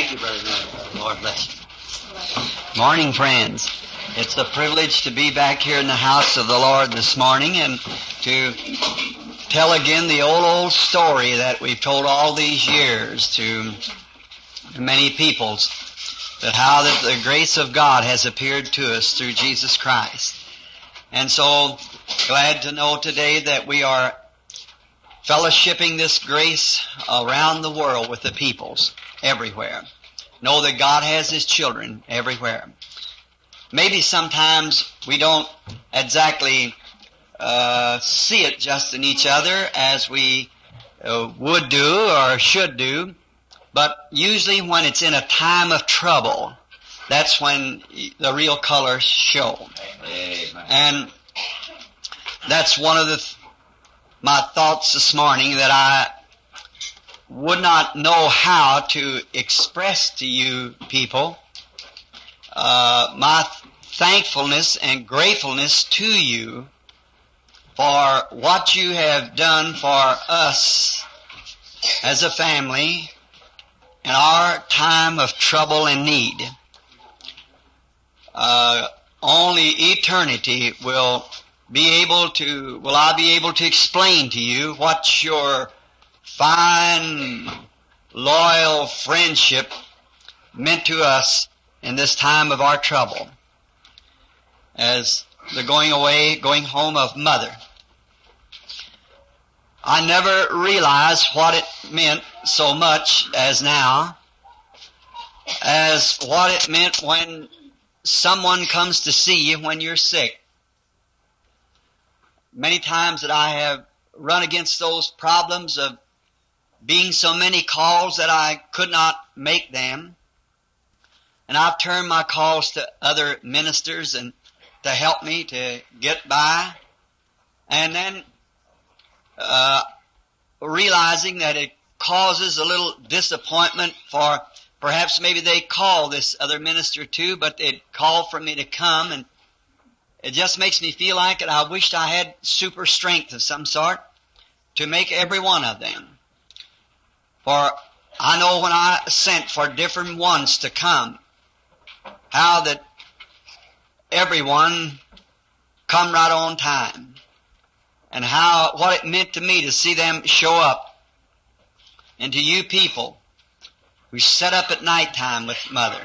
Thank you, Brother Noah. Lord bless you. Morning, friends. It's a privilege to be back here in the house of the Lord this morning and to tell again the old story that we've told all these years to many peoples, that how that the grace of God has appeared to us through Jesus Christ. And so glad to know today that we are fellowshipping this grace around the world with the peoples everywhere. Know that God has His children everywhere. Maybe sometimes we don't exactly see it just in each other as we would do or should do, but usually when it's in a time of trouble, that's when the real colors show. Amen. And that's one of my thoughts this morning, that I would not know how to express to you people my thankfulness and gratefulness to you for what you have done for us as a family in our time of trouble and need. Only eternity will I be able to explain to you what your fine, loyal friendship meant to us in this time of our trouble, as the going home of Mother. I never realized what it meant so much as now, as what it meant when someone comes to see you when you're sick. Many times that I have run against those problems of being so many calls that I could not make them. And I've turned my calls to other ministers and to help me to get by. And then realizing that it causes a little disappointment for perhaps maybe they call this other minister too, but they'd call for me to come, and it just makes me feel like it. I wished I had super strength of some sort to make every one of them. For I know when I sent for different ones to come, how that everyone come right on time, and what it meant to me to see them show up, and to you people who set up at nighttime with Mother.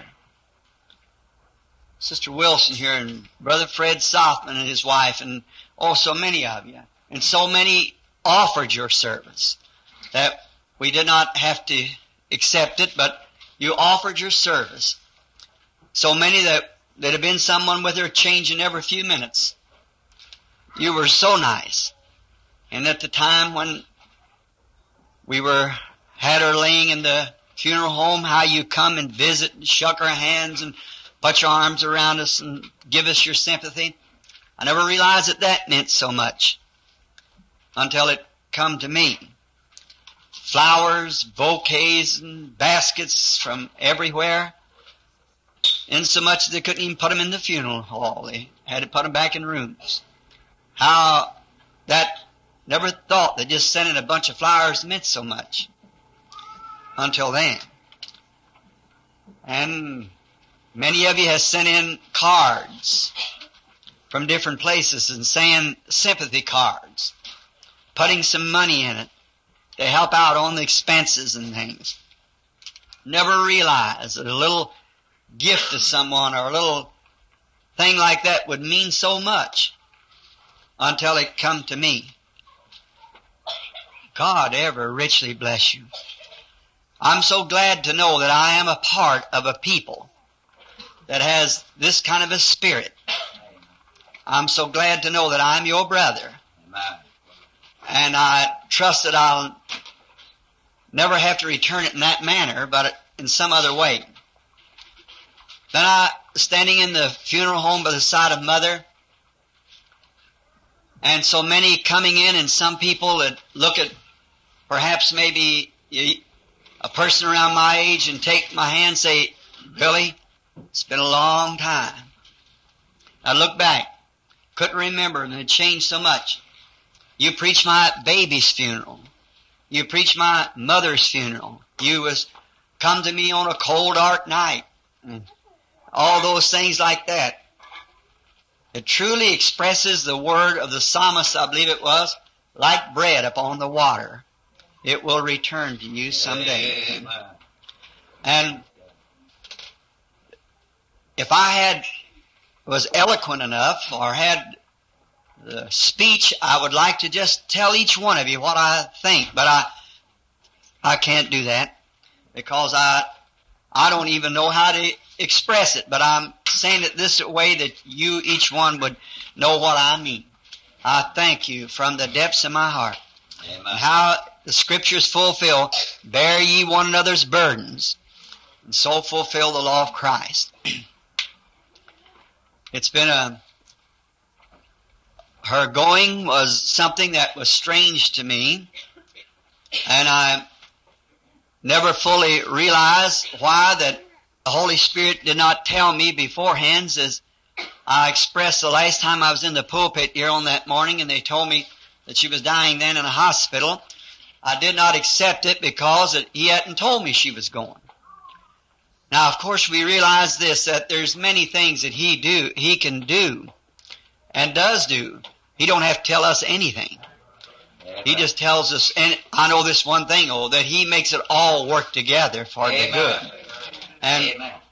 Sister Wilson here, and Brother Fred Sothman and his wife, and so many of you, and so many offered your service that we did not have to accept it, but you offered your service. So many that have been someone with her changing every few minutes. You were so nice. And at the time when we had her laying in the funeral home, how you come and visit and shook her hands and put your arms around us and give us your sympathy. I never realized that meant so much until it come to me. Flowers, bouquets, and baskets from everywhere, insomuch that they couldn't even put them in the funeral hall. They had to put them back in rooms. How that never thought that just sending a bunch of flowers meant so much until then. And many of you have sent in cards from different places and saying sympathy cards, putting some money in it to help out on the expenses and things. Never realized that a little gift to someone or a little thing like that would mean so much until it come to me. God ever richly bless you. I'm so glad to know that I am a part of a people that has this kind of a spirit. I'm so glad to know that I'm your brother. Amen. And I trust that I'll never have to return it in that manner, but in some other way. Then standing in the funeral home by the side of Mother, and so many coming in, and some people that look at perhaps maybe a person around my age and take my hand and say, Billy, it's been a long time. I look back, couldn't remember, and it changed so much. You preached my baby's funeral. You preached my mother's funeral. You was come to me on a cold, dark night. All those things like that. It truly expresses the word of the psalmist, I believe it was, like bread upon the water. It will return to you someday. Amen. And if I was eloquent enough or had the speech, I would like to just tell each one of you what I think, but I can't do that because I don't even know how to express it, but I'm saying it this way that you, each one, would know what I mean. I thank you from the depths of my heart. Amen. How the Scriptures fulfill, bear ye one another's burdens, and so fulfill the law of Christ. It's been her going was something that was strange to me, and I never fully realized why that the Holy Spirit did not tell me beforehand, as I expressed the last time I was in the pulpit here on that morning, and they told me that she was dying then in a hospital. I did not accept it because he hadn't told me she was going. Now, of course, we realize this, that there's many things that he can do and does do. He don't have to tell us anything. He just tells us, and I know this one thing, that he makes it all work together for the good. And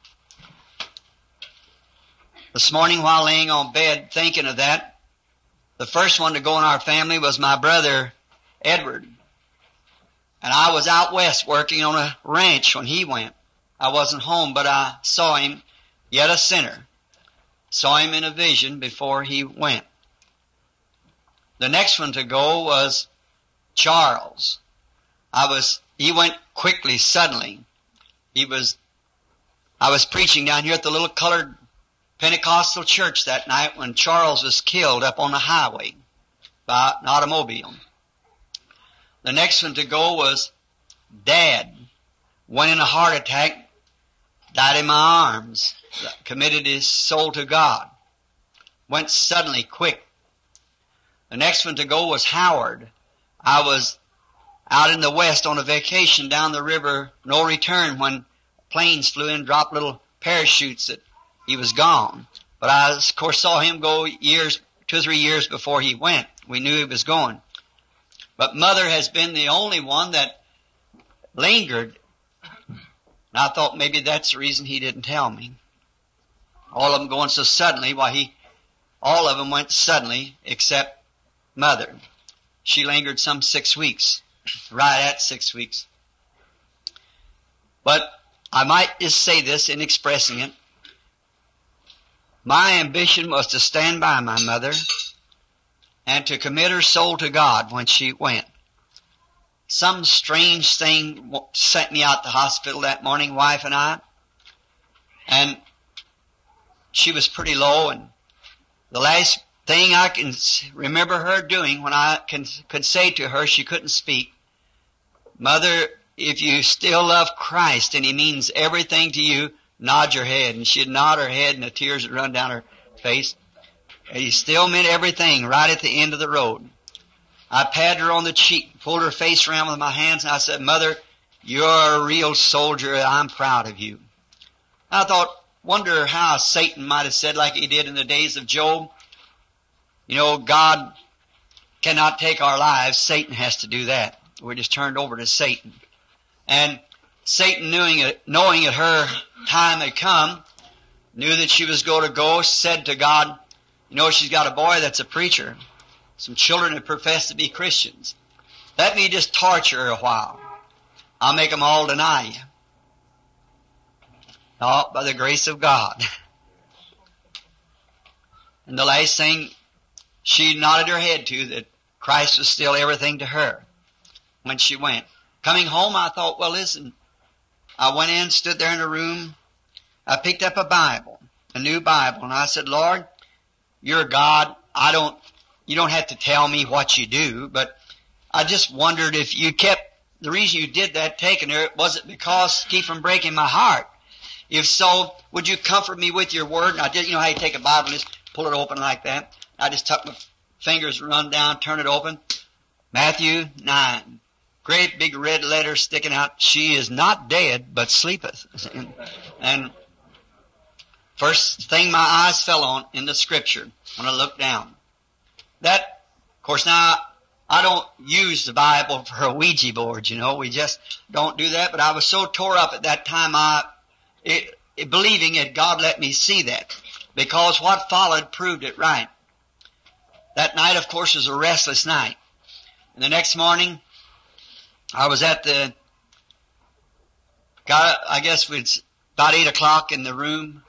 this morning while laying on bed thinking of that, the first one to go in our family was my brother Edward. And I was out west working on a ranch when he went. I wasn't home, but I saw him, yet a sinner. Saw him in a vision before he went. The next one to go was Charles. He went quickly, suddenly. I was preaching down here at the little colored Pentecostal church that night when Charles was killed up on the highway by an automobile. The next one to go was Dad. Went in a heart attack, died in my arms, committed his soul to God. Went suddenly, quick. The next one to go was Howard. I was out in the west on a vacation down the river, no return, when planes flew in, dropped little parachutes that he was gone. But I, of course, saw him go 2 or 3 years before he went. We knew he was going. But Mother has been the only one that lingered. And I thought maybe that's the reason he didn't tell me. All of them going so suddenly, all of them went suddenly except Mother. She lingered some 6 weeks, right at 6 weeks. But I might just say this in expressing it. My ambition was to stand by my mother and to commit her soul to God when she went. Some strange thing sent me out to the hospital that morning, wife and I, and she was pretty low, and the last thing I can remember her doing when I could say to her, she couldn't speak, Mother, if you still love Christ and He means everything to you, nod your head. And she'd nod her head and the tears would run down her face. And He still meant everything right at the end of the road. I patted her on the cheek, pulled her face around with my hands, and I said, Mother, you're a real soldier, and I'm proud of you. I thought, wonder how Satan might have said like he did in the days of Job. You know, God cannot take our lives. Satan has to do that. We're just turned over to Satan. And Satan, knowing that her time had come, knew that she was going to go, said to God, you know, she's got a boy that's a preacher, some children that profess to be Christians. Let me just torture her a while. I'll make them all deny you. No, by the grace of God. And the last thing, she nodded her head to that Christ was still everything to her when she went. Coming home, I thought, well, listen, I went in, stood there in the room. I picked up a Bible, a new Bible, and I said, Lord, you're God. You don't have to tell me what you do, but I just wondered if you kept, the reason you did that, taking her, was it because to keep from breaking my heart? If so, would you comfort me with your word? And I did, you know how you take a Bible and just pull it open like that? I just tuck my fingers, run down, turn it open. Matthew 9. great big red letter sticking out, "She is not dead, but sleepeth." And first thing my eyes fell on in the Scripture when I looked down. That, of course, now I don't use the Bible for a Ouija board, you know. We just don't do that. But I was so tore up at that time, believing that God let me see that, because what followed proved it right. That night, of course, was a restless night. And the next morning, I was at I guess it's about 8 o'clock in the room,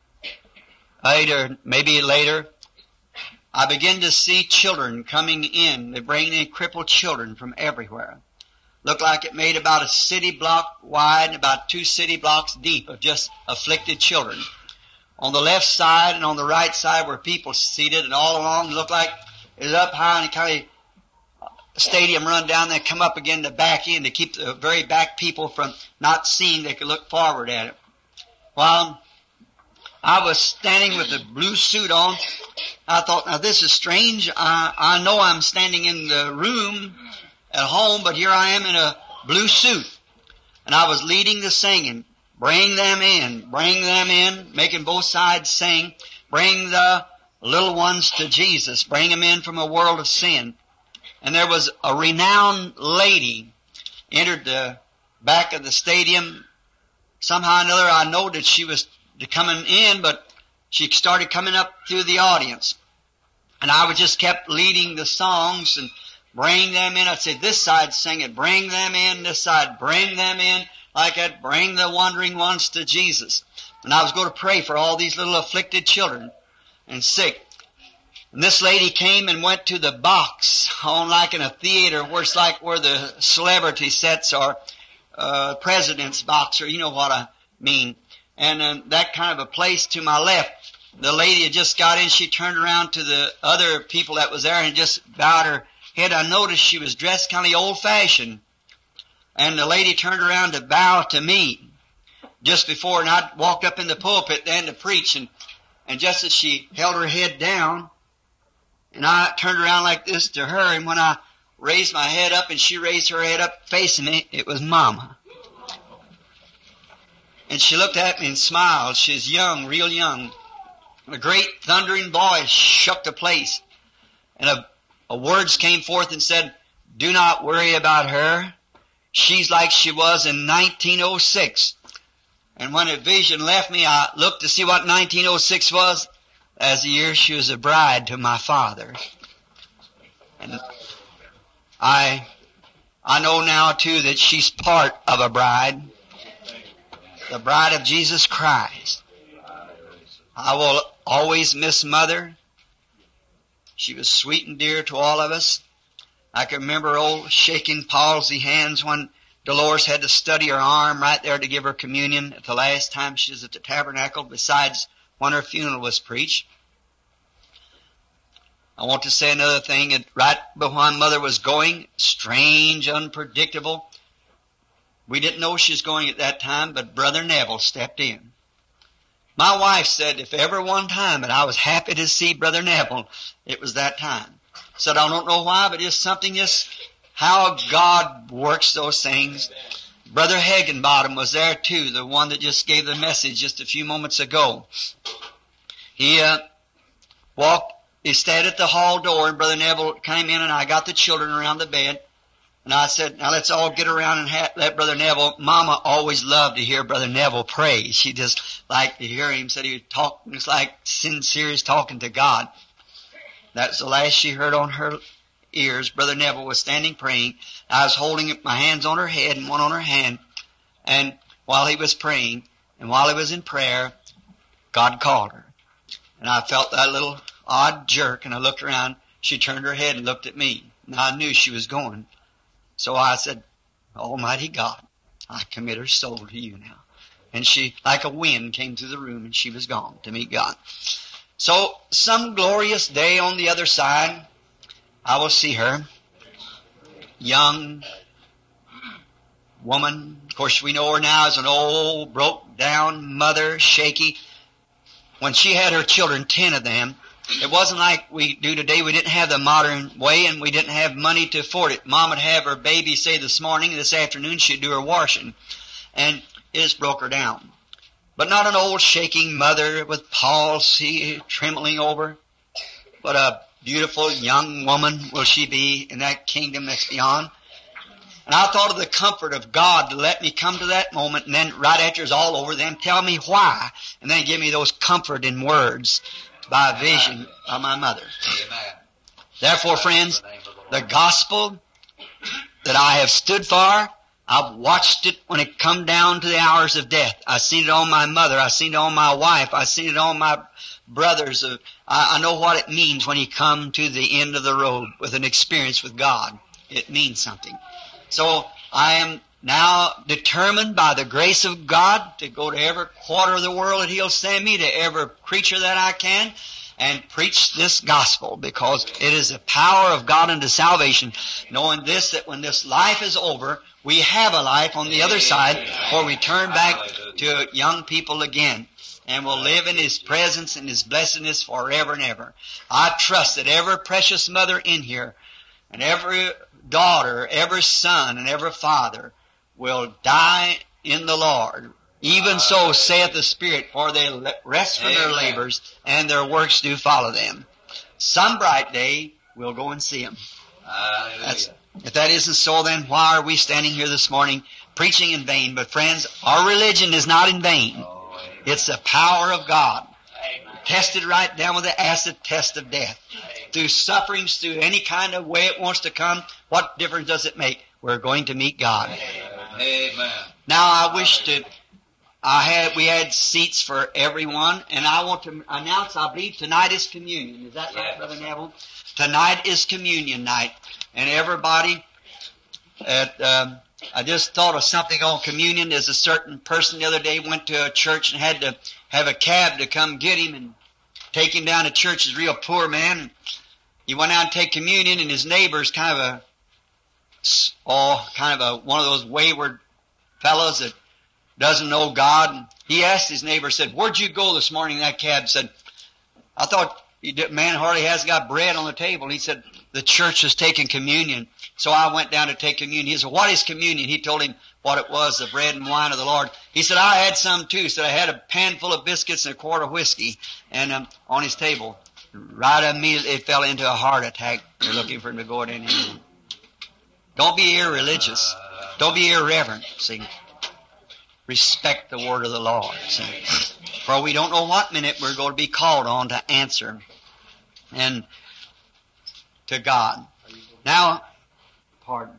8 or maybe later. I began to see children coming in. They bring in crippled children from everywhere. Looked like it made about a city block wide and about 2 city blocks deep of just afflicted children. On the left side and on the right side were people seated, and all along looked like it was up high and kind of stadium run down there, come up again to back in to keep the very back people from not seeing. They could look forward at it. While I was standing with a blue suit on, I thought, now this is strange. I know I'm standing in the room at home, but here I am in a blue suit. And I was leading the singing. Bring them in, making both sides sing. Bring the little ones to Jesus. Bring them in from a world of sin. And there was a renowned lady entered the back of the stadium. Somehow or another, I know that she was coming in, but she started coming up through the audience. And I was just kept leading the songs and bring them in. I'd say, this side sing it, bring them in, this side, bring them in, like that, bring the wandering ones to Jesus. And I was going to pray for all these little afflicted children and sick. And this lady came and went to the box on like in a theater where it's like where the celebrity sets are, president's box, or you know what I mean. And that kind of a place to my left. The lady had just got in. She turned around to the other people that was there and just bowed her head. I noticed she was dressed kind of old-fashioned. And the lady turned around to bow to me just before, and I walked up in the pulpit then to preach. And just as she held her head down, and I turned around like this to her, and when I raised my head up and she raised her head up facing me, it was Mama. And she looked at me and smiled. She's young, real young. A great thundering voice shook the place. And a words came forth and said, "Do not worry about her. She's like she was in 1906. And when a vision left me, I looked to see what 1906 was. As the year she was a bride to my father. And I know now too that she's part of a bride. The bride of Jesus Christ. I will always miss Mother. She was sweet and dear to all of us. I can remember old shaking palsy hands when Dolores had to study her arm right there to give her communion at the last time she was at the tabernacle, besides when her funeral was preached. I want to say another thing. Right behind Mother was going, strange, unpredictable. We didn't know she was going at that time, but Brother Neville stepped in. My wife said if ever one time that I was happy to see Brother Neville, it was that time. Said I don't know why, but it's something, just how God works those things. Brother Higginbottom was there too, the one that just gave the message just a few moments ago. He stayed at the hall door, and Brother Neville came in, and I got the children around the bed. And I said, now let's all get around and let Brother Neville. Mama always loved to hear Brother Neville pray. She just liked to hear him. Said he would talk, it was like sincere as talking to God. That's the last she heard on her ears. Brother Neville was standing praying. I was holding my hands on her head and one on her hand. And while he was praying, and while he was in prayer, God called her. And I felt that little odd jerk, and I looked around. She turned her head and looked at me. And I knew she was going. So I said, Almighty God, I commit her soul to you now. And she, like a wind, came through the room, and she was gone to meet God. So some glorious day on the other side, I will see her. Young woman. Of course, we know her now as an old, broke-down mother, shaky. When she had her children, 10 of them, It wasn't like we do today. We didn't have the modern way, and we didn't have money to afford it. Mom would have her baby, say, this morning, this afternoon, she'd do her washing. And it just broke her down. But not an old shaking mother with palsy trembling over, but a beautiful young woman will she be in that kingdom that's beyond. And I thought of the comfort of God to let me come to that moment, and then right after it's all over, then tell me why, and then give me those comforting words by a vision of my mother. Amen. Therefore, friends, the gospel that I have stood for, I've watched it when it come down to the hours of death. I've seen it on my mother. I've seen it on my wife. I've seen it on my brothers. I know what it means when you come to the end of the road with an experience with God. It means something. So I am now determined by the grace of God to go to every quarter of the world that He'll send me, to every preacher that I can, and preach this gospel, because it is the power of God unto salvation, knowing this, that when this life is over, we have a life on the other side where we turn back to young people again, and will live in His presence and His blessedness forever and ever. I trust that every precious mother in here, and every daughter, every son, and every father will die in the Lord. Even so saith the Spirit, for they rest from their labors, and their works do follow them. Some bright day we'll go and see Him. If that isn't so, then why are we standing here this morning preaching in vain? But friends, our religion is not in vain. It's the power of God. Tested right down with the acid test of death. Through sufferings, through any kind of way it wants to come, what difference does it make? We're going to meet God. Amen. Now I wish to, we had seats for everyone, and I want to announce, I believe tonight is communion. Is that right, Brother Neville? Tonight is communion night, and everybody I just thought of something on communion. There's a certain person the other day went to a church and had to have a cab to come get him and take him down to church. He's a real poor man. He went out and take communion, and his neighbor's kind of one of those wayward fellows that doesn't know God. And he asked his neighbor, said, "Where'd you go this morning?" That cab said, "I thought man hardly has got bread on the table." He said, "The church is taking communion, so I went down to take communion." He said, "What is communion?" He told him what it was, the bread and wine of the Lord. He said, "I had some too." He said, "I had a pan full of biscuits and a quart of whiskey and on his table." Right immediately it fell into a heart attack. They're looking for him to go in here. Don't be irreligious. Don't be irreverent. See, respect the word of the Lord. See, for we don't know what minute we're going to be called on to answer and to God. Now, pardon.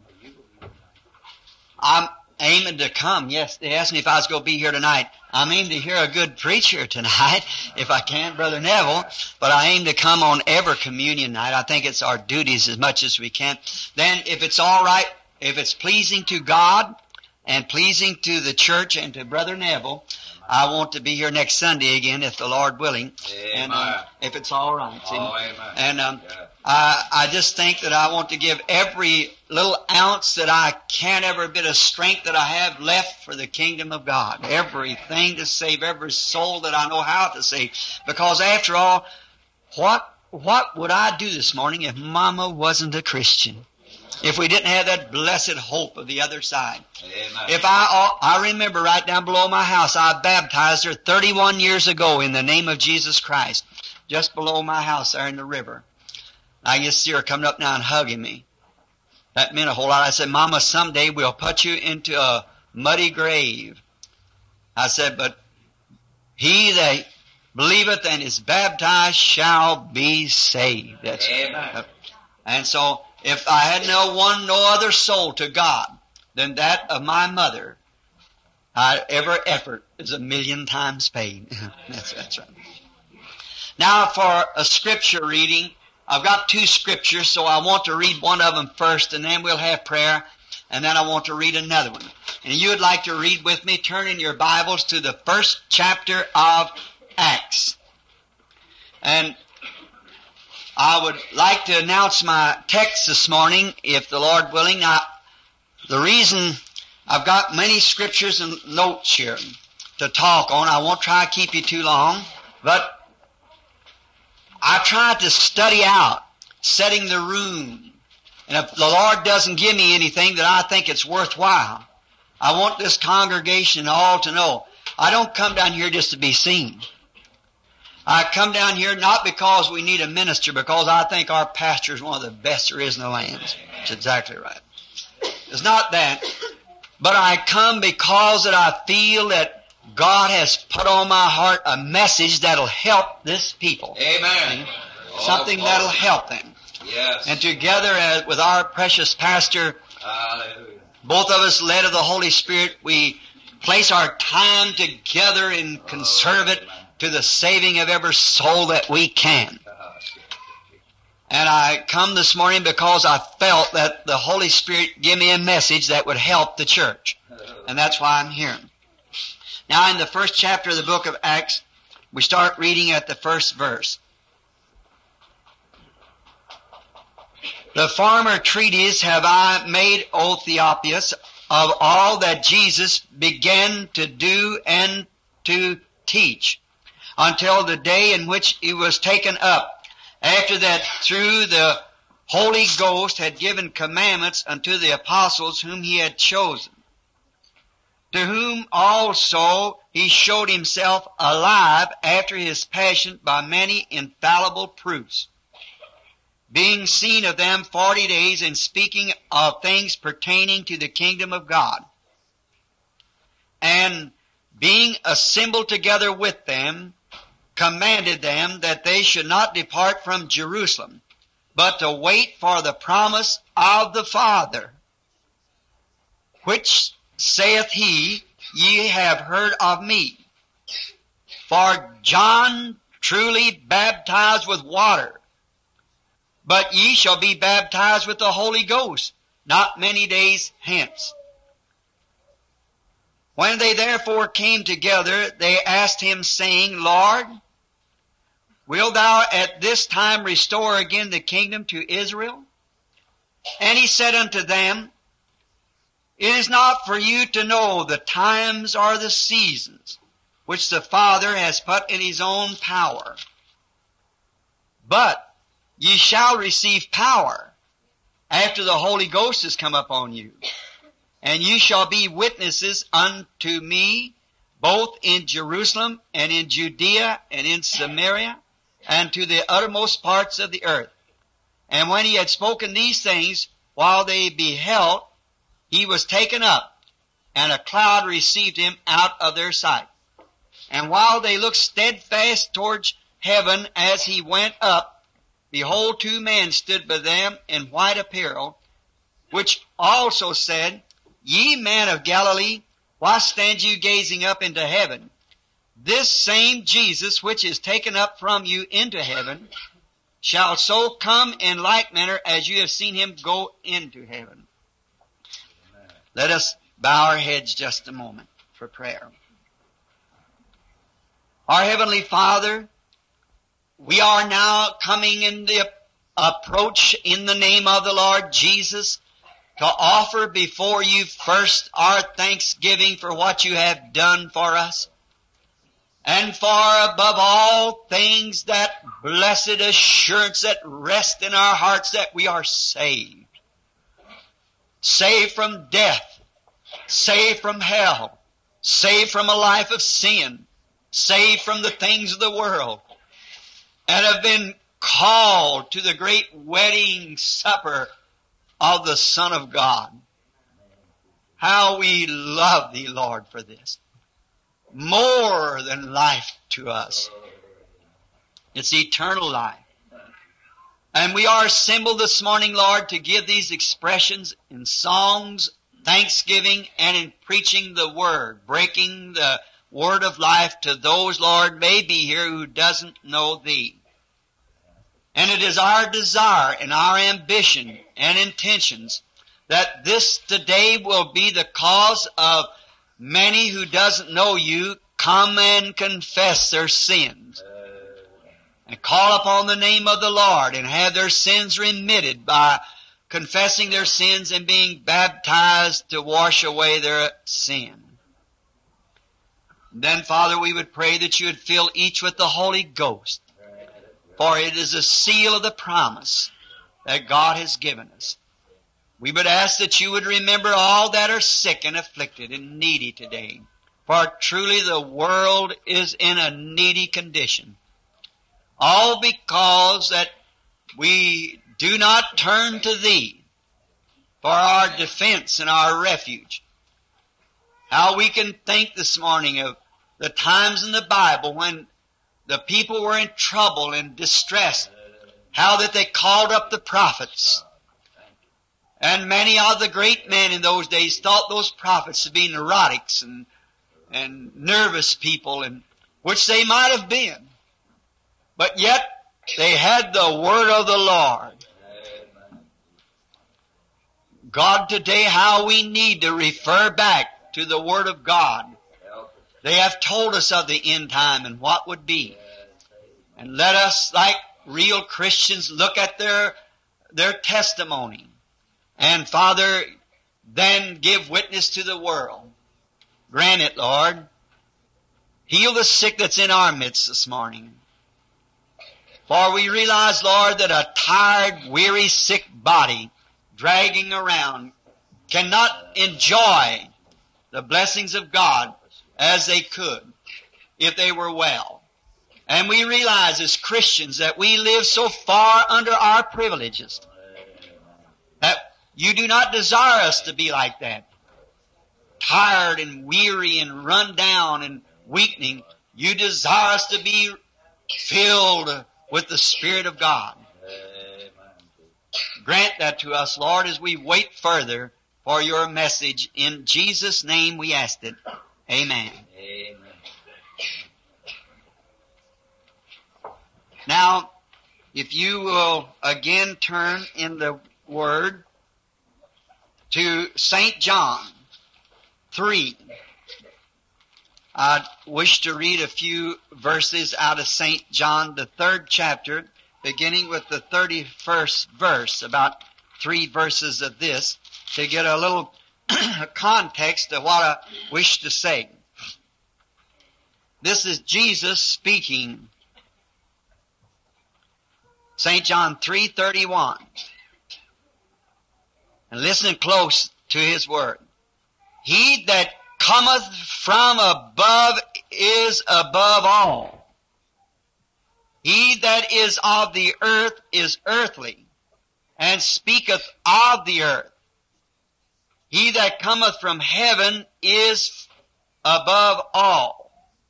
I'm aiming to come. Yes, they asked me if I was going to be here tonight. I'm aiming to hear a good preacher tonight, if I can, Brother Neville. But I aim to come on every communion night. I think it's our duties as much as we can. Then, if it's all right, if it's pleasing to God and pleasing to the church and to Brother Neville, I want to be here next Sunday again, if the Lord willing. Amen. And if it's all right. See? Oh, amen. And I just think that I want to give every little ounce that I can, every bit of strength that I have left for the kingdom of God. Everything to save every soul that I know how to save. Because after all, what would I do this morning if Mama wasn't a Christian? If we didn't have that blessed hope of the other side. Amen. If I remember right down below my house, I baptized her 31 years ago in the name of Jesus Christ. Just below my house there in the river. I can just see her coming up now and hugging me. That meant a whole lot. I said, "Mama, someday we'll put you into a muddy grave." I said, "But he that believeth and is baptized shall be saved." That's Amen. And so, if I had no other soul to God than that of my mother, every effort is 1,000,000 times paid. That's right. Now for a scripture reading, I've got 2 scriptures, so I want to read one of them first, and then we'll have prayer, and then I want to read another one. And you would like to read with me, turn in your Bibles to the 1st chapter of Acts. And I would like to announce my text this morning, if the Lord willing. Now, the reason I've got many scriptures and notes here to talk on, I won't try to keep you too long, but I try to study out, setting the room. And if the Lord doesn't give me anything that I think it's worthwhile, I want this congregation all to know I don't come down here just to be seen. I come down here not because we need a minister, because I think our pastor is one of the best there is in the land. That's exactly right. It's not that. But I come because that I feel that God has put on my heart a message that'll help this people. Amen. Something that'll help them. Yes. And together with our precious pastor, Hallelujah. both of us led of the Holy Spirit, we place our time together and conserve it to the saving of every soul that we can. And I come this morning because I felt that the Holy Spirit gave me a message that would help the church. And that's why I'm here. Now in the first chapter of the book of Acts, we start reading at the first verse. The former treatise have I made, O Theophilus, of all that Jesus began to do and to teach, until the day in which he was taken up, after that through the Holy Ghost had given commandments unto the apostles whom he had chosen, to whom also he showed himself alive after his passion by many infallible proofs, being seen of them 40 days, and speaking of things pertaining to the kingdom of God. And being assembled together with them, commanded them that they should not depart from Jerusalem, but to wait for the promise of the Father, which saith he, ye have heard of me. For John truly baptized with water, but ye shall be baptized with the Holy Ghost not many days hence. When they therefore came together, they asked him, saying, Lord, wilt thou at this time restore again the kingdom to Israel? And he said unto them, It is not for you to know the times or the seasons which the Father has put in his own power, but ye shall receive power after the Holy Ghost is come upon you. And you shall be witnesses unto me, both in Jerusalem and in Judea and in Samaria, and to the uttermost parts of the earth. And when he had spoken these things, while they beheld, he was taken up, and a cloud received him out of their sight. And while they looked steadfast towards heaven as he went up, behold, 2 men stood by them in white apparel, which also said, Ye men of Galilee, why stand you gazing up into heaven? This same Jesus, which is taken up from you into heaven, shall so come in like manner as you have seen him go into heaven. Let us bow our heads just a moment for prayer. Our Heavenly Father, we are now coming in the approach in the name of the Lord Jesus to offer before you first our thanksgiving for what you have done for us, and for above all things that blessed assurance that rests in our hearts that we are saved. Saved from death, saved from hell, saved from a life of sin, saved from the things of the world, and have been called to the great wedding supper of the Son of God. How we love thee, Lord, for this. More than life to us. It's eternal life. And we are assembled this morning, Lord, to give these expressions in songs, thanksgiving, and in preaching the Word, breaking the Word of life to those, Lord, may be here who doesn't know Thee. And it is our desire and our ambition and intentions that this today will be the cause of many who doesn't know You come and confess their sins and call upon the name of the Lord and have their sins remitted by confessing their sins and being baptized to wash away their sin. Then, Father, we would pray that You would fill each with the Holy Ghost, for it is a seal of the promise that God has given us. We would ask that you would remember all that are sick and afflicted and needy today, for truly the world is in a needy condition. All because that we do not turn to Thee for our defense and our refuge. How we can think this morning of the times in the Bible when the people were in trouble and distress, how that they called up the prophets. And many of the great men in those days thought those prophets to be neurotics and nervous people, and which they might have been. But yet they had the word of the Lord. God, today how we need to refer back to the word of God. They have told us of the end time and what would be. And let us, like real Christians, look at their testimony. And Father, then give witness to the world. Grant it, Lord. Heal the sick that's in our midst this morning. For we realize, Lord, that a tired, weary, sick body dragging around cannot enjoy the blessings of God as they could if they were well. And we realize as Christians that we live so far under our privileges that you do not desire us to be like that. Tired and weary and run down and weakening. You desire us to be filled with the Spirit of God. Grant that to us, Lord, as we wait further for your message. In Jesus' name we ask it. Amen. Amen. Now, if you will again turn in the Word to St. John 3. I wish to read a few verses out of St. John, the 3rd chapter, beginning with the 31st verse, about 3 verses of this, to get a little context of what I wish to say. This is Jesus speaking. St. John 3:31. And listen close to his word. He that cometh from above is above all. He that is of the earth is earthly, and speaketh of the earth. He that cometh from heaven is above all.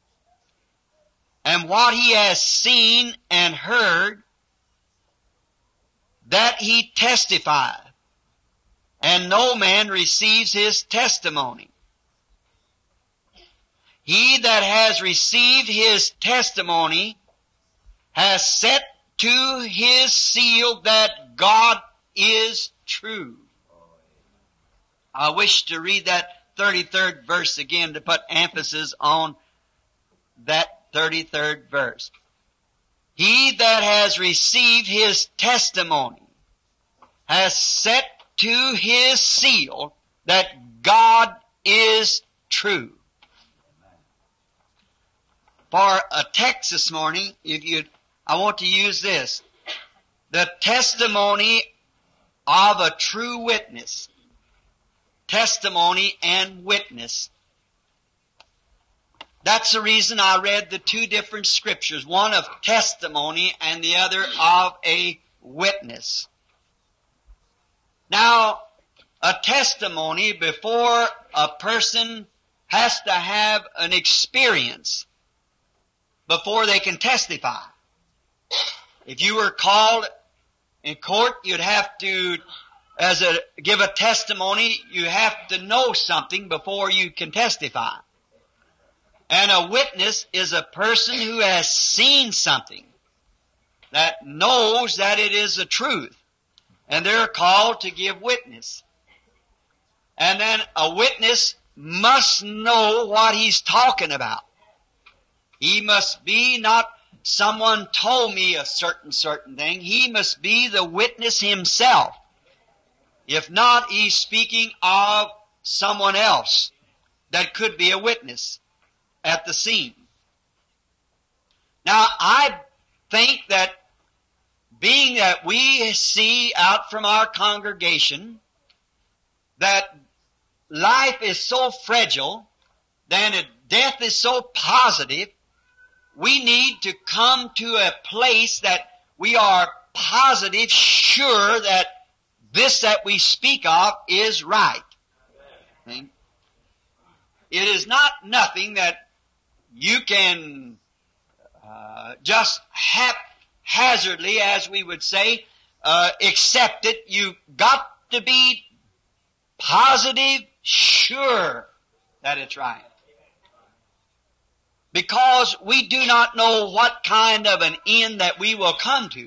And what he has seen and heard, that he testifieth, and no man receives his testimony. He that has received his testimony has set to his seal that God is true. I wish to read that 33rd verse again to put emphasis on that 33rd verse. He that has received his testimony has set to his seal that God is true. For a text this morning, I want to use this. The testimony of a true witness. Testimony and witness. That's the reason I read the two different scriptures, one of testimony and the other of a witness. Now, a testimony, before a person has to have an experience before they can testify. If you were called in court, you'd have to, give a testimony, you have to know something before you can testify. And a witness is a person who has seen something, that knows that it is the truth. And they're called to give witness. And then a witness must know what he's talking about. He must be not someone told me a certain thing. He must be the witness himself. If not, he's speaking of someone else that could be a witness at the scene. Now, I think that being that we see out from our congregation that life is so fragile, then death is so positive, we need to come to a place that we are positive, sure that this that we speak of is right. See? It is not nothing that you can just haphazardly, as we would say, accept it. You've got to be positive, sure that it's right. Because we do not know what kind of an end that we will come to.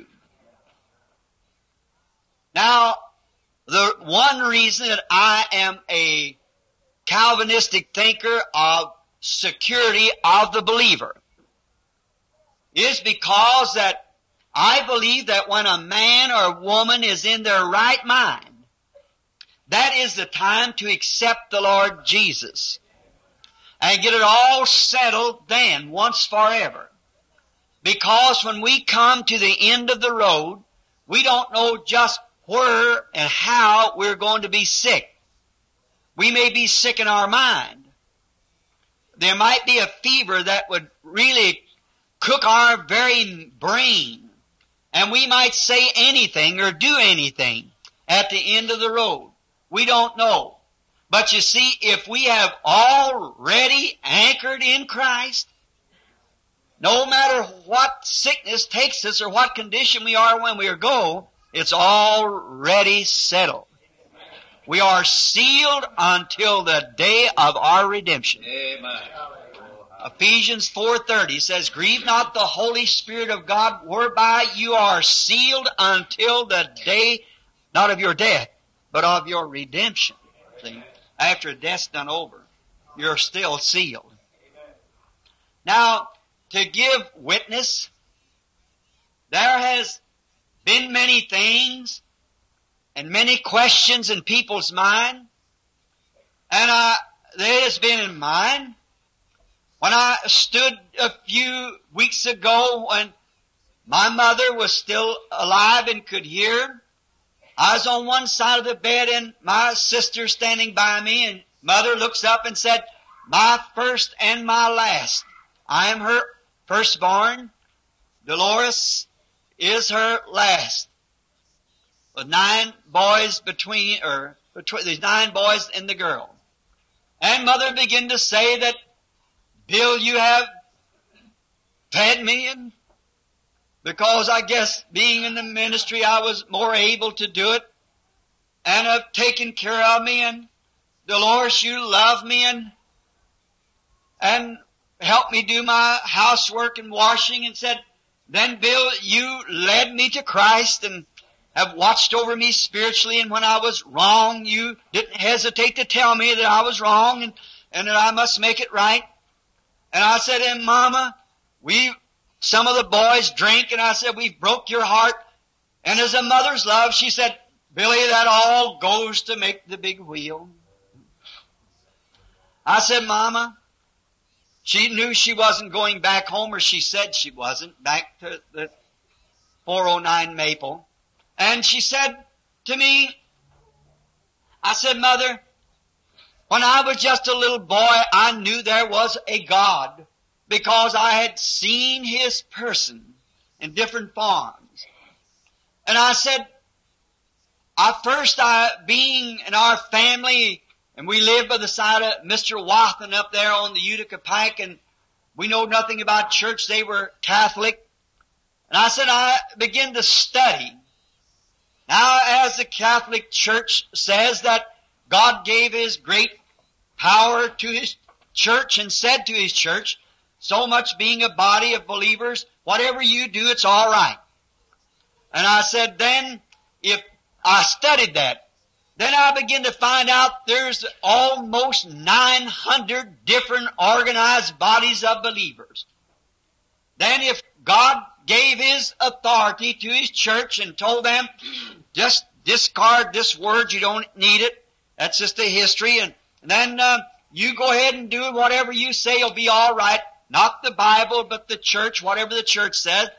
Now, the one reason that I am a Calvinistic thinker of security of the believer is because that I believe that when a man or woman is in their right mind, that is the time to accept the Lord Jesus and get it all settled then, once forever. Because when we come to the end of the road, we don't know just where and how we're going to be sick. We may be sick in our mind. There might be a fever that would really cook our very brain. And we might say anything or do anything at the end of the road. We don't know. But you see, if we have already anchored in Christ, no matter what sickness takes us or what condition we are when we go, it's already settled. We are sealed until the day of our redemption. Amen. Ephesians 4:30 says, "Grieve not the Holy Spirit of God, whereby you are sealed until the day, not of your death, but of your redemption." See? After death's done over, you're still sealed. Now, to give witness, there has been many things and many questions in people's mind, and there has been in mine. When I stood a few weeks ago when my mother was still alive and could hear, I was on one side of the bed and my sister standing by me, and mother looks up and said, "My first and my last. I am her firstborn. Dolores is her last." With 9 boys between these 9 boys and the girl. And mother began to say that, "Bill, you have fed me, and because I guess being in the ministry I was more able to do it, and have taken care of me, and Dolores, you love me and helped me do my housework and washing," and said, "Then Bill, you led me to Christ and have watched over me spiritually, and when I was wrong, you didn't hesitate to tell me that I was wrong and that I must make it right." And I said, "And Mama, some of the boys drink," and I said, "We've broke your heart." And as a mother's love, she said, "Billy, that all goes to make the big wheel." I said, "Mama," she knew she wasn't going back home, or she said she wasn't, back to the 409 Maple. And she said to me, I said, "Mother, when I was just a little boy, I knew there was a God because I had seen His person in different forms." And I said, being in our family, and we lived by the side of Mr. Wathen up there on the Utica Pike, and we know nothing about church. They were Catholic. And I said, I began to study. Now, as the Catholic Church says that God gave His great power to His church and said to His church, so much being a body of believers, whatever you do, it's all right. And I said, then, if I studied that, then I began to find out there's almost 900 different organized bodies of believers. Then if God gave His authority to His church and told them, just discard this word, you don't need it, that's just a history, and then you go ahead and do whatever you say will be all right, not the Bible, but the church, whatever the church says,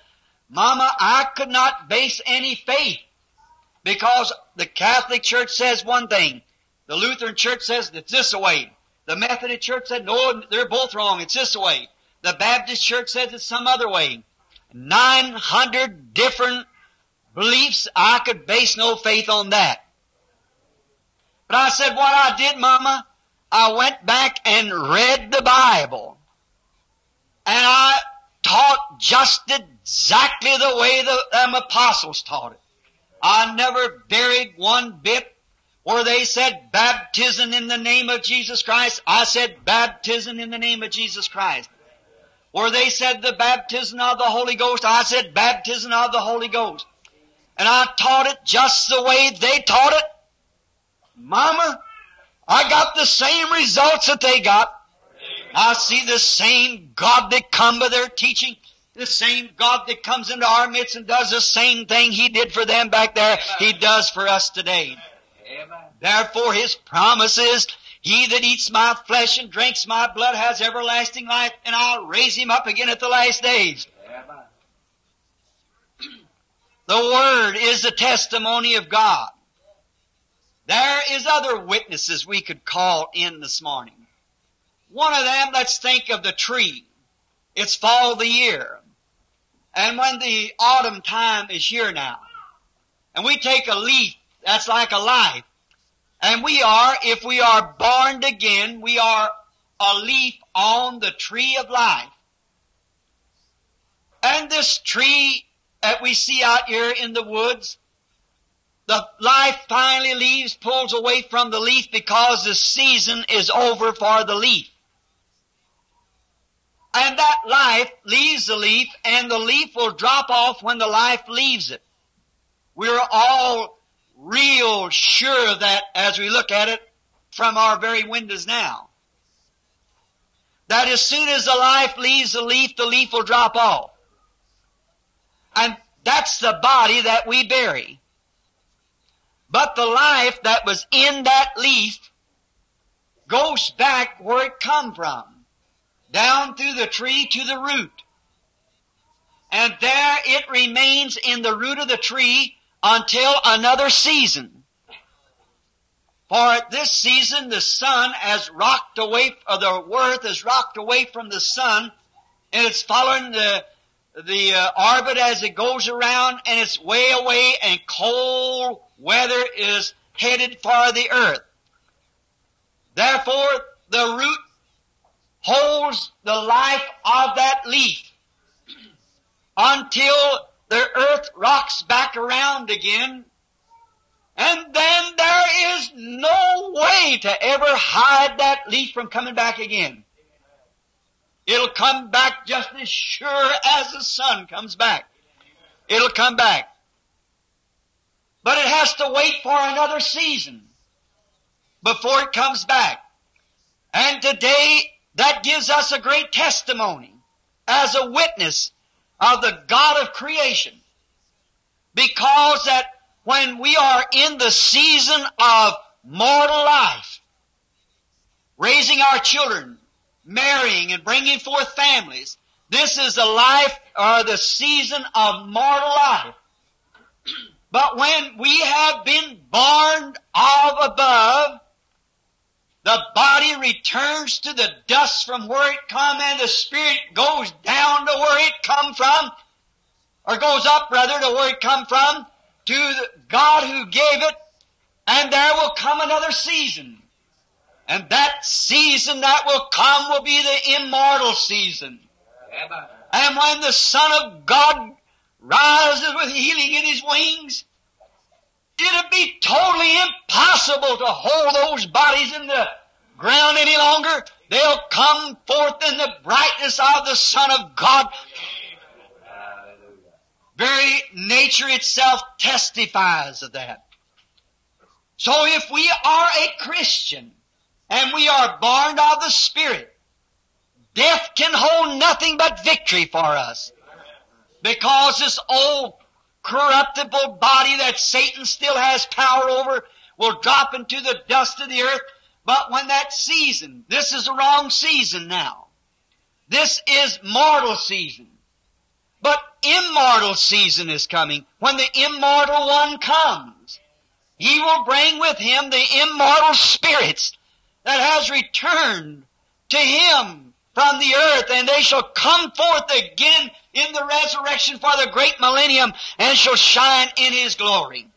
Mama, I could not base any faith because the Catholic Church says one thing. The Lutheran Church says it's this way. The Methodist Church said, no, they're both wrong. It's this way. The Baptist Church says it's some other way. 900 different beliefs. I could base no faith on that. But I said, what I did, Mama, I went back and read the Bible. And I taught just exactly the way them apostles taught it. I never varied one bit. Where they said baptism in the name of Jesus Christ, I said baptism in the name of Jesus Christ. Where they said the baptism of the Holy Ghost, I said baptism of the Holy Ghost. And I taught it just the way they taught it. Mama, I got the same results that they got. I see the same God that come by their teaching. The same God that comes into our midst and does the same thing He did for them back there, He does for us today. Amen. Therefore His promise is, he that eats my flesh and drinks my blood has everlasting life, and I'll raise him up again at the last days. Amen. The Word is the testimony of God. There is other witnesses we could call in this morning. One of them, let's think of the tree. It's fall of the year. And when the autumn time is here now, and we take a leaf that's like a life, and we are, if we are born again, we are a leaf on the tree of life. And this tree that we see out here in the woods, the life finally leaves, pulls away from the leaf because the season is over for the leaf. And that life leaves the leaf, and the leaf will drop off when the life leaves it. We're all real sure of that as we look at it from our very windows now. That as soon as the life leaves the leaf will drop off. And that's the body that we bury. But the life that was in that leaf goes back where it come from, down through the tree to the root. And there it remains in the root of the tree until another season. For at this season the sun has rocked away, or the earth has rocked away from the sun, and it's following the orbit as it goes around, and it's way away, and cold weather is headed for the earth. Therefore, the root holds the life of that leaf until the earth rocks back around again, and then there is no way to ever hide that leaf from coming back again. It'll come back just as sure as the sun comes back. It'll come back. But it has to wait for another season before it comes back. And today, that gives us a great testimony as a witness of the God of creation. Because that when we are in the season of mortal life, raising our children, marrying and bringing forth families, this is the life or the season of mortal life. But when we have been born of above, the body returns to the dust from where it come, and the spirit goes down to where it come from, or goes up rather to where it come from, to the God who gave it, and there will come another season. And that season that will come will be the immortal season. And when the Son of God rises with healing in His wings, it'll be totally impossible to hold those bodies in the ground any longer. They'll come forth in the brightness of the Son of God. Very nature itself testifies of that. So if we are a Christian, and we are born of the Spirit, death can hold nothing but victory for us. Because this old corruptible body that Satan still has power over will drop into the dust of the earth. But when that season, this is the wrong season now. This is mortal season. But immortal season is coming. When the immortal one comes, He will bring with Him the immortal spirits that has returned to Him from the earth, and they shall come forth again in the resurrection for the great millennium and shall shine in His glory.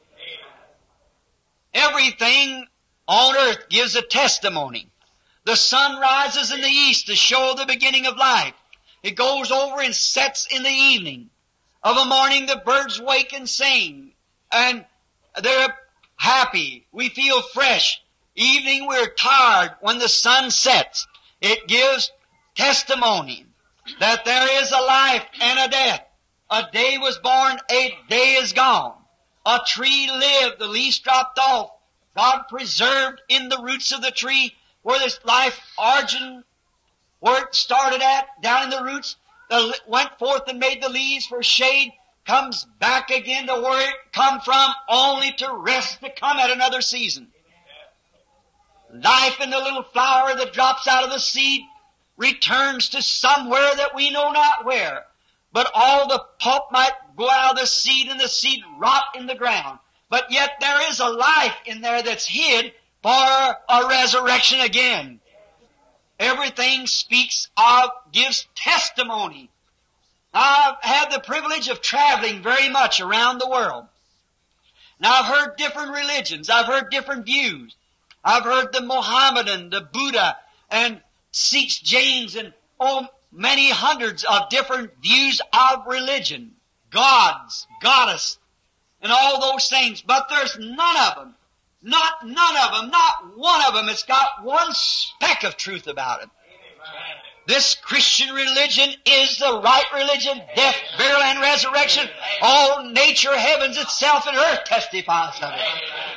Everything on earth gives a testimony. The sun rises in the east to show the beginning of life. It goes over and sets in the evening. Of a morning the birds wake and sing, and they're happy. We feel fresh. Evening we're tired when the sun sets. It gives testimony that there is a life and a death. A day was born, a day is gone. A tree lived, the leaves dropped off. God preserved in the roots of the tree where this life origin, where it started at, down in the roots, went forth and made the leaves for shade, comes back again to where it come from, only to rest to come at another season. Life in the little flower that drops out of the seed returns to somewhere that we know not where. But all the pulp might go out of the seed and the seed rot in the ground. But yet there is a life in there that's hid for a resurrection again. Everything speaks of, gives testimony. I've had the privilege of traveling very much around the world. Now I've heard different religions. I've heard different views. I've heard the Mohammedan, the Buddha, and Sikhs, Jains, and many hundreds of different views of religion. Gods, goddess, and all those things. But there's none of them, not one of them, it's got one speck of truth about it. This Christian religion is the right religion, death, burial, and resurrection. All nature, heavens itself, and earth testifies of it.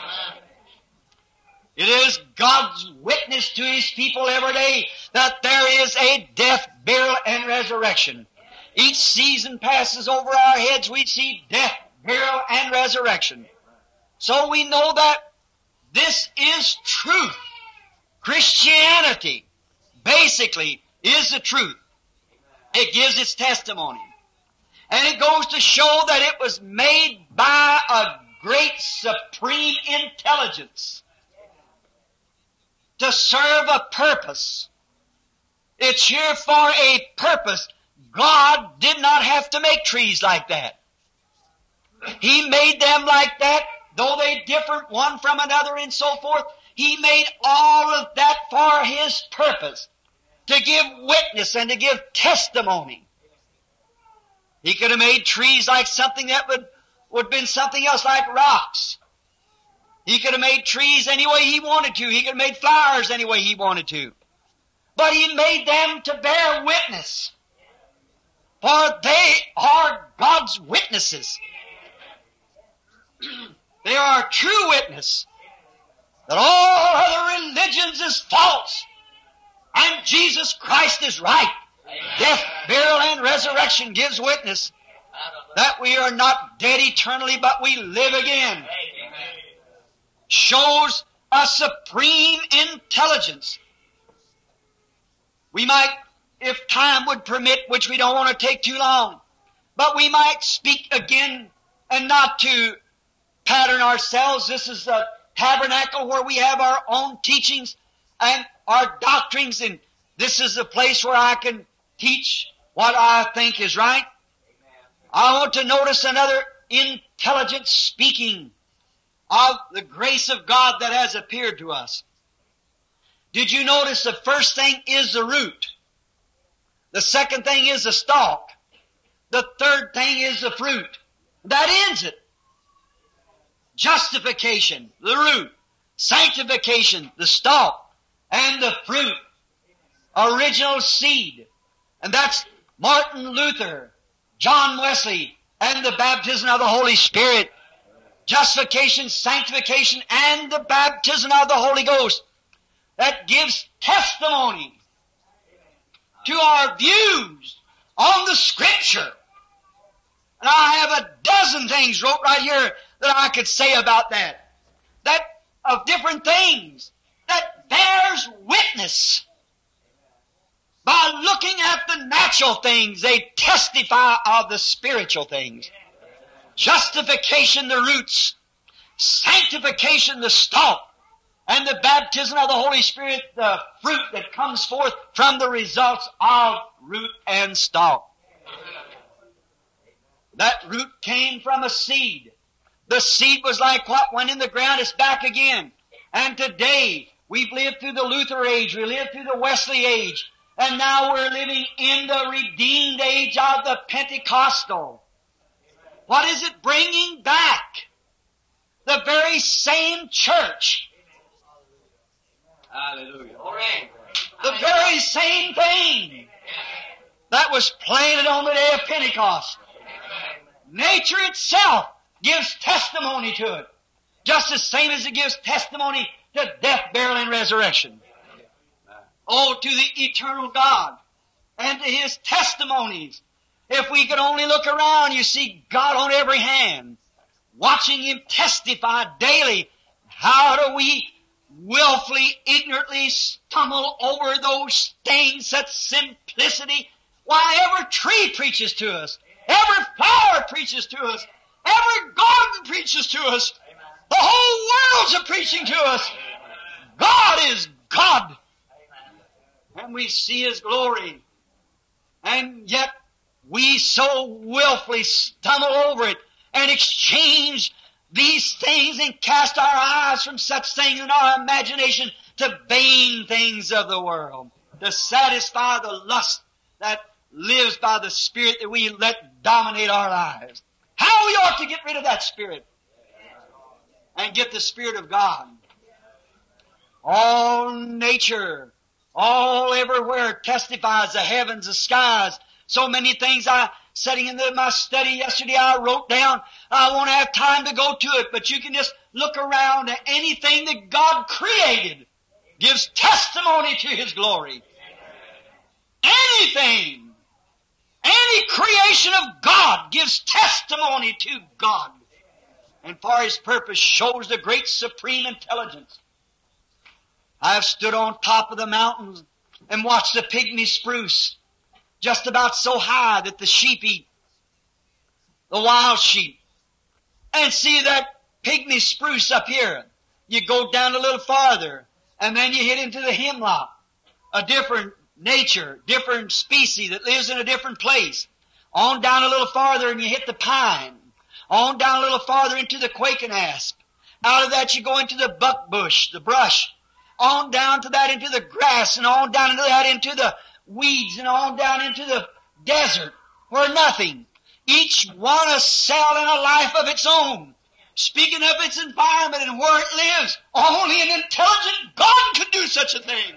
It is God's witness to His people every day that there is a death, burial, and resurrection. Each season passes over our heads, we see death, burial, and resurrection. So we know that this is truth. Christianity, basically, is the truth. It gives its testimony. And it goes to show that it was made by a great supreme intelligence to serve a purpose. It's here for a purpose. God did not have to make trees like that. He made them like that, though they differed one from another and so forth. He made all of that for His purpose, to give witness and to give testimony. He could have made trees like something that would have been something else, like rocks. He could have made trees any way He wanted to. He could have made flowers any way He wanted to. But He made them to bear witness. For they are God's witnesses. They are a true witness that all other religions is false and Jesus Christ is right. Death, burial, and resurrection gives witness that we are not dead eternally, but we live again. Shows a supreme intelligence. We might, if time would permit, which we don't want to take too long, but we might speak again, and not to pattern ourselves. This is a tabernacle where we have our own teachings and our doctrines, and this is the place where I can teach what I think is right. I want to notice another intelligent speaking of the grace of God that has appeared to us. Did you notice the first thing is the root? The second thing is the stalk. The third thing is the fruit. That ends it. Justification, the root. Sanctification, the stalk. And the fruit. Original seed. And that's Martin Luther, John Wesley, and the baptism of the Holy Spirit. Justification, sanctification, and the baptism of the Holy Ghost. That gives testimony to our views on the Scripture. And I have a dozen things wrote right here that I could say about that. That of different things that bears witness By looking at the natural things, they testify of the spiritual things. Justification, the roots. Sanctification, the stalk. And the baptism of the Holy Spirit, the fruit that comes forth from the results of root and stalk. That root came from a seed. The seed was like what went in the ground, it's back again. And today, we've lived through the Luther age, we lived through the Wesley age, and now we're living in the redeemed age of the Pentecostal. What is it bringing back? The very same church. Hallelujah. The very same thing that was planted on the day of Pentecost. Nature itself gives testimony to it. Just the same as it gives testimony to death, burial, and resurrection. Oh, to the eternal God and to His testimonies. If we could only look around, you see God on every hand, watching Him testify daily. How do we willfully, ignorantly stumble over those things, such simplicity? Why, every tree preaches to us. Every flower preaches to us. Every garden preaches to us. The whole world's a preaching to us. God is God. And we see His glory. And yet we so willfully stumble over it and exchange these things and cast our eyes from such things in our imagination to vain things of the world, to satisfy the lust that lives by the Spirit that we let dominate our lives. How we ought to get rid of that spirit and get the Spirit of God. All nature, all everywhere testifies, the heavens, the skies. So many things sitting in my study yesterday, I wrote down. I won't have time to go to it, but you can just look around at anything that God created gives testimony to His glory. Anything, any creation of God gives testimony to God. And for His purpose shows the great supreme intelligence. I have stood on top of the mountains and watched the pygmy spruce, just about so high that the sheep eat, the wild sheep, and see that pygmy spruce up here. You go down a little farther, and then you hit into the hemlock, a different nature, different species that lives in a different place. On down a little farther and you hit the pine. On down a little farther into the quaking asp. Out of that you go into the buckbush, the brush. On down to that into the grass, and on down into that into the weeds, and on down into the desert where nothing. Each one a cell and a life of its own. Speaking of its environment and where it lives, only an intelligent God could do such a thing.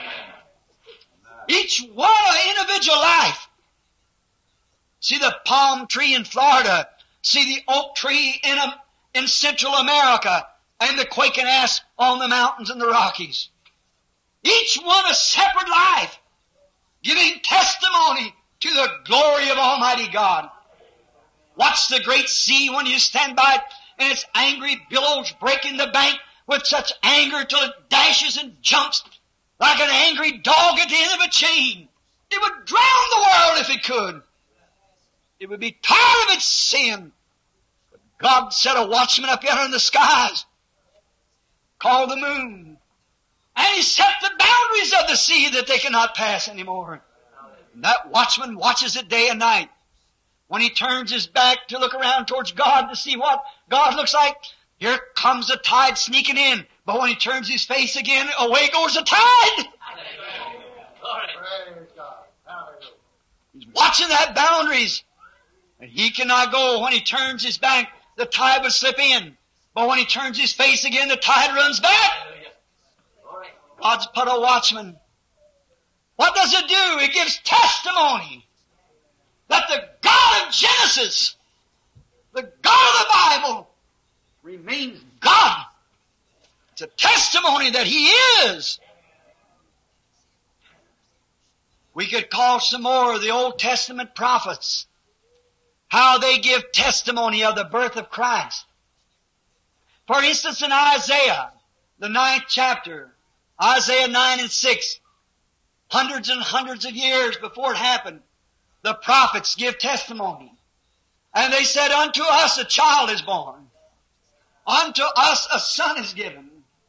Each one an individual life. See the palm tree in Florida. See the oak tree in Central America. And the quaking asp on the mountains and the Rockies. Each one a separate life, giving testimony to the glory of Almighty God. Watch the great sea when you stand by it, and its angry billows breaking the bank with such anger till it dashes and jumps like an angry dog at the end of a chain. It would drown the world if it could. It would be tired of its sin. But God set a watchman up yonder in the skies, called the moon. And He set the boundaries of the sea that they cannot pass anymore. And that watchman watches it day and night. When he turns his back to look around towards God to see what God looks like, here comes the tide sneaking in. But when he turns his face again, away goes the tide. He's watching that boundaries. And he cannot go. When he turns his back, the tide would slip in. But when he turns his face again, the tide runs back. God's put a watchman. What does it do? It gives testimony that the God of Genesis, the God of the Bible, remains God. It's a testimony that He is. We could call some more of the Old Testament prophets, how they give testimony of the birth of Christ. For instance, in Isaiah, the 9th chapter, Isaiah 9 and 6, hundreds and hundreds of years before it happened, the prophets give testimony. And they said, unto us a child is born. Unto us a son is given.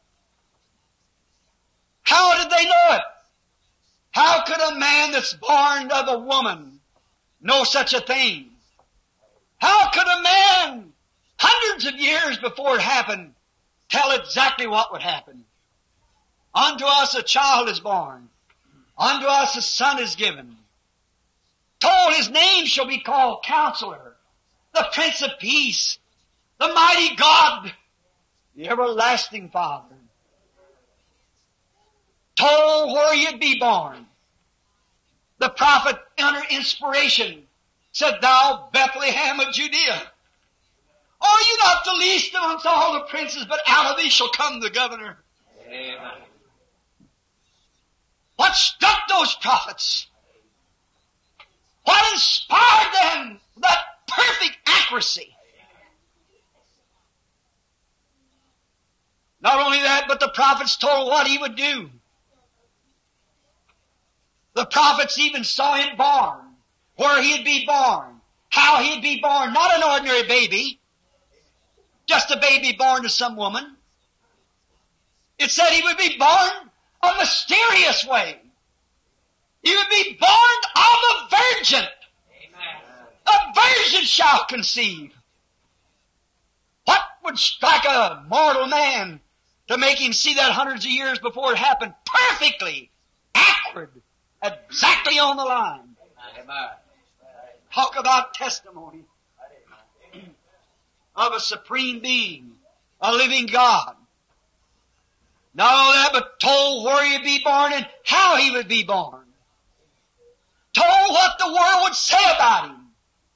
How did they know it? How could a man that's born of a woman know such a thing? How could a man, hundreds of years before it happened, tell exactly what would happen? Unto us a child is born. Unto us a son is given. Told his name shall be called Counselor, the Prince of Peace, the Mighty God, the Everlasting Father. Told where he'd be born. The prophet, under inspiration, said, Thou Bethlehem of Judea, are you not the least amongst all the princes, but out of thee shall come the governor. Amen. What struck those prophets? What inspired them? That perfect accuracy. Not only that, but the prophets told what he would do. The prophets even saw him born, where he'd be born, how he'd be born. Not an ordinary baby, just a baby born to some woman. It said he would be born a mysterious way. He would be born of a virgin. Amen. A virgin shall conceive. What would strike a mortal man to make him see that hundreds of years before it happened perfectly, accurate, exactly on the line? Amen. Talk about testimony of a supreme being, a living God. Not only that, but told where he'd be born and how he would be born. Told what the world would say about him.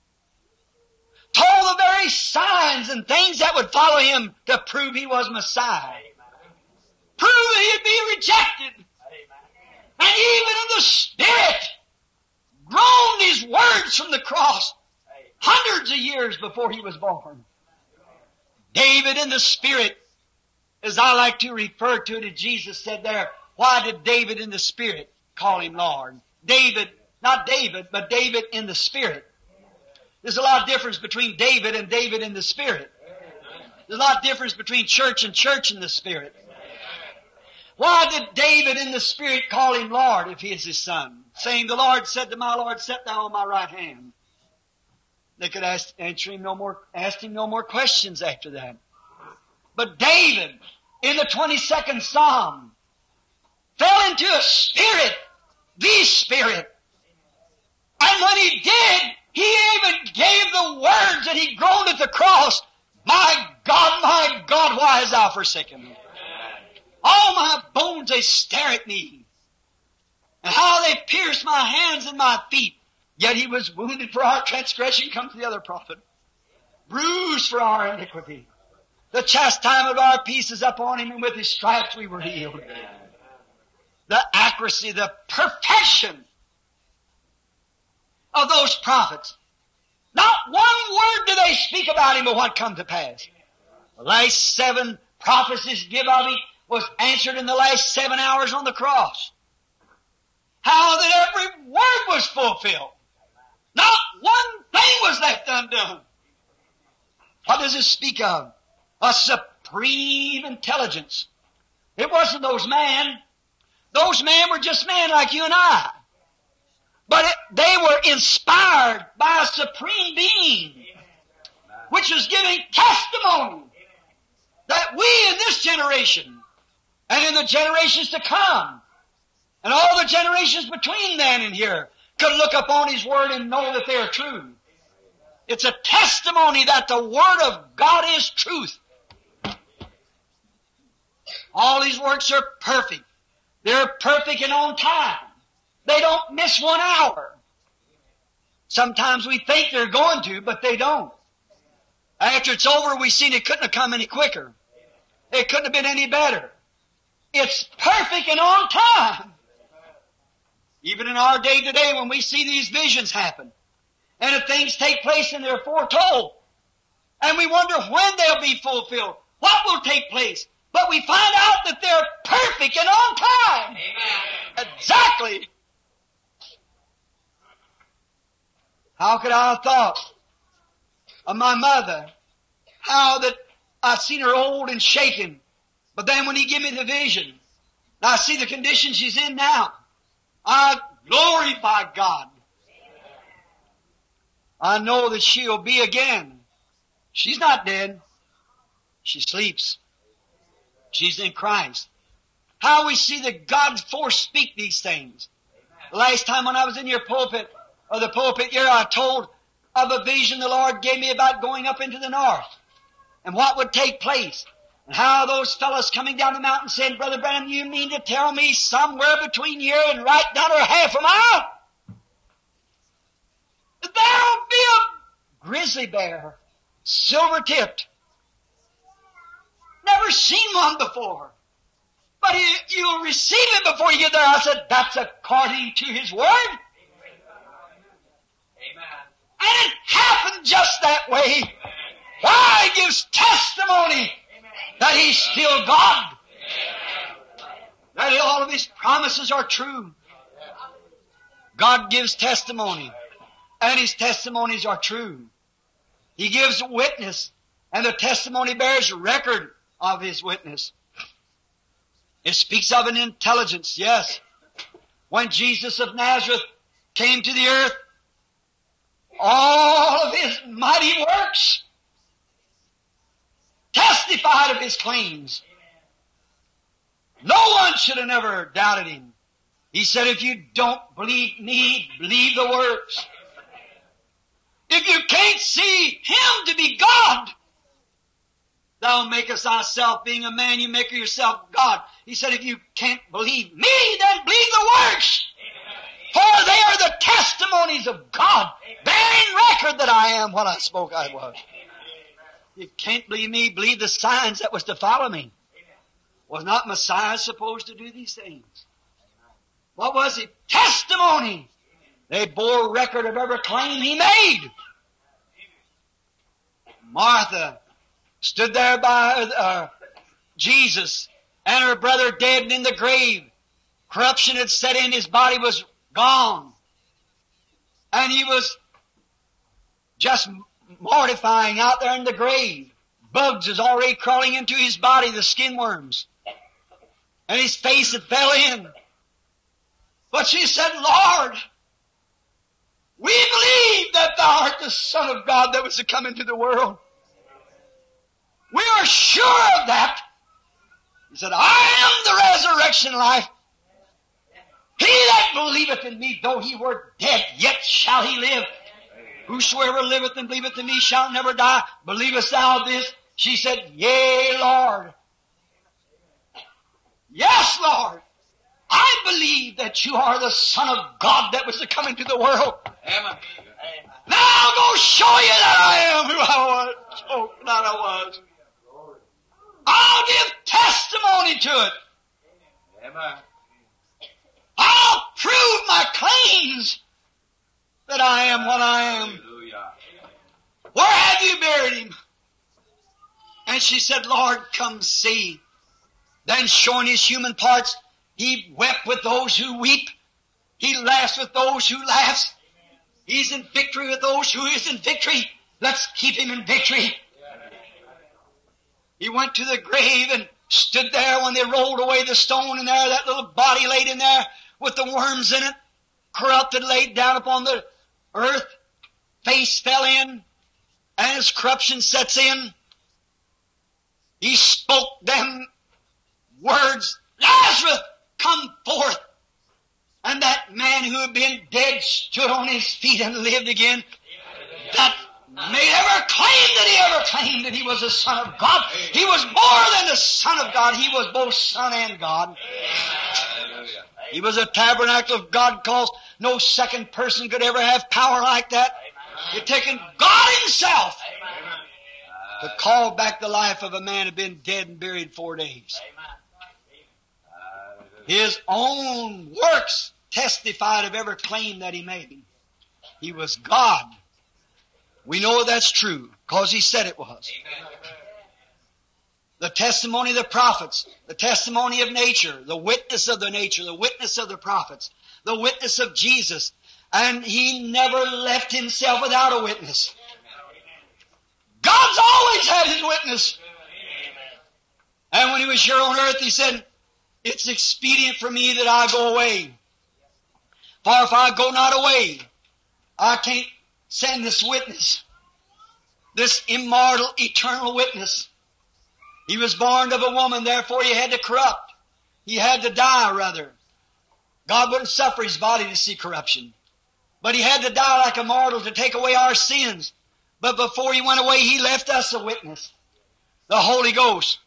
Told the very signs and things that would follow him to prove he was Messiah. Prove that he'd be rejected. And even in the Spirit, groaned his words from the cross hundreds of years before he was born. David in the Spirit, as I like to refer to it, as Jesus said there, why did David in the Spirit call him Lord? David, not David, but David in the Spirit. There's a lot of difference between David and David in the Spirit. There's a lot of difference between church and church in the Spirit. Why did David in the Spirit call him Lord if he is his son? Saying, the Lord said to my Lord, set thou on my right hand. They could ask him no more questions after that. But David, in the 22nd Psalm, fell into a spirit, the Spirit. And when he did, he even gave the words that he groaned at the cross, my God, why hast thou forsaken me? All my bones, they stare at me. And how they pierced my hands and my feet. Yet he was wounded for our transgression, comes the other prophet. Bruised for our iniquity. The chastisement of our peace is upon him, and with his stripes we were healed. The accuracy, the perfection of those prophets. Not one word do they speak about him, but what come to pass. The last 7 prophecies give of him was answered in the last 7 hours on the cross. How that every word was fulfilled. Not one thing was left undone. What does it speak of? A supreme intelligence. It wasn't those men. Those men were just men like you and I. But they were inspired by a supreme being, which was giving testimony that we in this generation and in the generations to come and all the generations between then and here could look upon His Word and know that they are true. It's a testimony that the Word of God is truth. All His works are perfect. They're perfect and on time. They don't miss 1 hour. Sometimes we think they're going to, but they don't. After it's over, we've seen it couldn't have come any quicker. It couldn't have been any better. It's perfect and on time. Even in our day today, when we see these visions happen, and if things take place and they're foretold, and we wonder when they'll be fulfilled, what will take place, but we find out that they're perfect and on time. Amen. Exactly How could I have thought of my mother? How that I've seen her old and shaken. But then when He gave me the vision, and I see the condition she's in now, I glorify God. I know that she'll be again. She's not dead. She sleeps. She's in Christ. How we see that God forespeak these things. The last time when I was in your pulpit, or the pulpit here, I told of a vision the Lord gave me about going up into the north and what would take place. And how those fellows coming down the mountain said, Brother Branham, you mean to tell me somewhere between here and right down or half a mile, there'll be a grizzly bear, silver-tipped. Never seen one before. But you'll receive it before you get there. I said, that's according to His Word. Amen. And it happened just that way. Why? He gives testimony that He's still God. That all of His promises are true. God gives testimony, and His testimonies are true. He gives witness, and the testimony bears record of His witness. It speaks of an intelligence, yes. When Jesus of Nazareth came to the earth, all of His mighty works testified of His claims. No one should have never doubted Him. He said, if you don't believe me, believe the works. If you can't see Him to be God, thou makest thyself, being a man, you make yourself God. He said, if you can't believe me, then believe the works. For they are the testimonies of God, bearing record that I am what I spoke I was. If you can't believe me, believe the signs that was to follow me. Was not Messiah supposed to do these things? What was it? Testimony. They bore record of every claim He made. Martha stood there by Jesus and her brother dead and in the grave. Corruption had set in, his body was gone. And he was just mortifying out there in the grave. Bugs was already crawling into his body, the skin worms. And his face had fell in. But she said, Lord, we believe that Thou art the Son of God that was to come into the world. We are sure of that. He said, I am the resurrection life. He that believeth in me, though he were dead, yet shall he live. Whosoever liveth and believeth in me shall never die. Believest thou this? She said, Yea, Lord. Yes, Lord. I believe that you are the Son of God that was to come into the world. Amen. Now I'll go show you that I am who I was. Oh, that I was. I'll give testimony to it. Amen. I'll prove my claims that I am what I am. Hallelujah. Where have you buried Him? And she said, Lord, come see. Then showing His human parts, He wept with those who weep. He laughs with those who laugh. He's in victory with those who is in victory. Let's keep Him in victory. He went to the grave and stood there when they rolled away the stone, and there that little body laid in there with the worms in it, corrupted, laid down upon the earth. Face fell in, and His corruption sets in. He spoke them words, Lazarus, come forth. And that man who had been dead stood on his feet and lived again. That made ever claim that he ever claimed that he was the Son of God. He was more than the Son of God. He was both Son and God. He was a tabernacle of God, because no second person could ever have power like that. It taken God Himself to call back the life of a man who had been dead and buried 4 days. His own works testified of every claim that He made. He was God. We know that's true, because He said it was. The testimony of the prophets, the testimony of nature, the witness of the nature, the witness of the prophets, the witness of Jesus, And He never left Himself without a witness. God's always had His witness. And when He was here on earth, He said, it's expedient for me that I go away. For if I go not away, I can't send this witness, this immortal, eternal witness. He was born of a woman, therefore He had to corrupt. He had to die, rather. God wouldn't suffer His body to see corruption. But He had to die like a mortal to take away our sins. But before He went away, He left us a witness, the Holy Ghost.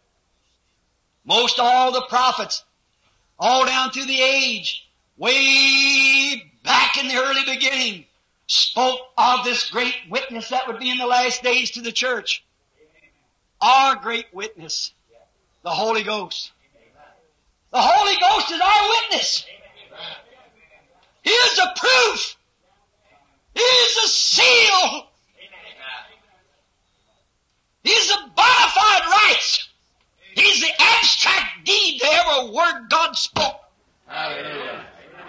Most all the prophets, all down through the age, way back in the early beginning, spoke of this great witness that would be in the last days to the church. Our great witness, the Holy Ghost. The Holy Ghost is our witness. He is the proof. He is the seal. He is the bona fide rights. He's the abstract deed to every word God spoke. Hallelujah.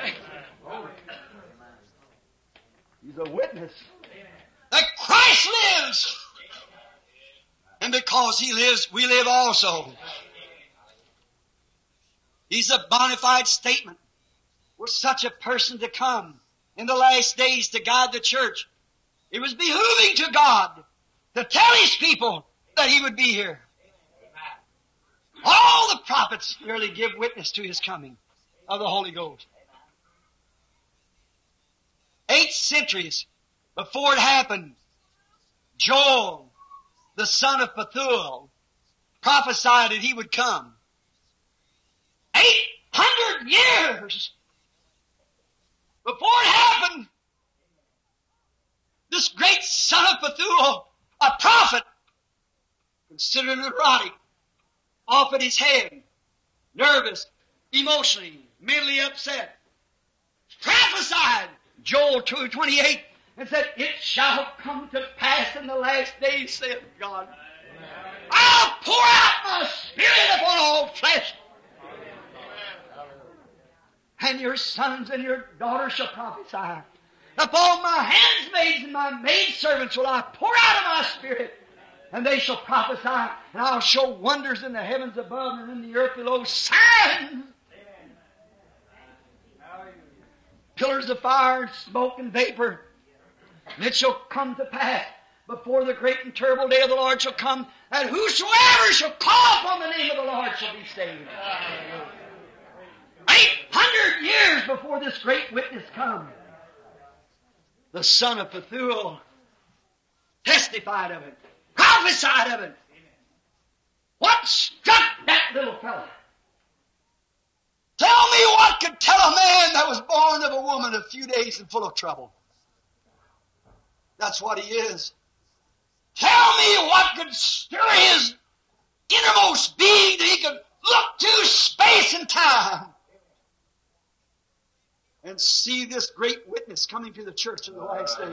He's a witness that Christ lives. And because He lives, we live also. He's a bona fide statement. Was such a person to come in the last days to guide the church. It was behooving to God to tell His people that He would be here. All the prophets merely give witness to His coming of the Holy Ghost. 8 centuries before it happened, Joel, the son of Pethuel, prophesied that he would come. 800 years before it happened, this great son of Pethuel, a prophet, considered neurotic, off at his head, nervous, emotionally, mentally upset, prophesied Joel 2:28 and said, it shall come to pass in the last days, saith God, I'll pour out my Spirit upon all flesh. And your sons and your daughters shall prophesy. Upon my handmaids and my maidservants will I pour out of my Spirit. And they shall prophesy, and I'll show wonders in the heavens above and in the earth below, signs. Pillars of fire and smoke and vapor. And it shall come to pass before the great and terrible day of the Lord shall come, that whosoever shall call upon the name of the Lord shall be saved. 800 years before this great witness comes, the son of Pethuel testified of it, prophesied of it. What struck that little fellow? Tell me what could tell a man that was born of a woman a few days and full of trouble. That's what he is. Tell me what could stir his innermost being that he could look to space and time and see this great witness coming to the church in the last days.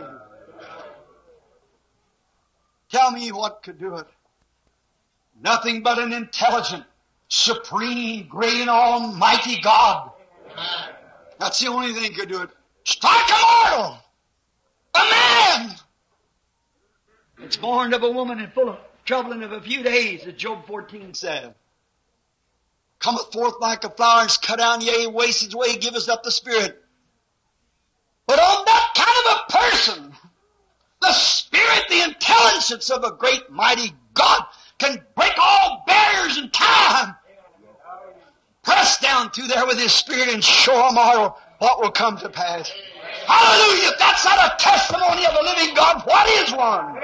Tell me what could do it. Nothing but an intelligent, supreme, great and almighty God. That's the only thing could do it. Strike a mortal, a man. It's born of a woman and full of trouble and of a few days, as Job 14 said. Cometh forth like a flower and is cut down, yea, wastes away, giveth up the Spirit. But on that kind of a person, the Spirit, the intelligence of a great mighty God can break all barriers in time. Press down through there with His Spirit and show a mortal what will come to pass. Hallelujah! If that's not a testimony of a living God, what is one?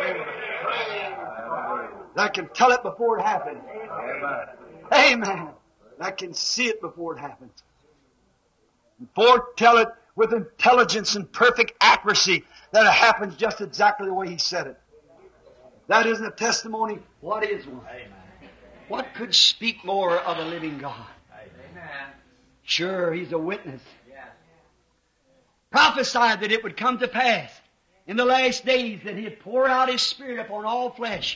That can tell it before it happens. Amen. That can see it before it happens. And foretell it with intelligence and perfect accuracy that it happens just exactly the way He said it. That isn't a testimony. What is one? What could speak more of a living God? Sure, He's a witness. Prophesied that it would come to pass in the last days that He'd pour out His Spirit upon all flesh.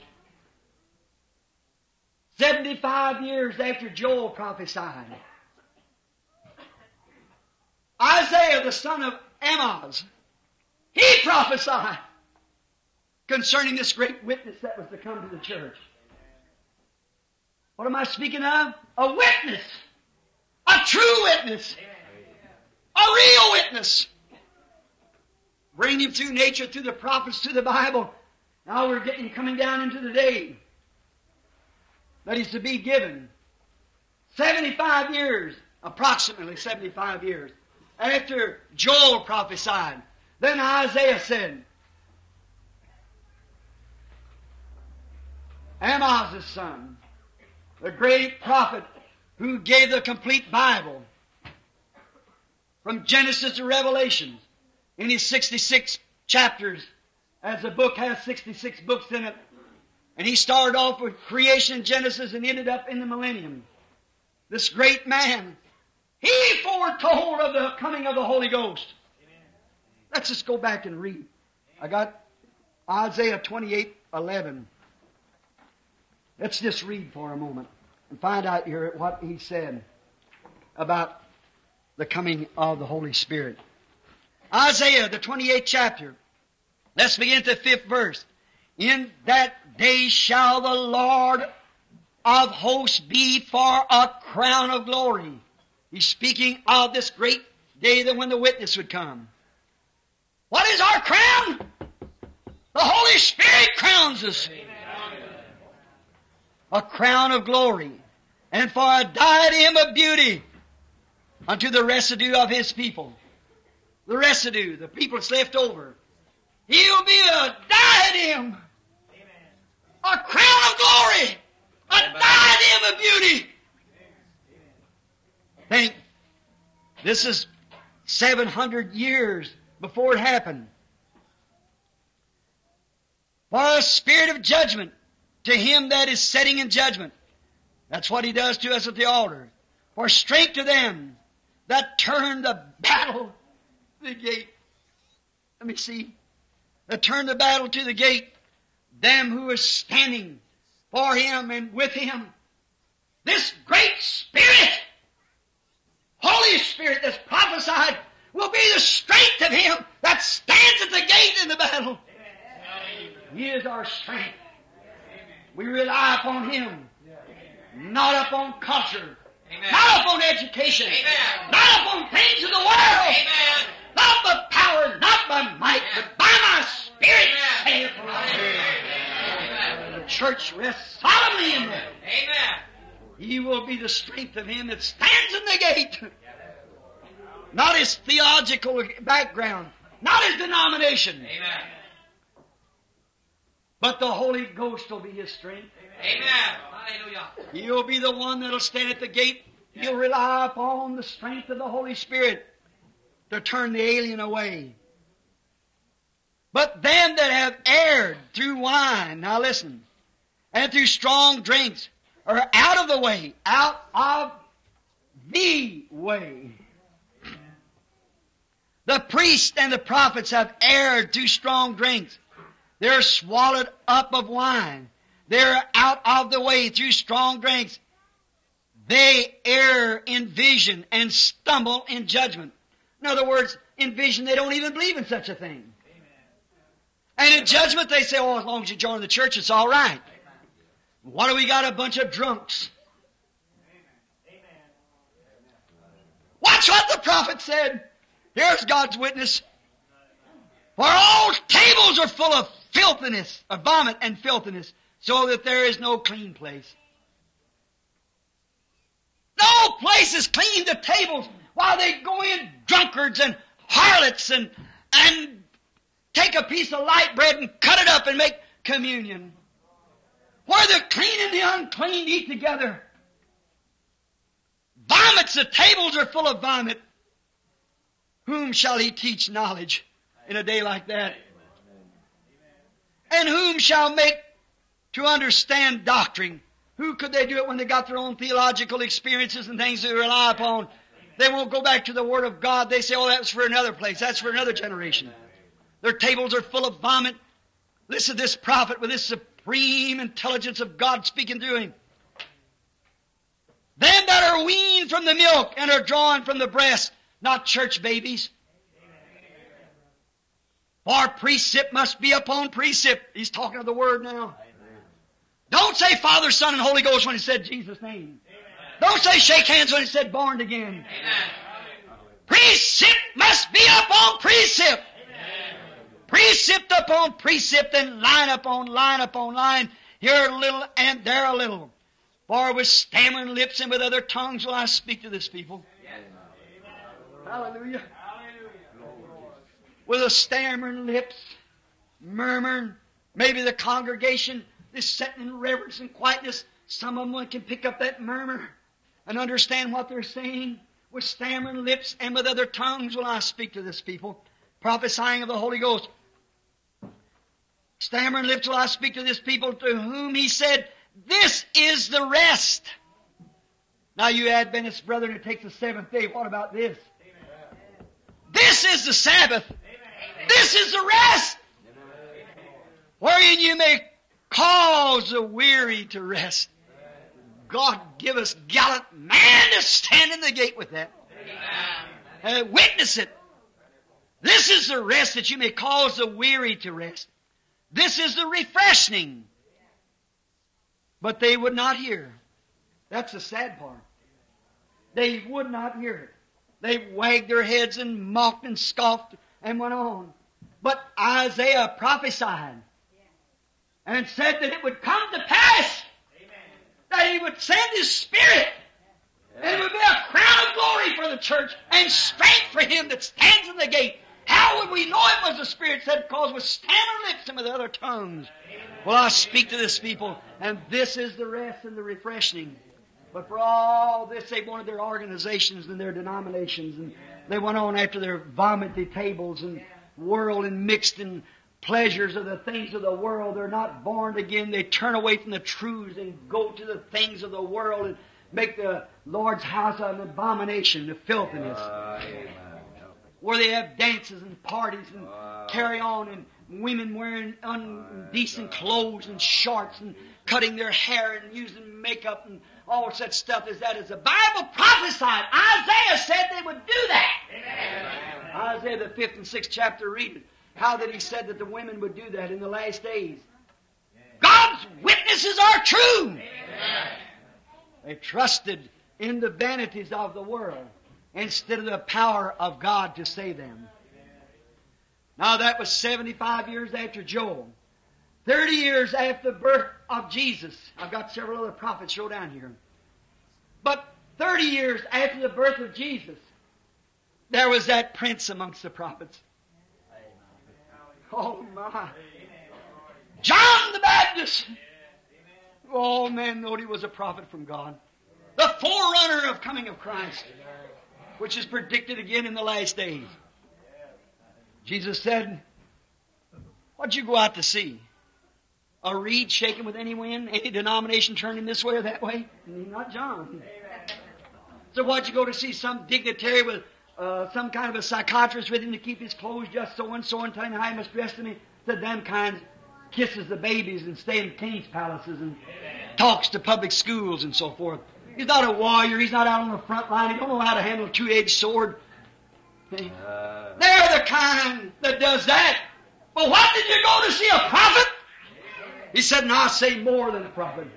75 years after Joel prophesied, Isaiah, the son of Amos. He prophesied concerning this great witness that was to come to the church. What am I speaking of? A witness. A true witness. A real witness. Bring him through nature, through the prophets, through the Bible. Now we're coming down into the day that is to be given. 75 years, approximately 75 years, after Joel prophesied. Then Isaiah said, Amos' son, the great prophet who gave the complete Bible from Genesis to Revelation in his 66 chapters, as the book has 66 books in it. And he started off with creation in Genesis and ended up in the millennium. This great man, he foretold of the coming of the Holy Ghost. Let's just go back and read. I got Isaiah 28:11. Let's just read for a moment and find out here what he said about the coming of the Holy Spirit. Isaiah, the 28th chapter. Let's begin at the 5th verse. In that day shall the Lord of hosts be for a crown of glory. He's speaking of this great day that when the witness would come. What is our crown? The Holy Spirit crowns us. A crown of glory, and for a diadem of beauty unto the residue of His people. The residue, the people that's left over. He'll be a diadem, a crown of glory, a diadem of beauty. Think, this is 700 years before it happened. For a spirit of judgment to him that is sitting in judgment. That's what He does to us at the altar. For strength to them that turn the battle to the gate. Let me see. That turn the battle to the gate. Them who are standing for Him and with Him. This great Spirit, Holy Spirit that's prophesied, will be the strength of Him that stands at the gate in the battle. He is our strength. We rely upon Him, not upon culture, not upon education, not upon things of the world, not by power, not by might, but by my Spirit, saith the Lord. The church rests solemnly in that. He will be the strength of Him that stands in the gate. Not his theological background, not his denomination. But the Holy Ghost will be his strength. He'll be the one that'll stand at the gate. He'll rely upon the strength of the Holy Spirit to turn the alien away. But them that have erred through wine, now listen, and through strong drinks, are out of the way, out of the way. The priests and the prophets have erred through strong drinks. They're swallowed up of wine. They're out of the way through strong drinks. They err in vision and stumble in judgment. In other words, in vision they don't even believe in such a thing. And in judgment they say, oh, as long as you join the church, it's all right. What do we got? A bunch of drunks. Watch what the prophet said. Here's God's witness. For all tables are full of filthiness, of vomit and filthiness, so that there is no clean place. No place is clean, the tables, while they go in drunkards and harlots and take a piece of light bread and cut it up and make communion. Where the clean and the unclean eat together. Vomits, the tables are full of vomit. Whom shall he teach knowledge in a day like that? And whom shall make to understand doctrine? Who could they do it when they got their own theological experiences and things to rely upon? They won't go back to the Word of God. They say, oh, that's for another place. That's for another generation. Their tables are full of vomit. Listen to this prophet with this supreme intelligence of God speaking through him. Them that are weaned from the milk and are drawn from the breast, not church babies. For precept must be upon precept. He's talking of the Word now. Don't say Father, Son, and Holy Ghost when he said Jesus' name. Don't say shake hands when he said born again. Precept must be upon precept. Precept upon precept, and line upon line upon line. Here a little and there a little. For with stammering lips and with other tongues will I speak to this people. Hallelujah. With a stammering lips, murmuring, maybe the congregation is sitting in reverence and quietness. Some of them can pick up that murmur and understand what they're saying. With stammering lips and with other tongues will I speak to this people, prophesying of the Holy Ghost. Stammering lips will I speak to this people, to whom he said, this is the rest. Now you Adventist brethren who take the seventh day, what about this? This is the Sabbath. This is the rest. Wherein you may cause the weary to rest. God give us gallant man to stand in the gate with that. Witness it. This is the rest that you may cause the weary to rest. This is the refreshing. But they would not hear. That's the sad part. They would not hear it. They wagged their heads and mocked and scoffed and went on. But Isaiah prophesied and said that it would come to pass. That He would send His Spirit. And it would be a crown of glory for the church and strength for him that stands in the gate. How would we know it was the Spirit said? Because with stammering lips and with other tongues will I speak to this people. And this is the rest and the refreshing. But for all this, they wanted their organizations and their denominations. And they went on after their vomity tables and world and mixed in pleasures of the things of the world. They're not born again. They turn away from the truths and go to the things of the world and make the Lord's house an abomination, a filthiness. Where they have dances and parties and carry on, and women wearing indecent clothes and shorts and cutting their hair and using makeup and all such stuff as that. As the Bible prophesied, Isaiah said they would do that. Amen. Isaiah the 5th and 6th chapter, read it. How that he said that the women would do that in the last days. God's witnesses are true. Amen. They trusted in the vanities of the world instead of the power of God to save them. Now that was 75 years after Joel. 30 years after the birth of Jesus. I've got several other prophets show down here. But 30 years after the birth of Jesus, there was that prince amongst the prophets. Oh my. John the Baptist. All men know he was a prophet from God. The forerunner of coming of Christ, which is predicted again in the last days. Jesus said, what'd you go out to see? A reed shaken with any wind? Any denomination turning this way or that way? Not John. So what'd you go to see? Some dignitary with some kind of a psychiatrist with him to keep his clothes just so and so and tell him how he must dress them? Said them kinds kisses the babies and stay in king's palaces and talks to public schools and so forth. He's not a warrior. He's not out on the front line. He don't know how to handle a two-edged sword. They're the kind that does that. But what did you go to see? A prophet? He said, no, I say more than a prophet.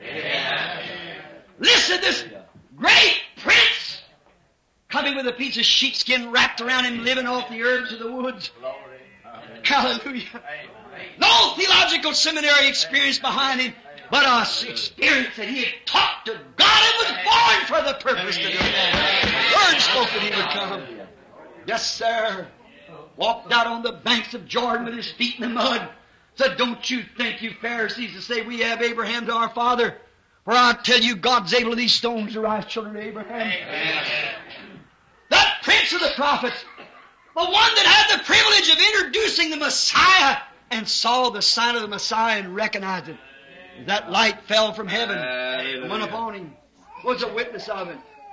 Listen, this great prince coming with a piece of sheepskin wrapped around him, living off the herbs of the woods. Hallelujah. No theological seminary experience behind him, but an experience that he had talked to God and was born for the purpose to do that. Word spoke that he would come. Yes, sir. Walked out on the banks of Jordan with his feet in the mud. Said, don't you think, you Pharisees, to say we have Abraham to our father? For I tell you, God's able of these stones to rise children of Abraham. Amen. That prince of the prophets, the one that had the privilege of introducing the Messiah and saw the sign of the Messiah and recognized it. That light fell from heaven and went upon him. Was a witness of it.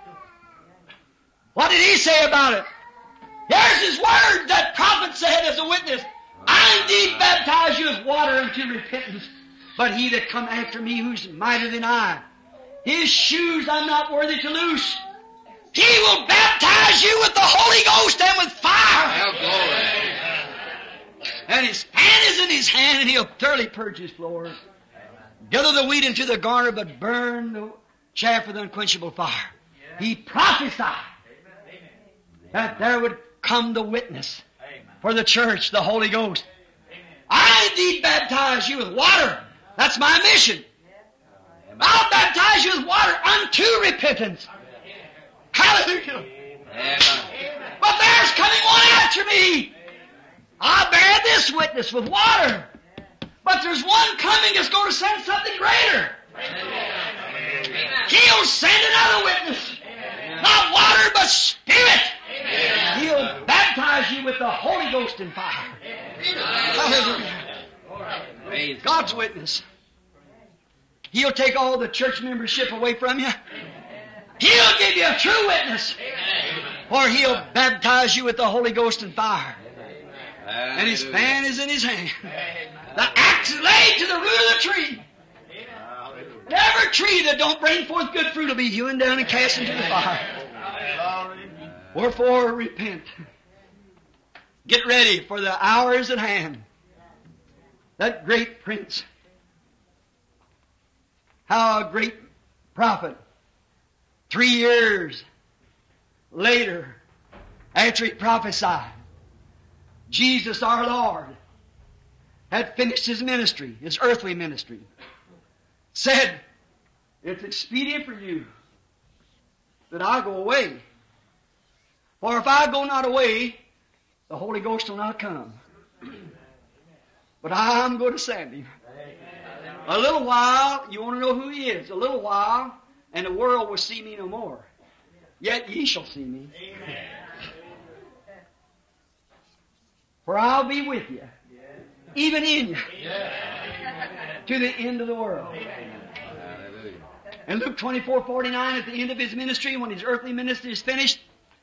What did he say about it? Here's his word that prophet said as a witness. I indeed baptize you with water unto repentance, but he that come after me who's mightier than I, his shoes I'm not worthy to loose. He will baptize you with the Holy Ghost and with fire. And His fan is in His hand, and He'll thoroughly purge His floor. Gather the wheat into the garner, but burn the chaff with unquenchable fire. He prophesied that there would come the witness for the church, the Holy Ghost. I indeed baptize you with water. That's my mission. I'll baptize you with water unto repentance. Hallelujah. But there's coming one after me. I bear this witness with water. But there's one coming that's going to send something greater. He'll send another witness. Not water, but Spirit. He'll baptize you with the Holy Ghost and fire. Hallelujah. God's witness. He'll take all the church membership away from you. He'll give you a true witness. Or He'll baptize you with the Holy Ghost and fire. And His fan is in His hand. The axe is laid to the root of the tree. And every tree that don't bring forth good fruit will be hewn down and cast into the fire. Wherefore, repent. Get ready, for the hour is at hand. That great prince, how a great prophet, 3 years later, after he prophesied, Jesus our Lord had finished His ministry, His earthly ministry, said, it's expedient for you that I go away. For if I go not away, the Holy Ghost will not come. But I'm going to send Him. A little while, you want to know who He is. A little while, and the world will see me no more. Yet ye shall see me. For I'll be with you, even in you, to the end of the world. And Luke 24:49, at the end of His ministry, when His earthly ministry is finished,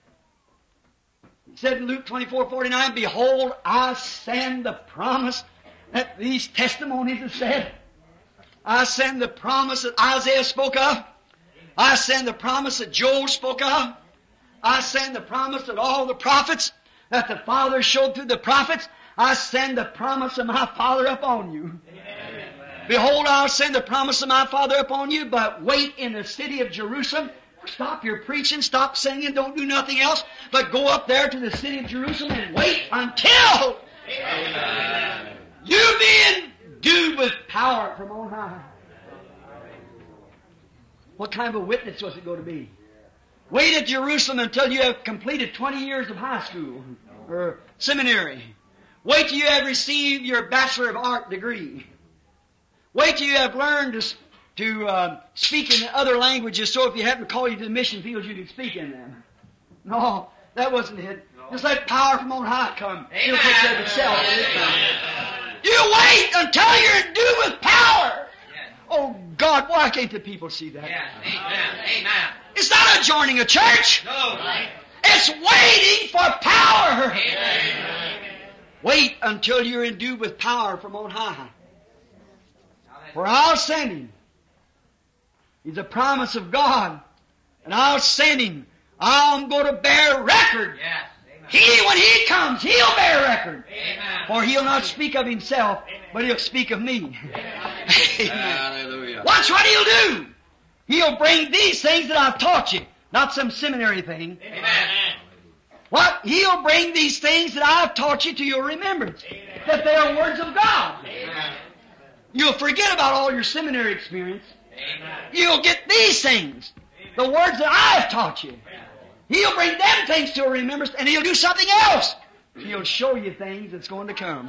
He said in Luke 24:49, behold, I send the promise that these testimonies have said. I send the promise that Isaiah spoke of. I send the promise that Joel spoke of. I send the promise that all the prophets that the Father showed through the prophets. I send the promise of my Father upon you. Amen. Behold, I'll send the promise of my Father upon you, but wait in the city of Jerusalem. Stop your preaching, stop singing, don't do nothing else, but go up there to the city of Jerusalem and wait until you be endued with power from on high. What kind of a witness was it going to be? Wait at Jerusalem until you have completed 20 years of high school or seminary. Wait till you have received your Bachelor of Art degree. Wait till you have learned to speak in other languages, so if you happen to call you to the mission fields, you can speak in them. No, that wasn't it. Just let power from on high come. It'll take care of itself. You wait until you're endued with power. Oh, God, why can't the people see that? Amen. It's not joining a church. No. It's waiting for power. Amen. Wait until you're endued with power from on high. For I'll send Him. He's a promise of God. And I'll send Him. I'm going to bear record. Yes. When He comes, He'll bear record. Amen. For He'll not speak of Himself, but He'll speak of me. Amen. Hallelujah. Watch what He'll do. He'll bring these things that I've taught you, not some seminary thing. Amen. What? He'll bring these things that I've taught you to your remembrance. That they are words of God. Amen. You'll forget about all your seminary experience. Amen. You'll get these things. The words that I've taught you. He'll bring them things to your remembrance, and He'll do something else. He'll show you things that's going to come.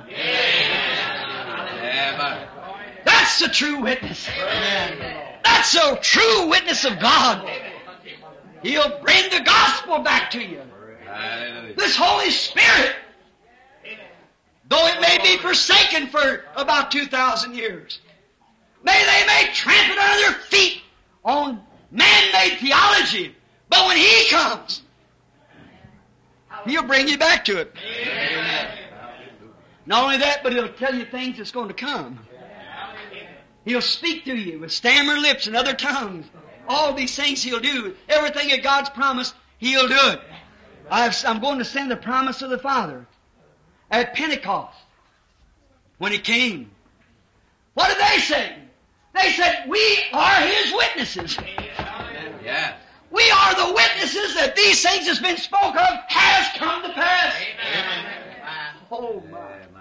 Amen. That's the true witness. That's a true witness of God. He'll bring the gospel back to you. Hallelujah. This Holy Spirit, though it may be forsaken for about 2,000 years, may trample it under their feet on man-made theology, but when He comes, He'll bring you back to it. Amen. Not only that, but He'll tell you things that's going to come. He'll speak to you with stammering lips and other tongues. All these things He'll do. Everything that God's promised, He'll do it. I'm going to send the promise of the Father. At Pentecost, when He came. What did they say? They said, we are His witnesses. Yes. We are the witnesses that these things that's been spoken of has come to pass. Amen. Oh my.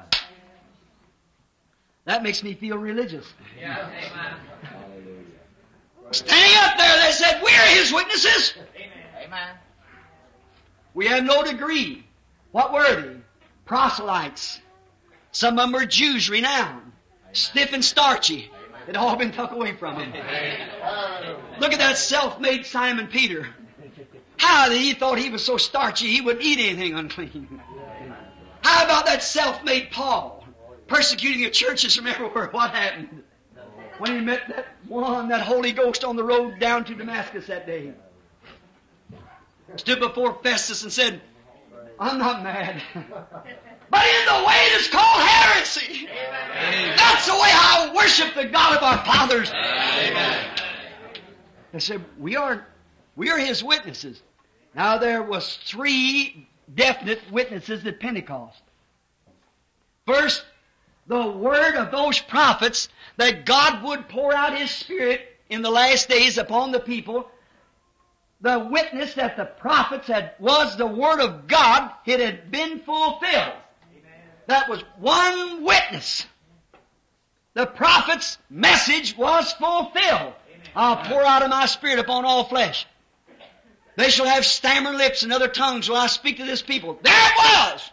That makes me feel religious. Yes. Amen. Standing up there, they said, we are His witnesses. Amen. We have no degree. What were they? Proselytes. Some of them were Jews renowned. Stiff and starchy. It all been tucked away from them. Look at that self-made Simon Peter. How he thought he was so starchy he wouldn't eat anything unclean. How about that self-made Paul? Persecuting the churches from everywhere. What happened? When he met that Holy Ghost on the road down to Damascus that day. Stood before Festus and said, I'm not mad. But in the way that's called heresy. Amen. That's the way I worship the God of our fathers. Amen. They said, we are His witnesses. Now there was 3 definite witnesses at Pentecost. First, the word of those prophets that God would pour out His Spirit in the last days upon the people. The witness that the prophets was the Word of God, it had been fulfilled. That was one witness. The prophet's message was fulfilled. I'll pour out of my Spirit upon all flesh. They shall have stammering lips and other tongues when I speak to this people. There it was!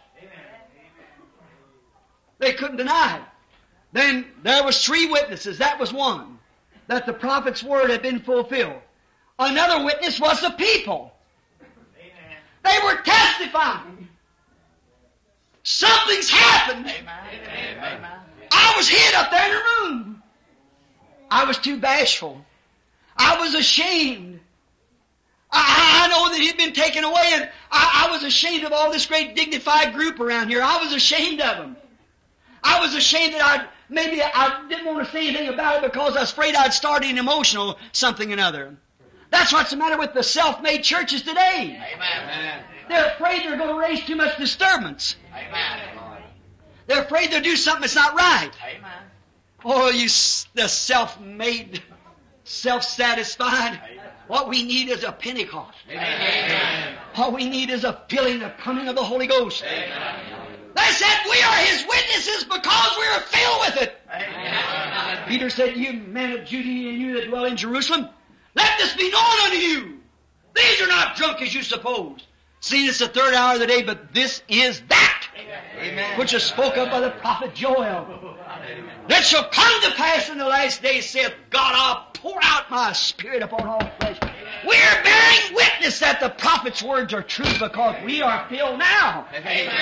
They couldn't deny it. Then there was 3 witnesses. That was one. That the prophet's word had been fulfilled. Another witness was the people. They were testifying. Something's happened. Amen. I was hid up there in the room. I was too bashful. I was ashamed. I know that He'd been taken away, and I was ashamed of all this great dignified group around here. I was ashamed of them. I was ashamed that I didn't want to say anything about it because I was afraid I'd start an emotional something or another. That's what's the matter with the self-made churches today. Amen. They're afraid they're going to raise too much disturbance. Amen. They're afraid they'll do something that's not right. Amen. Oh, the self-made, self-satisfied. What we need is a Pentecost. Amen. What we need is a filling, the coming of the Holy Ghost. Amen. They said, we are His witnesses because we are filled with it. Amen. Peter said, you men of Judea and you that dwell in Jerusalem, let this be known unto you. These are not drunk as you suppose. Seeing it's the 3rd hour of the day, but this is that. Amen. Which is spoken of by the prophet Joel. That shall come to pass in the last days, saith God, I'll pour out my Spirit upon all flesh. We are bearing witness that the prophet's words are true because we are filled now. Amen.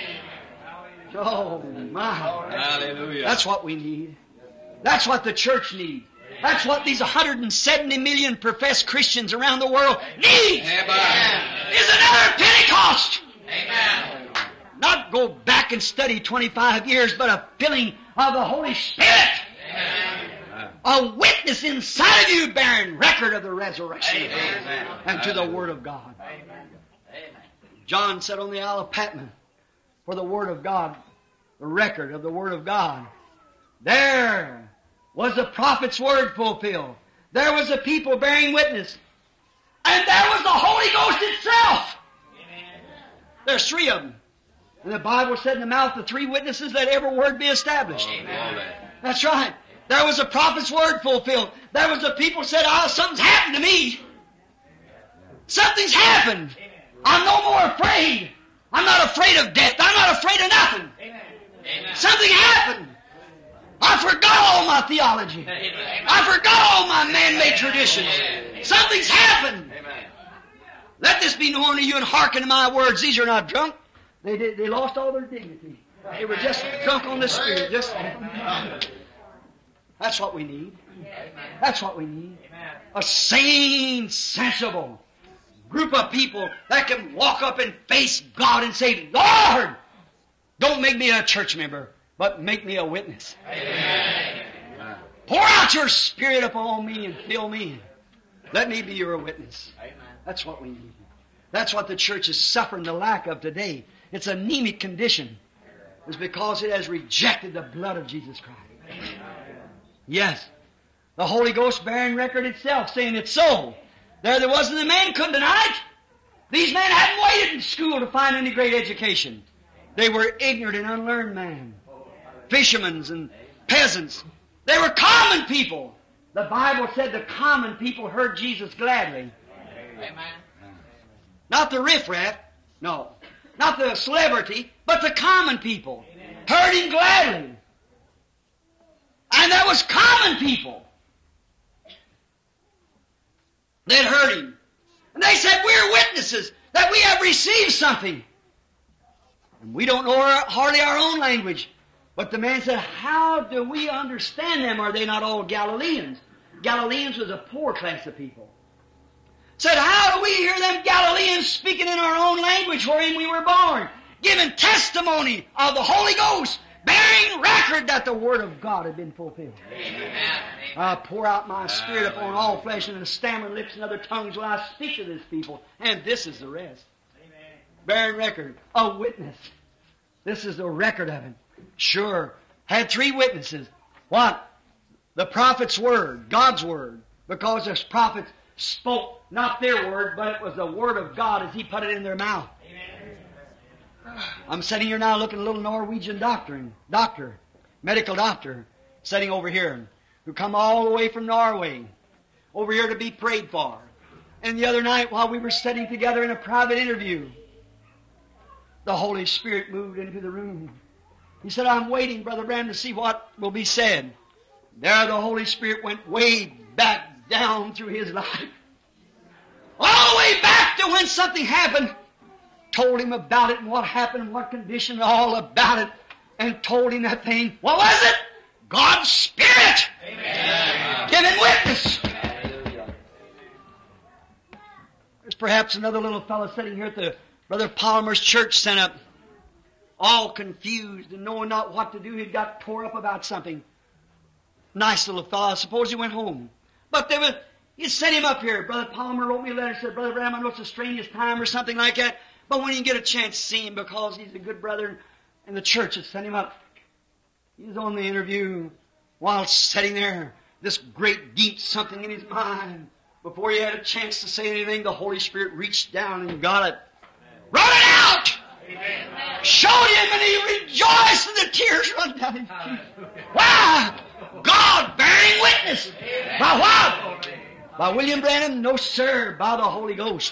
Oh, my. Hallelujah. That's what we need. That's what the church needs. That's what these 170 million professed Christians around the world need. Amen. Is another Pentecost. Amen. Not go back and study 25 years, but a filling of the Holy Spirit. Amen. A witness inside of you bearing record of the resurrection of Amen. God and to the Word of God. Amen. John said on the Isle of Patmos, for the Word of God, the record of the Word of God. There was the prophet's word fulfilled. There was the people bearing witness. And there was the Holy Ghost itself. Amen. There's 3 of them. And the Bible said in the mouth of 3 witnesses that every word be established. Amen. That's right. There was the prophet's word fulfilled. There was the people said, something's happened to me. Something's happened. I'm no more afraid. I'm not afraid of death. I'm not afraid of nothing. Amen. Something happened. I forgot all my theology. I forgot all my man-made traditions. Something's happened. Amen. Let this be known to you and hearken to my words. These are not drunk. They lost all their dignity. They were just drunk on the Spirit. That's what we need. That's what we need. A sane, sensible group of people that can walk up and face God and say, Lord, don't make me a church member, but make me a witness. Amen. Pour out your Spirit upon me and fill me. Let me be your witness. Amen. That's what we need. That's what the church is suffering the lack of today. It's an anemic condition. is because it has rejected the blood of Jesus Christ. Yes. The Holy Ghost bearing record itself, saying it's so. There wasn't a man couldn't deny it. These men hadn't waited in school to find any great education. They were ignorant and unlearned men. Fishermen and peasants. They were common people. The Bible said the common people heard Jesus gladly. Amen. Not the riffraff, no. Not the celebrity, but the common people heard Him gladly. And that was common people that heard Him. And they said, we're witnesses that we have received something. And we don't know hardly our own language. But the man said, how do we understand them? Are they not all Galileans? Galileans was a poor class of people. Said, how do we hear them Galileans speaking in our own language wherein we were born, giving testimony of the Holy Ghost, bearing record that the Word of God had been fulfilled? I pour out my Spirit upon all flesh, and the stammering lips and other tongues will I speak to this people. And this is the rest. Bearing record, a witness. This is the record of it. Sure. Had 3 witnesses. What? The prophet's word, God's word. Because the prophets spoke not their word, but it was the word of God as He put it in their mouth. I'm sitting here now looking at a little Norwegian doctor, medical doctor, sitting over here, who come all the way from Norway, over here to be prayed for. And the other night while we were sitting together in a private interview, the Holy Spirit moved into the room. He said, I'm waiting, Brother Branham, to see what will be said. There the Holy Spirit went way back down through his life. All the way back to when something happened. Told him about it and what happened and what condition, all about it. And told him that thing. What was it? God's Spirit. Amen. Giving witness. There's perhaps another little fellow sitting here at the Brother Palmer's church sent up, all confused and knowing not what to do. He got tore up about something. Nice little fellow. I suppose he went home. But he sent him up here. Brother Palmer wrote me a letter and said, Brother Branham, I know it's the strangest time or something like that, but when you get a chance to see him, because he's a good brother and the church has sent him up. He was on the interview while sitting there, this great deep something in his mind. Before he had a chance to say anything, the Holy Spirit reached down and got it. Wrote it out! Amen. Showed him, and he rejoiced, and the tears run down his cheeks. Why? God bearing witness. Amen. By what? By William Branham? No, sir. By the Holy Ghost.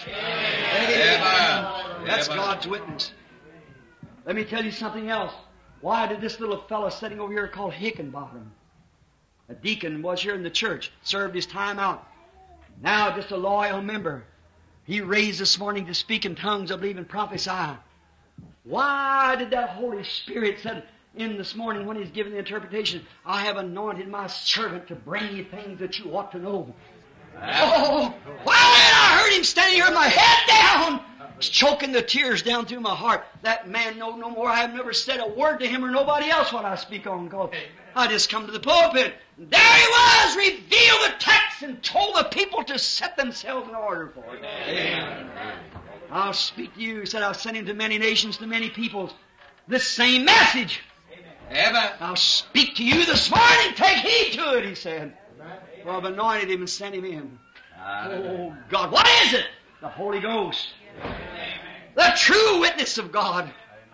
Amen. That's God's witness. Let me tell you something else. Why did this little fellow sitting over here called Hickenbottom, a deacon, was here in the church, served his time out, now just a loyal member, he raised this morning to speak in tongues, I believe, and prophesy. Why did that Holy Spirit said in this morning when He's giving the interpretation, I have anointed my servant to bring you things that you ought to know. Oh, why I heard him standing here with my head down, choking the tears down through my heart. That man no more. I have never said a word to him or nobody else what I speak on. Because I just come to the pulpit. There he was, revealed the text and told the people to set themselves in order for it. Amen. I'll speak to you. He said, I'll send him to many nations, to many peoples. This same message. Amen. I'll speak to you this morning. Take heed to it, he said. For I've anointed him and sent him in. Oh, God. What is it? The Holy Ghost. The true witness of God.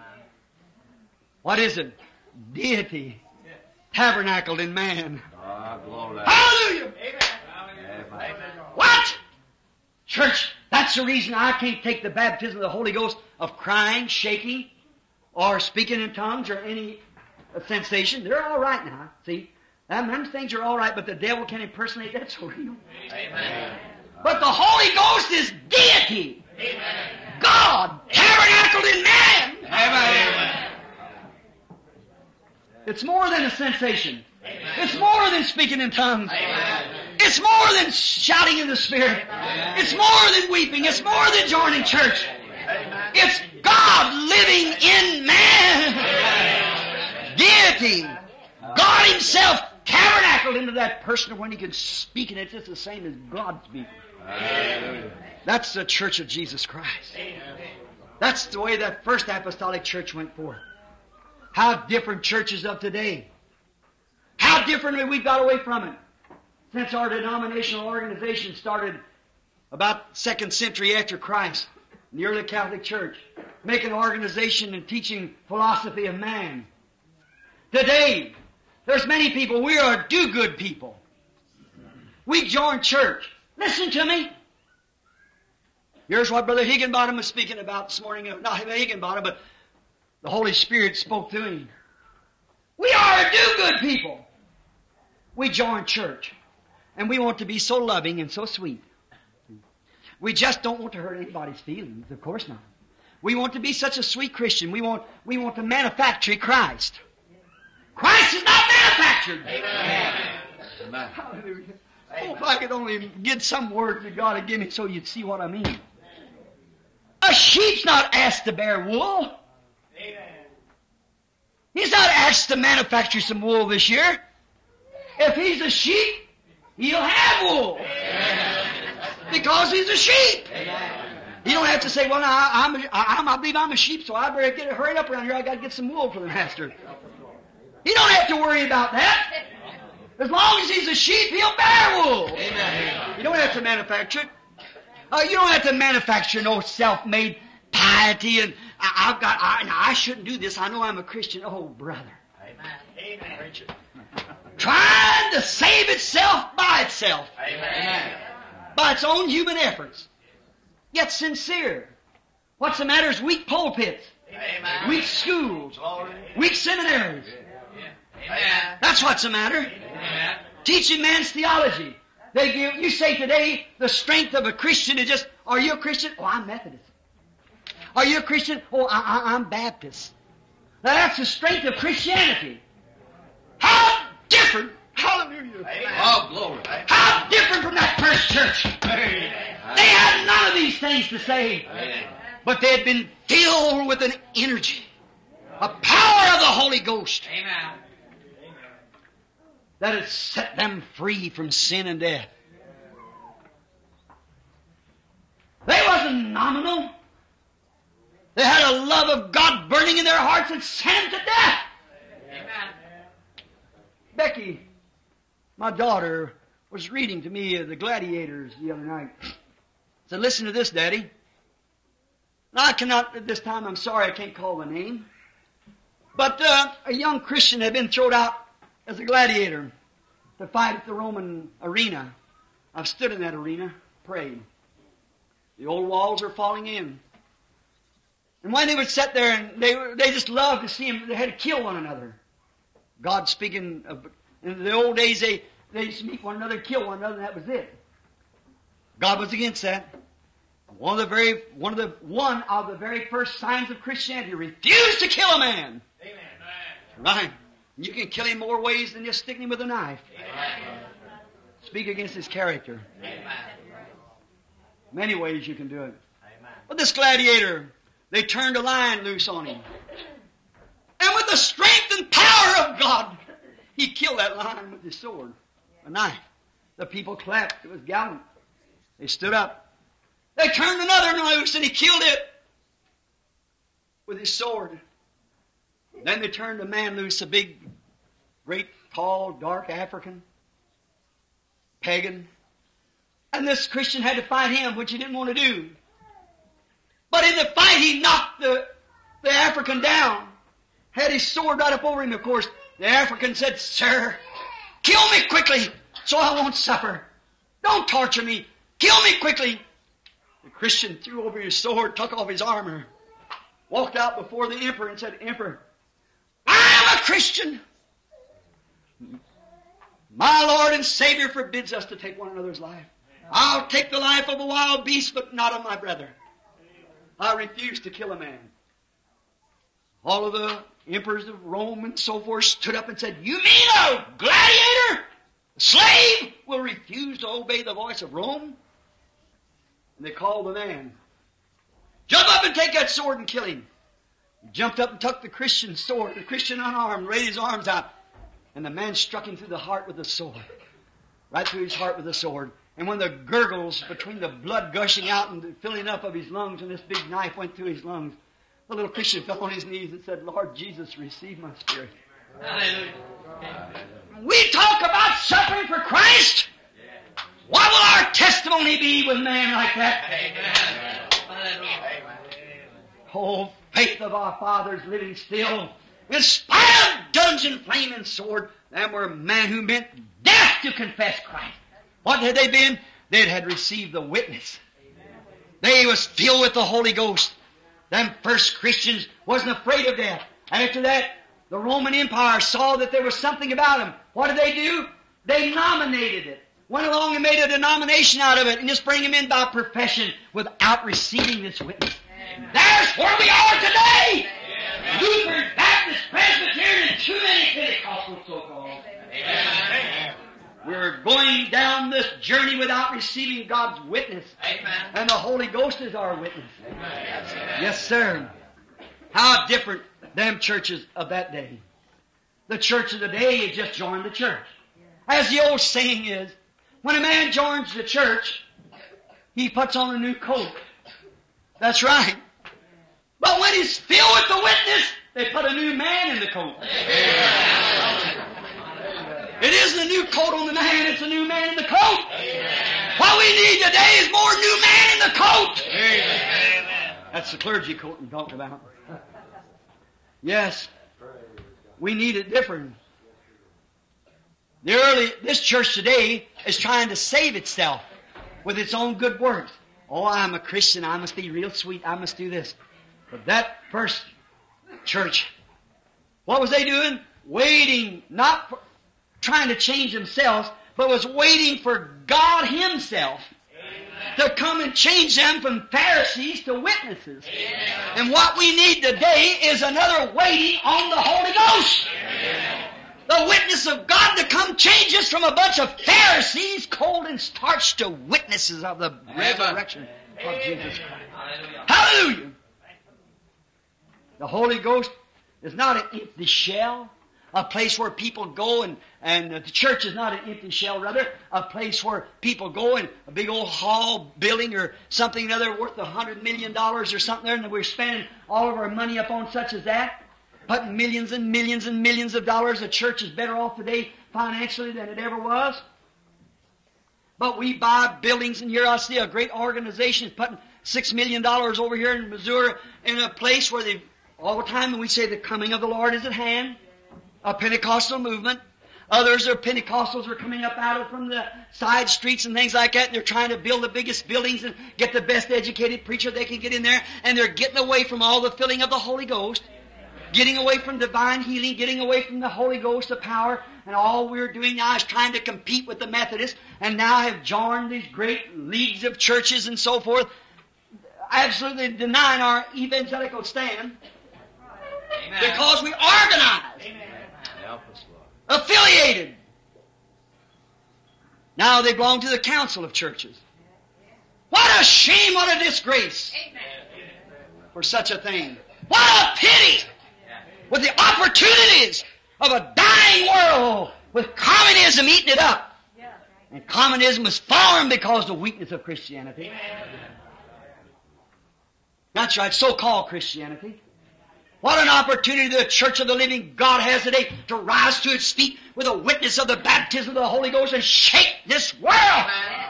What is it? Deity. Tabernacled in man. Hallelujah. What? Church, that's the reason I can't take the baptism of the Holy Ghost of crying, shaking, or speaking in tongues or any sensation. They're all right now. See? Them things are all right, but the devil can impersonate that so real. Amen. But the Holy Ghost is deity. Amen. God tabernacled in man. Amen. It's more than a sensation. Amen. It's more than speaking in tongues. Amen. It's more than shouting in the Spirit. Amen. It's more than weeping. It's more than joining church. Amen. It's God living in man. Amen. Deity. God Himself tabernacled into that person when He can speak, and it's just the same as God speaking. Amen. That's the Church of Jesus Christ. Amen. That's the way that first apostolic church went forth. How different churches of today. How differently we've got away from it. Since our denominational organization started about 2nd century after Christ, in the early Catholic Church, making an organization and teaching philosophy of man. Today, there's many people, we are do-good people. We join church. Listen to me. Here's what Brother Higginbottom was speaking about this morning. Not Higginbottom, but the Holy Spirit spoke to him. We are a do-good people. We join church. And we want to be so loving and so sweet. We just don't want to hurt anybody's feelings. Of course not. We want to be such a sweet Christian. We want to manufacture Christ. Christ is not manufactured. Amen. Hallelujah. Oh, if I could only get some words that God would give me so you'd see what I mean. A sheep's not asked to bear wool. Amen. He's not asked to manufacture some wool this year. If he's a sheep, he'll have wool. Amen. Because he's a sheep. Amen. You don't have to say, well, now, I believe I'm a sheep, so I better hurry up around here. I got to get some wool for the master. You don't have to worry about that. As long as he's a sheep, he'll bear wool. Amen. You don't have to manufacture it. You don't have to manufacture no self-made piety and I shouldn't do this. I know I'm a Christian. Oh, brother. Amen. Amen. Trying to save itself by itself. Amen. By its own human efforts. Yet sincere. What's the matter is weak pulpits. Amen. Weak schools. Glory. Weak seminaries. Amen. That's what's the matter. Amen. Teaching man's theology. You say today the strength of a Christian is just, are you a Christian? Oh, I'm Methodist. Are you a Christian? Oh, I'm Baptist. Now that's the strength of Christianity. How different, hallelujah, Amen. Oh, glory. how different from that first church. Amen. They had none of these things to say, Amen. but they had been filled with an energy, a power of the Holy Ghost Amen. that had set them free from sin and death. They wasn't nominal. They had a love of God burning in their hearts and sent them to death. Amen. Becky, my daughter, was reading to me the Gladiators the other night. Said, listen to this, Daddy. Now, I cannot, at this time, I'm sorry I can't call the name. But a young Christian had been thrown out as a gladiator to fight at the Roman arena. I've stood in that arena, prayed. The old walls are falling in. And when they would sit there, and they just loved to see them, they had to kill one another. God speaking of, in the old days, they used to meet one another, kill one another, and that was it. God was against that. One of the very first signs of Christianity, refused to kill a man. Amen. Right. You can kill him more ways than just sticking him with a knife. Amen. Speak against his character. Amen. Many ways you can do it. Amen. But this gladiator, they turned a lion loose on him. And with the strength and power of God, he killed that lion with his sword, a knife. The people clapped. It was gallant. They stood up. They turned another loose and he killed it with his sword. Then they turned a man loose, a big, great, tall, dark African, pagan. And this Christian had to fight him, which he didn't want to do. But in the fight, he knocked the African down, had his sword right up over him. Of course, the African said, "Sir, kill me quickly so I won't suffer. Don't torture me. Kill me quickly." The Christian threw over his sword, took off his armor, walked out before the emperor and said, "Emperor, I am a Christian. My Lord and Savior forbids us to take one another's life. I'll take the life of a wild beast, but not of my brother. I refuse to kill a man." All of the emperors of Rome and so forth stood up and said, "You mean a gladiator, a slave, will refuse to obey the voice of Rome?" And they called the man. "Jump up and take that sword and kill him." He jumped up and took the Christian's sword, the Christian unarmed, raised his arms out, and the man struck him through the heart with the sword. Right through his heart with the sword. And when the gurgles between the blood gushing out and filling up of his lungs, and this big knife went through his lungs, The little Christian fell on his knees and said, Lord Jesus, receive my spirit. Hallelujah. We talk about suffering for Christ. What will our testimony be with men like that? Oh, faith of our fathers living still. In spite of dungeon flame and sword, them were men who meant death to confess Christ. What had they been? They had received the witness. They was filled with the Holy Ghost. Them first Christians wasn't afraid of death. After that, the Roman Empire saw that there was something about them. What did they do? They nominated it. Went along and made a denomination out of it and just bring them in by profession without receiving this witness. That's where we are today. Lutheran, Baptist, Presbyterian, and too many Pentecostals so-called. We're going down this journey without receiving God's witness. And the Holy Ghost is our witness. Yes, sir. How different them churches of that day. The church of the day is just join the church. As the old saying is, when a man joins the church, he puts on a new coat. That's right. But when he's filled with the witness, they put a new man in the coat. It isn't a new coat on the man, it's a new man in the coat. What we need today is more new man in the coat. That's the clergy coat I'm talking about. Yes, we need it different. This church today is trying to save itself with its own good works. Oh, I'm a Christian, I must be real sweet, I must do this. But that first church, what was they doing? Waiting, not for, trying to change themselves, but was waiting for God Himself to come and change them from Pharisees to witnesses. And what we need today is another waiting on the Holy Ghost. The witness of God to come change us from a bunch of Pharisees, cold and starched, to witnesses of the resurrection of Jesus Christ. Hallelujah! The Holy Ghost is not an empty shell, a place where people go and the church is not an empty shell, rather, a place where people go in a big old hall building or something or other worth $100 million or something there, and we're spending all of our money upon such as that. Putting millions and millions and millions of dollars. The church is better off today financially than it ever was. But we buy buildings, and here I see a great organization is putting $6 million over here in Missouri in a place where they, all the time we say the coming of the Lord is at hand. A Pentecostal movement. Others are Pentecostals are coming up out of from the side streets and things like that, and they're trying to build the biggest buildings and get the best educated preacher they can get in there, and they're getting away from all the filling of the Holy Ghost. Getting away from divine healing, getting away from the Holy Ghost of power, and all we're doing now is trying to compete with the Methodists, and now have joined these great leagues of churches and so forth, absolutely denying our evangelical stand. Amen. Because we organize, affiliated. Now they belong to the council of churches. What a shame, what a disgrace for such a thing. What a pity! With the opportunities of a dying world, with communism eating it up. And communism is fallen because of the weakness of Christianity. That's right, so-called Christianity. What an opportunity the Church of the Living God has today to rise to its feet with a witness of the baptism of the Holy Ghost and shake this world.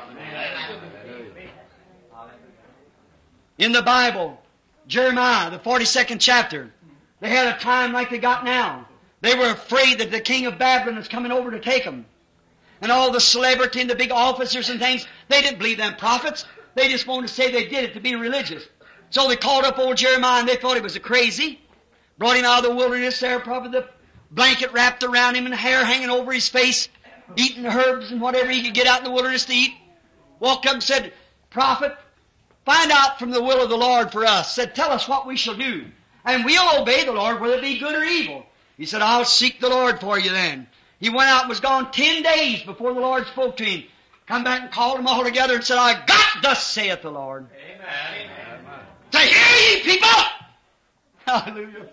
In the Bible, Jeremiah, the 42nd chapter, they had a time like they got now. They were afraid that the king of Babylon was coming over to take them. And all the celebrity and the big officers and things, they didn't believe them prophets. They just wanted to say they did it to be religious. So they called up old Jeremiah and they thought he was a crazy. Brought him out of the wilderness there, probably the blanket wrapped around him and hair hanging over his face, eating herbs and whatever he could get out in the wilderness to eat. Walked up and said, Prophet, find out from the will of the Lord for us. Said, tell us what we shall do. And we'll obey the Lord, whether it be good or evil. He said, I'll seek the Lord for you then. He went out and was gone 10 days before the Lord spoke to him. Come back and called them all together and said, I got thus saith the Lord. Amen. Amen. To hear ye, people! Hallelujah.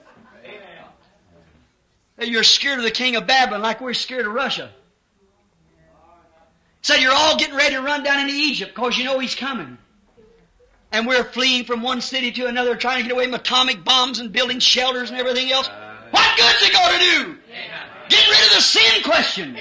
Amen. You're scared of the king of Babylon like we're scared of Russia. Said you're all getting ready to run down into Egypt because you know he's coming. And we're fleeing from one city to another, trying to get away from atomic bombs and building shelters and everything else. What good's it going to do? Get rid of the sin question.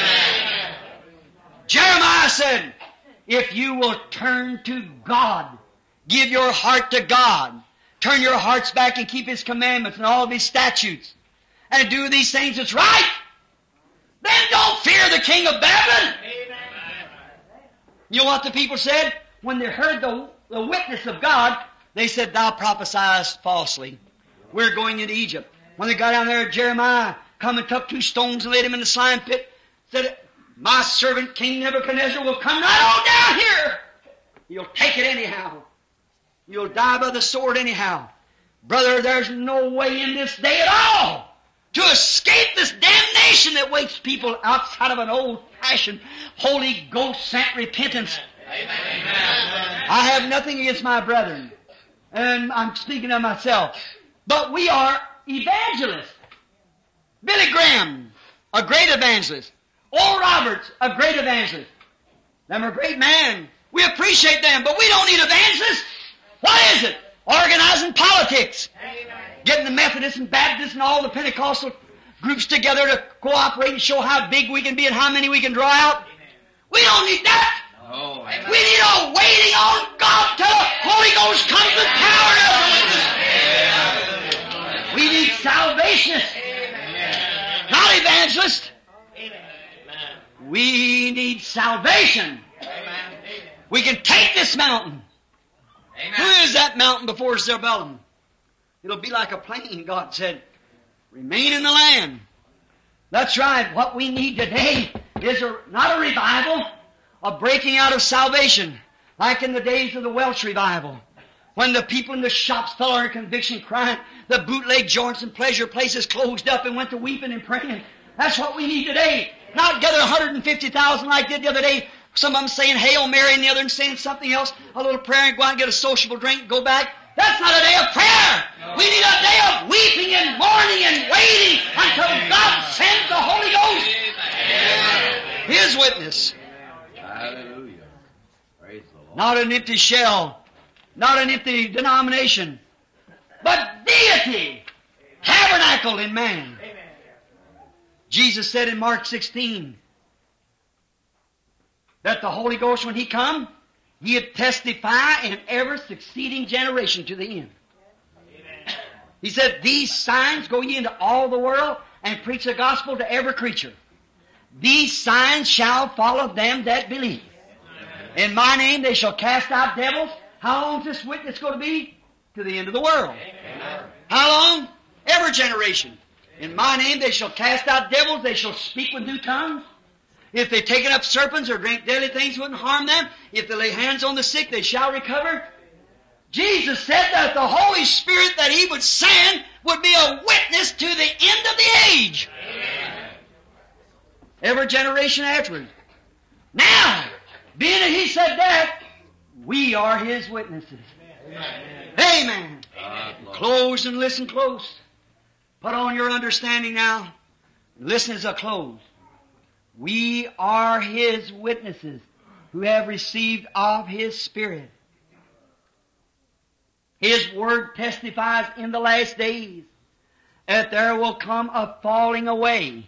Jeremiah said, if you will turn to God, give your heart to God, turn your hearts back and keep His commandments and all of His statutes, and do these things that's right, then don't fear the king of Babylon. You know what the people said? When they heard the witness of God, they said, thou prophesiest falsely. We're going into Egypt. When they got down there, Jeremiah come and took 2 stones and laid them in the slime pit, said, my servant King Nebuchadnezzar will come right on down here. You'll take it anyhow. You'll die by the sword anyhow. Brother, there's no way in this day at all to escape this damnation that waits people outside of an old-fashioned, Holy Ghost-sent repentance. Amen. I have nothing against my brethren, and I'm speaking of myself, but we are evangelists. Billy Graham, a great evangelist. Oral Roberts, a great evangelist. Them are great men. We appreciate them, but we don't need evangelists. What is it? Organizing politics. Getting the Methodists and Baptists and all the Pentecostal groups together to cooperate and show how big we can be and how many we can draw out. We don't need that. Oh, We need a waiting on God till the Holy Ghost comes with power and us. We need salvationists, not evangelists. We need salvation. We can take this mountain. Who is that mountain before Zerubbabel? It'll be like a plain, God said. Remain in the land. That's right. What we need today is not a revival, a breaking out of salvation, like in the days of the Welsh revival, when the people in the shops fell under conviction crying, the bootleg joints and pleasure places closed up and went to weeping and praying. That's what we need today. Not gather 150,000 like did the other day. Some of them saying Hail Mary and the other one saying something else. A little prayer and go out and get a sociable drink, go back. That's not a day of prayer. We need a day of weeping and mourning and waiting until God sends the Holy Ghost. His witness. Hallelujah. Praise the Lord. Not an empty shell. Not an empty denomination. But deity. Tabernacle in man. Jesus said in Mark 16 that the Holy Ghost, when He come, He'd testify in every succeeding generation to the end. Amen. He said, these signs go ye into all the world and preach the gospel to every creature. These signs shall follow them that believe. In my name they shall cast out devils. How long is this witness going to be? To the end of the world. Amen. How long? Every generation. In my name they shall cast out devils, they shall speak with new tongues. If they taken up serpents or drink deadly things, wouldn't harm them. If they lay hands on the sick, they shall recover. Jesus said that the Holy Spirit that He would send would be a witness to the end of the age. Amen. Every generation afterwards. Now, being that He said that, we are His witnesses. Amen. Close and listen close. Put on your understanding now. Listen as I close. We are His witnesses who have received of His Spirit. His Word testifies in the last days that there will come a falling away.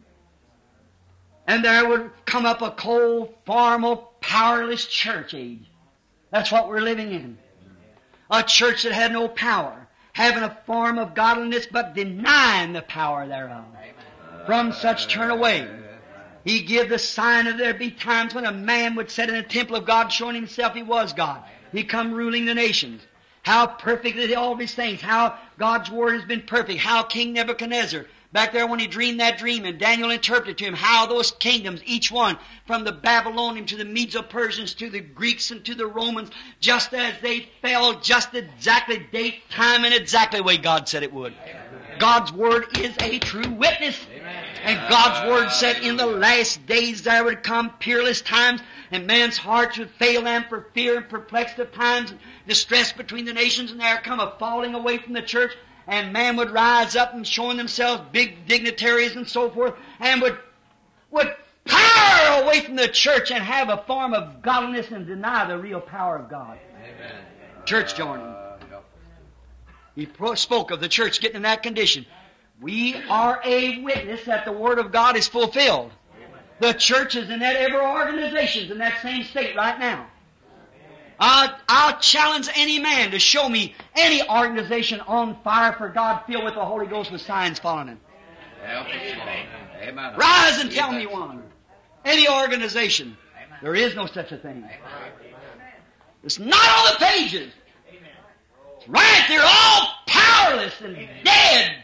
And there will come up a cold, formal, powerless church age. That's what we're living in. A church that had no power, having a form of godliness but denying the power thereof. From such turn away. He give the sign of there be times when a man would sit in the temple of God showing himself he was God. He come ruling the nations. How perfect is all these things. How God's Word has been perfect. How King Nebuchadnezzar, back there when he dreamed that dream and Daniel interpreted to him, how those kingdoms, each one, from the Babylonians to the Medo-Persians to the Greeks and to the Romans, just as they fell, just exactly date, time, and exactly the way God said it would. God's Word is a true witness. And God's Word said in the last days there would come peerless times, and men's hearts would fail them for fear and perplexed of times and distress between the nations, and there come a falling away from the church, and man would rise up and showing themselves big dignitaries and so forth, and would power away from the church and have a form of godliness and deny the real power of God. Amen. Church joining. He spoke of the church getting in that condition. We are a witness that the Word of God is fulfilled. The church is in that, every organization is in that same state right now. I'll challenge any man to show me any organization on fire for God, filled with the Holy Ghost with signs following it. Amen. Rise and tell me one. Any organization. There is no such a thing. It's not on the pages. It's right, they're all powerless and dead.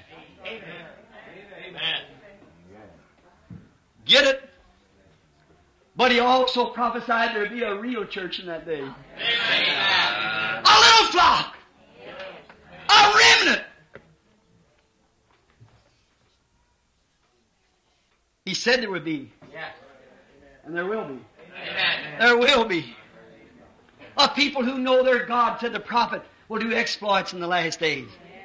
Get it? But he also prophesied there would be a real church in that day. A little flock. A remnant. He said there would be. And there will be. There will be. A people who know their God, said the prophet, will do exploits in the last days.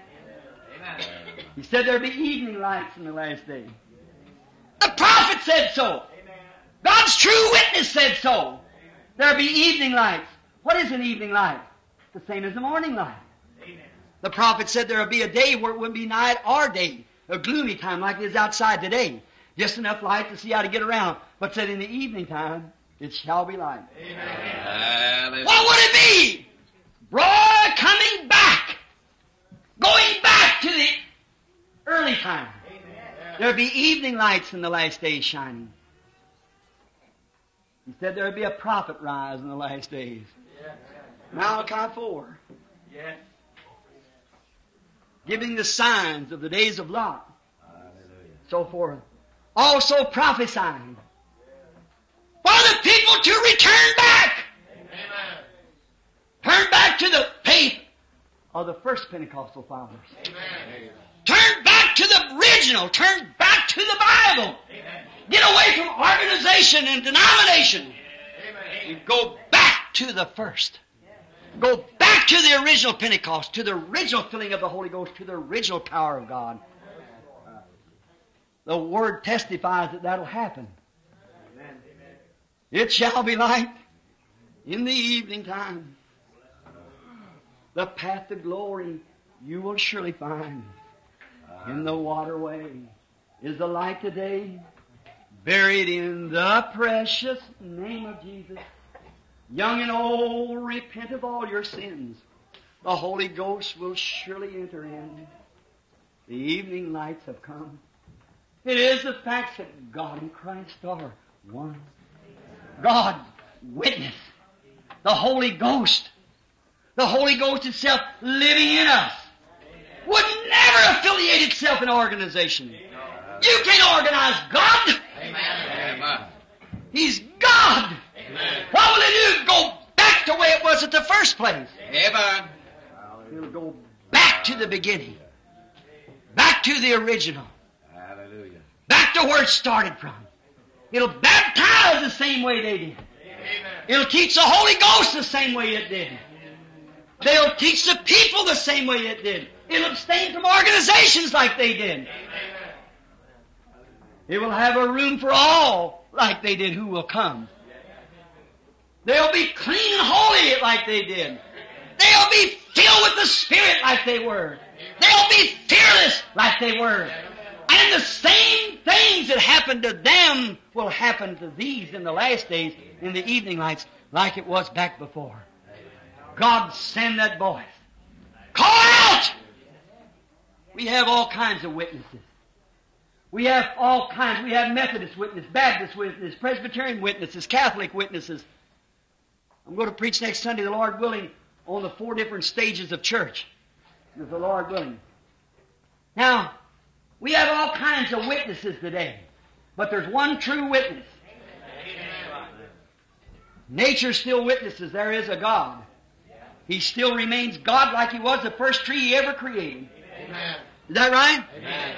He said there'll be evening lights in the last day. The prophet said so. God's true witness said so. There'll be evening lights. What is an evening light? The same as the morning light. The prophet said there'll be a day where it wouldn't be night or day. A gloomy time like it is outside today. Just enough light to see how to get around. But said in the evening time, it shall be light. What would it be? Broad coming back. Going back to the early time. There'll be evening lights in the last days shining. He said there'll be a prophet rise in the last days. Malachi 4. Giving the signs of the days of Lot. So forth. Also prophesying. For the people to return back. Turn back to the faith of the first Pentecostal fathers. Turn back to the original. Turn back to the Bible. Get away from organization and denomination. You go back to the first. Go back to the original Pentecost, to the original filling of the Holy Ghost, to the original power of God. The Word testifies that that'll happen. It shall be light in the evening time. The path to glory you will surely find. In the waterway is the light today, buried in the precious name of Jesus. Young and old, repent of all your sins. The Holy Ghost will surely enter in. The evening lights have come. It is the fact that God and Christ are one. God, witness. The Holy Ghost. The Holy Ghost itself living in us. Would never affiliate itself in an organization. You can't organize God. Amen. He's God. What will He do? Go back to the way it was at the first place. Amen. He'll go back to the beginning. Back to the original. Hallelujah. Back to where it started from. It'll baptize the same way they did. It'll teach the Holy Ghost the same way it did. They'll teach the people the same way it did. It'll abstain from organizations like they did. It will have a room for all like they did who will come. They'll be clean and holy like they did. They'll be filled with the Spirit like they were. They'll be fearless like they were. And the same things that happened to them will happen to these in the last days in the evening lights like it was back before. God send that voice. Call out! We have all kinds of witnesses. We have all kinds. We have Methodist witnesses, Baptist witnesses, Presbyterian witnesses, Catholic witnesses. I'm going to preach next Sunday, the Lord willing, on the 4 different stages of church. If the Lord willing. Now, we have all kinds of witnesses today. But there's one true witness. Nature still witnesses there is a God. He still remains God like He was the first tree He ever created. Amen. Is that right? Amen.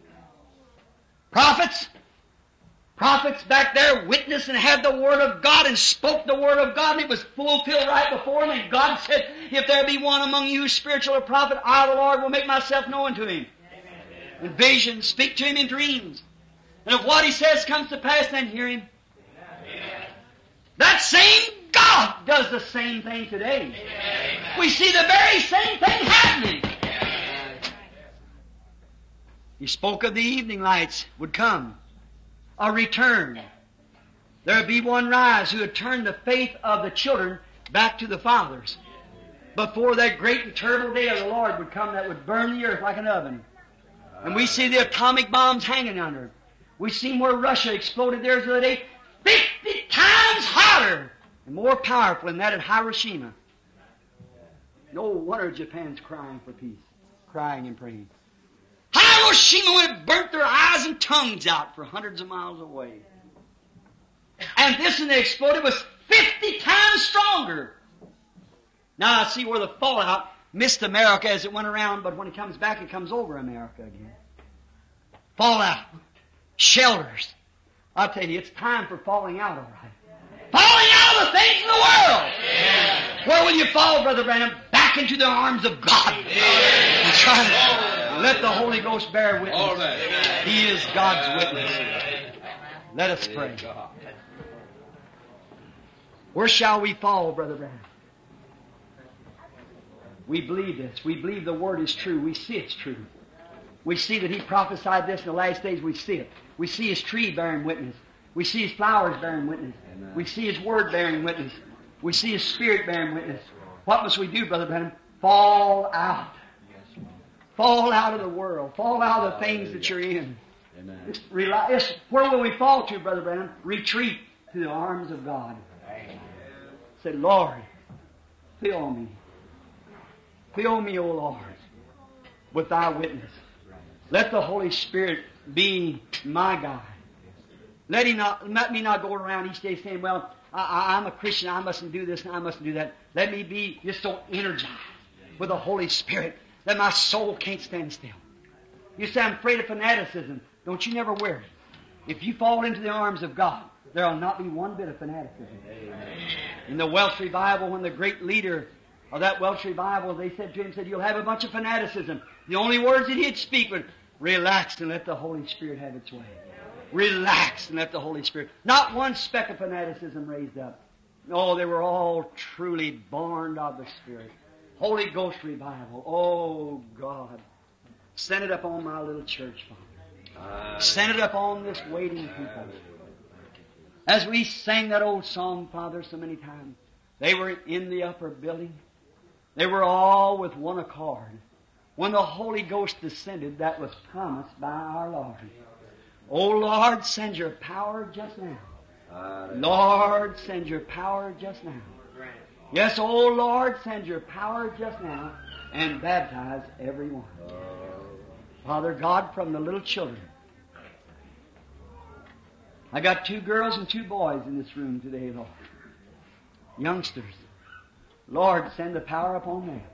Prophets back there witnessed and had the Word of God and spoke the Word of God, and it was fulfilled right before them. And God said, if there be one among you spiritual or prophet, I, the Lord, will make myself known to him. In visions, speak to him in dreams. And if what He says comes to pass, then hear Him. That same God does the same thing today. We see the very same thing happening. He spoke of the evening lights would come, a return. There would be one rise who would turn the faith of the children back to the fathers before that great and terrible day of the Lord would come that would burn the earth like an oven. And we see the atomic bombs hanging under it. We see where Russia exploded theirs the other day 50 times hotter and more powerful than that at Hiroshima. No wonder Japan's crying for peace, crying and praying. Hiroshima would have burnt their eyes and tongues out for hundreds of miles away. And this one that exploded was 50 times stronger. Now I see where the fallout missed America as it went around, but when it comes back, it comes over America again. Fallout. Shelters. I'll tell you, it's time for falling out, all right. Falling out of the things in the world. Yeah. Where will you fall, Brother Branham? Back into the arms of God. Yeah. That's right. Let the Holy Ghost bear witness. Right. He is God's witness. Let us pray. Where shall we fall, Brother Branham? We believe this. We believe the Word is true. We see it's true. We see that He prophesied this in the last days. We see it. We see His tree bearing witness. We see His flowers bearing witness. Amen. We see His Word bearing witness. We see His Spirit bearing witness. What must we do, Brother Branham? Fall out. Fall out of the world. Fall out of the things that you're in. Amen. Where will we fall to, Brother Branham? Retreat to the arms of God. Say, Lord, fill me. Fill me, O Lord, with Thy witness. Let the Holy Spirit be my guide. Let me not go around each day saying, well, I'm a Christian, I mustn't do this and I mustn't do that. Let me be just so energized with the Holy Spirit that my soul can't stand still. You say, I'm afraid of fanaticism. Don't you never worry. If you fall into the arms of God, there will not be one bit of fanaticism. In the Welsh revival, when the great leader of that Welsh revival, they said to him, you'll have a bunch of fanaticism. The only words that he'd speak were, relax and let the Holy Spirit have its way. Relax and let the Holy Spirit. Not one speck of fanaticism raised up. No, they were all truly born of the Spirit. Holy Ghost revival. Oh, God. Send it up on my little church, Father. Send it up on this waiting people. As we sang that old song, Father, so many times, they were in the upper building. They were all with one accord. When the Holy Ghost descended, that was promised by our Lord. Oh, Lord, send your power just now. Lord, send your power just now. Yes, oh, Lord, send your power just now and baptize everyone. Father God, from the little children. I got 2 girls and 2 boys in this room today, Lord. Youngsters. Lord, send the power upon them.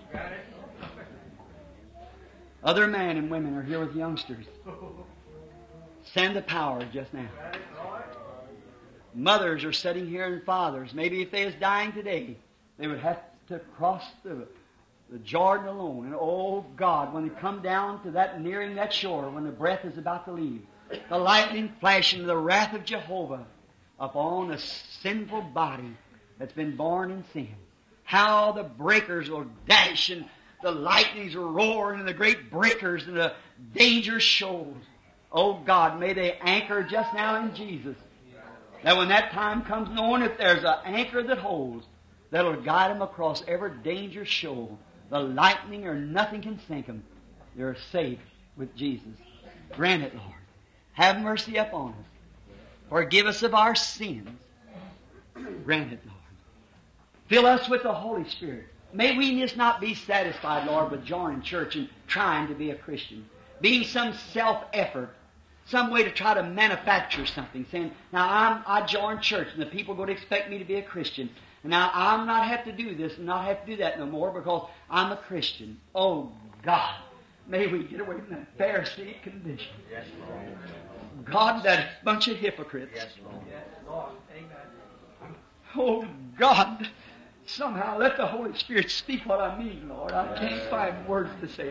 Other men and women are here with youngsters. Send the power just now. Mothers are sitting here and fathers. Maybe if they was dying today, they would have to cross the Jordan alone. And oh God, when they come down to that, nearing that shore, when the breath is about to leave, the lightning flashing, the wrath of Jehovah upon a sinful body that's been born in sin. How the breakers will dash and the lightnings will roar and the great breakers and the danger shoals. Oh God, may they anchor just now in Jesus. That when that time comes, knowing that there's an anchor that holds, that'll guide them across every danger shoal. The lightning or nothing can sink them. They're safe with Jesus. Grant it, Lord. Have mercy upon us. Forgive us of our sins. Grant it, Lord. Fill us with the Holy Spirit. May we just not be satisfied, Lord, with joining church and trying to be a Christian. Being some self-effort. Some way to try to manufacture something. Saying, now I joined church and the people are going to expect me to be a Christian. And now I'm not have to do this and not have to do that no more because I'm a Christian. Oh God, may we get away from that Pharisee condition. Yes, Lord. God, that bunch of hypocrites. Yes, Lord. Yes, Lord. Amen. Oh God, somehow let the Holy Spirit speak what I mean, Lord. I can't find words to say it.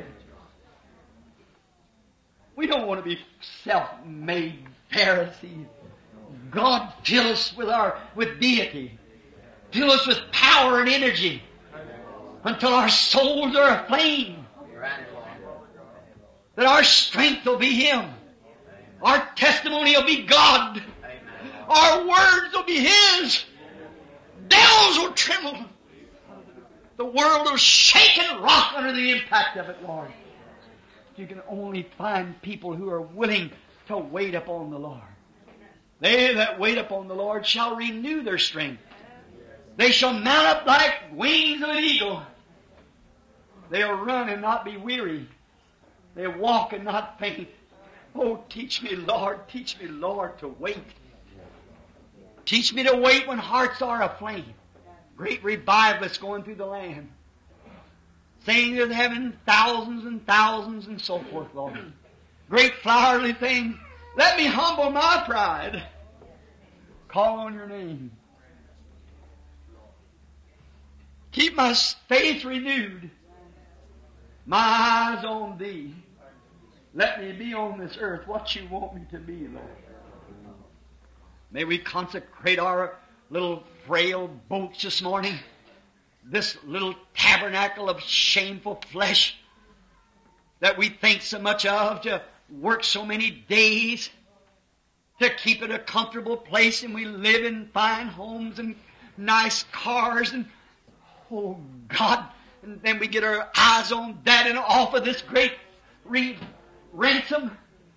We don't want to be self-made Pharisees. God, fill us with deity. Fill us with power and energy. until our souls are aflame. That our strength will be Him. Our testimony will be God. Our words will be His. Devils will tremble. The world will shake and rock under the impact of it, Lord. You can only find people who are willing to wait upon the Lord. They that wait upon the Lord shall renew their strength. They shall mount up like wings of an eagle. They'll run and not be weary. They'll walk and not faint. Oh, teach me, Lord, to wait. Teach me to wait when hearts are aflame. Great revivalists going through the land. Saying of heaven, thousands and thousands and so forth, Lord. Great flowery things. Let me humble my pride. Call on your name. Keep my faith renewed. My eyes on Thee. Let me be on this earth what You want me to be, Lord. May we consecrate our little frail boats this morning. This little tabernacle of shameful flesh that we think so much of, to work so many days to keep it a comfortable place, and we live in fine homes and nice cars, and oh God, and then we get our eyes on that and off of this great ransom.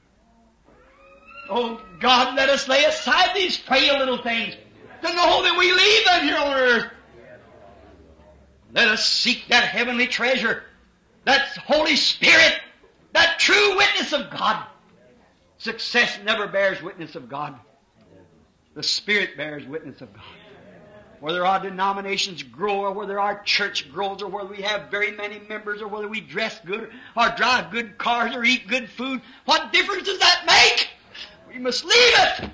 Oh God, let us lay aside these frail little things to know that we leave them here on earth. Let us seek that heavenly treasure, that Holy Spirit, that true witness of God. Success never bears witness of God. The Spirit bears witness of God. Whether our denominations grow, or whether our church grows, or whether we have very many members, or whether we dress good, or drive good cars, or eat good food, what difference does that make? We must leave it.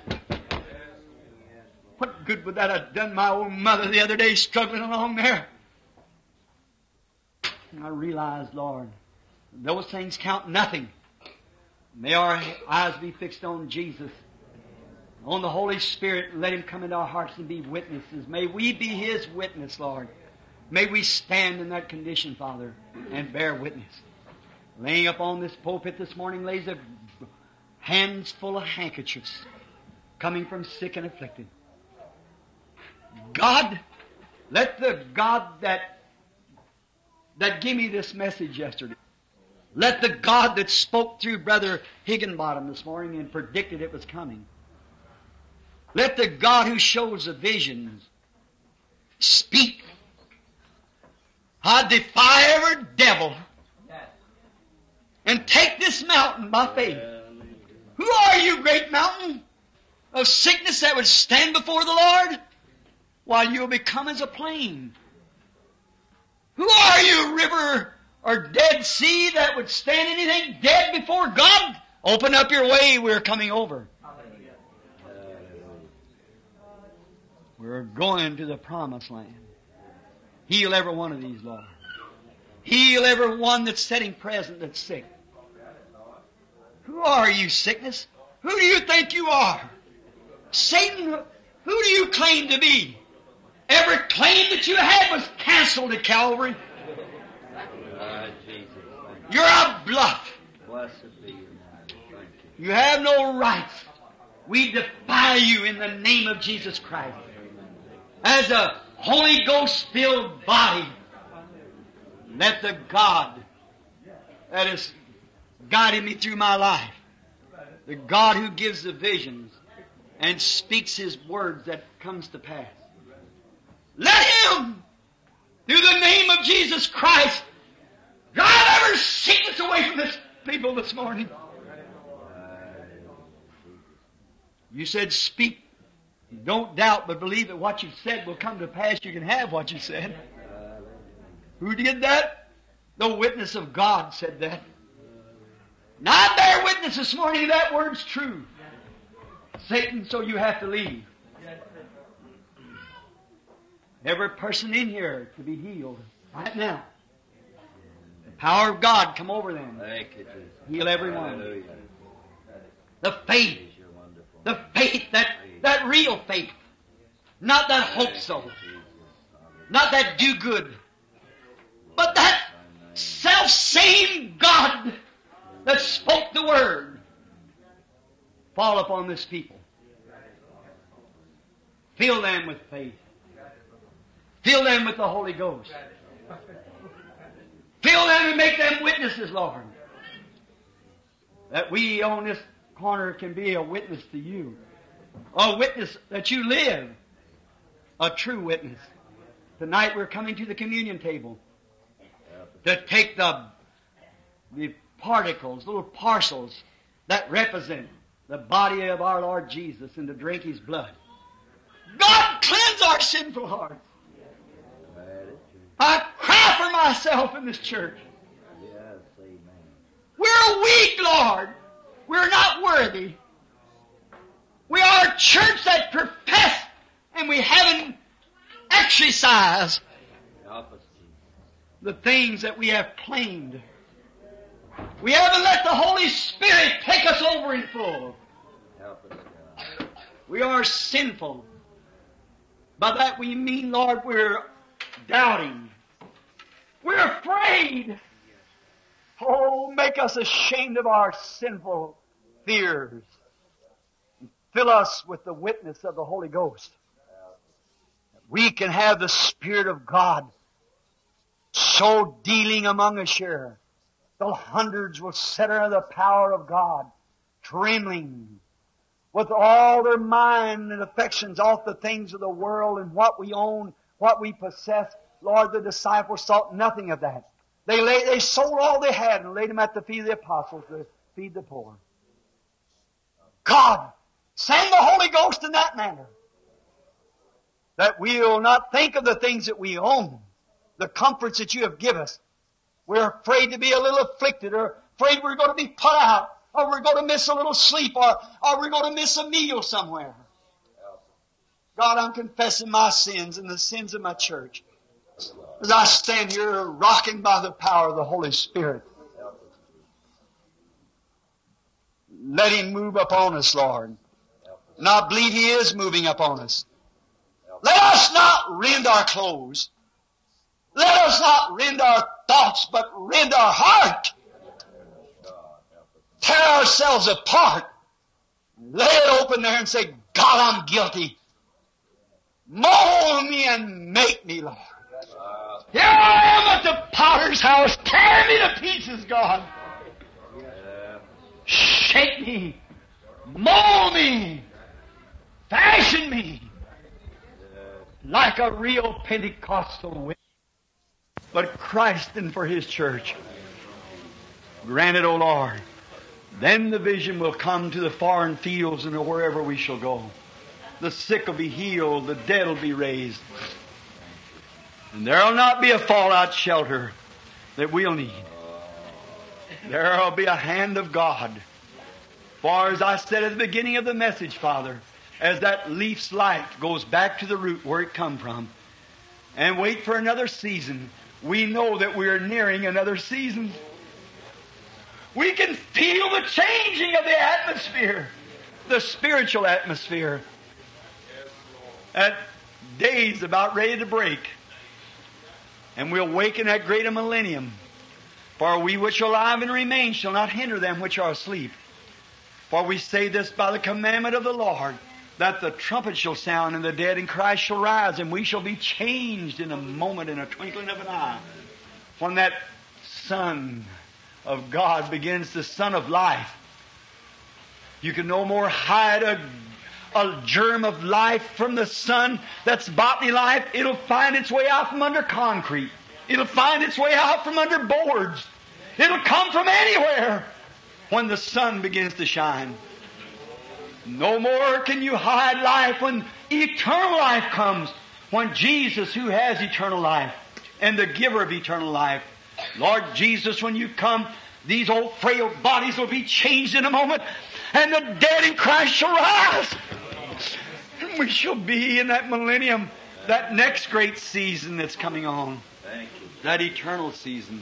What good would that have done my old mother the other day struggling along there? And I realized, Lord, those things count nothing. May our eyes be fixed on Jesus, on the Holy Spirit, and let Him come into our hearts and be witnesses. May we be His witness, Lord. May we stand in that condition, Father, and bear witness. Laying upon this pulpit this morning lays a hands full of handkerchiefs coming from sick and afflicted. God, let the God that gave me this message yesterday, let the God that spoke through Brother Higginbottom this morning and predicted it was coming, let the God who shows the visions speak. I defy every devil and take this mountain by faith. Who are you, great mountain of sickness, that would stand before the Lord? While you'll become as a plain. Who are you, river or dead sea, that would stand anything dead before God? Open up your way, we're coming over. We're going to the promised land. Heal every one of these, Lord. Heal every one that's sitting present that's sick. Who are you, sickness? Who do you think you are? Satan, who do you claim to be? Every claim that you had was canceled at Calvary. You're a bluff. You have no rights. We defy you in the name of Jesus Christ. As a Holy Ghost-filled body, let the God that has guided me through my life, the God who gives the visions and speaks His words that comes to pass, let Him, through the name of Jesus Christ, drive every sickness away from this people this morning. You said speak. Don't doubt, but believe that what you said will come to pass. You can have what you said. Who did that? The witness of God said that. Now I bear witness this morning that word's true. Satan, so you have to leave. Every person in here to be healed right now. The power of God come over them. Heal everyone. The faith, that real faith, not that hope so, not that do good, But that self-same God that spoke the Word fall upon this people. Fill them with faith. Fill them with the Holy Ghost. Fill them and make them witnesses, Lord. That we on this corner can be a witness to you. A witness that you live. A true witness. Tonight we're coming to the communion table to take the particles, little parcels that represent the body of our Lord Jesus and to drink His blood. God cleanse our sinful hearts. I cry for myself in this church. We're weak, Lord. We're not worthy. We are a church that profess and we haven't exercised the things that we have claimed. We haven't let the Holy Spirit take us over in full. We are sinful. By that we mean, Lord, we're doubting. We're afraid. Oh, make us ashamed of our sinful fears. Fill us with the witness of the Holy Ghost. We can have the Spirit of God so dealing among us here. The hundreds will sit under the power of God, trembling, with all their mind and affections off the things of the world and what we own, what we possess. Lord, the disciples thought nothing of that. They sold all they had and laid them at the feet of the apostles to feed the poor. God, send the Holy Ghost in that manner, that we'll not think of the things that we own, the comforts that you have given us. We're afraid to be a little afflicted, or afraid we're going to be put out, or we're going to miss a little sleep, or we're going to miss a meal somewhere. God, I'm confessing my sins and the sins of my church as I stand here rocking by the power of the Holy Spirit. Let Him move upon us, Lord. And I believe He is moving upon us. Let us not rend our clothes. Let us not rend our thoughts, but rend our heart. Tear ourselves apart. Lay it open there and say, God, I'm guilty. Mold me and make me, Lord. Here I am at the potter's house. Tear me to pieces, God. Shake me. Mold me. Fashion me. Like a real Pentecostal witness. But Christ and for His church. Grant it, O Lord. Then the vision will come to the foreign fields and wherever we shall go. The sick will be healed. The dead will be raised. And there will not be a fallout shelter that we'll need. There will be a hand of God. For as I said at the beginning of the message, Father, as that leaf's life goes back to the root where it come from, and wait for another season, we know that we are nearing another season. We can feel the changing of the atmosphere, the spiritual atmosphere. That day's about ready to break. And we'll awaken that greater millennium. For we which are alive and remain shall not hinder them which are asleep. For we say this by the commandment of the Lord, that the trumpet shall sound and the dead in Christ shall rise, and we shall be changed in a moment, in a twinkling of an eye. When that Son of God begins, the Son of life, you can no more hide a germ of life from the sun that's bodily life. It'll find its way out from under concrete. It'll find its way out from under boards. It'll come from anywhere when the sun begins to shine. No more can you hide life when eternal life comes. When Jesus, who has eternal life and the giver of eternal life, Lord Jesus, when you come, these old frail bodies will be changed in a moment, and the dead in Christ shall rise. And we shall be in that millennium, that next great season that's coming on. That eternal season.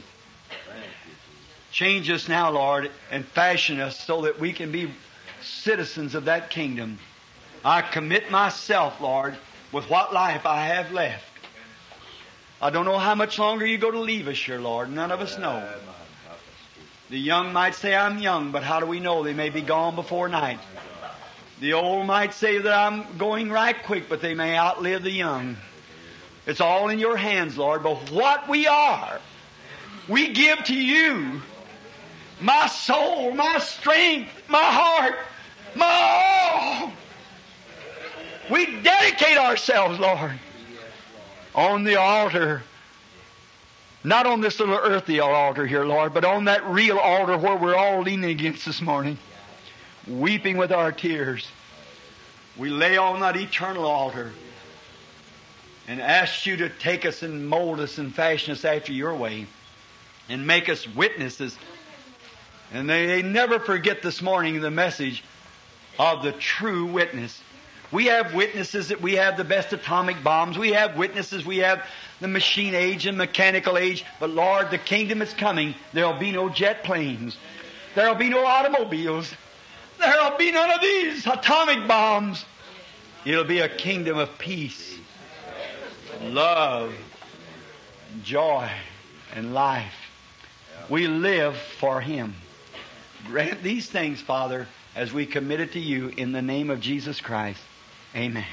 Change us now, Lord, and fashion us so that we can be citizens of that kingdom. I commit myself, Lord, with what life I have left. I don't know how much longer you're going to leave us here, Lord. None of us know. The young might say, I'm young, but how do we know? They may be gone before night. The old might say that I'm going right quick, but they may outlive the young. It's all in your hands, Lord. But what we are, we give to you. My soul, my strength, my heart, my all. We dedicate ourselves, Lord, on the altar. Not on this little earthly altar here, Lord, but on that real altar where we're all leaning against this morning, weeping with our tears. We lay on that eternal altar and ask you to take us and mold us and fashion us after your way and make us witnesses. And they never forget this morning the message of the true witness. We have witnesses that we have the best atomic bombs. We have witnesses, we have the machine age and mechanical age. But Lord, the kingdom is coming. There'll be no jet planes. There'll be no automobiles. There'll be none of these atomic bombs. It'll be a kingdom of peace, love, joy, and life. We live for Him. Grant these things, Father, as we commit it to you in the name of Jesus Christ. Amen.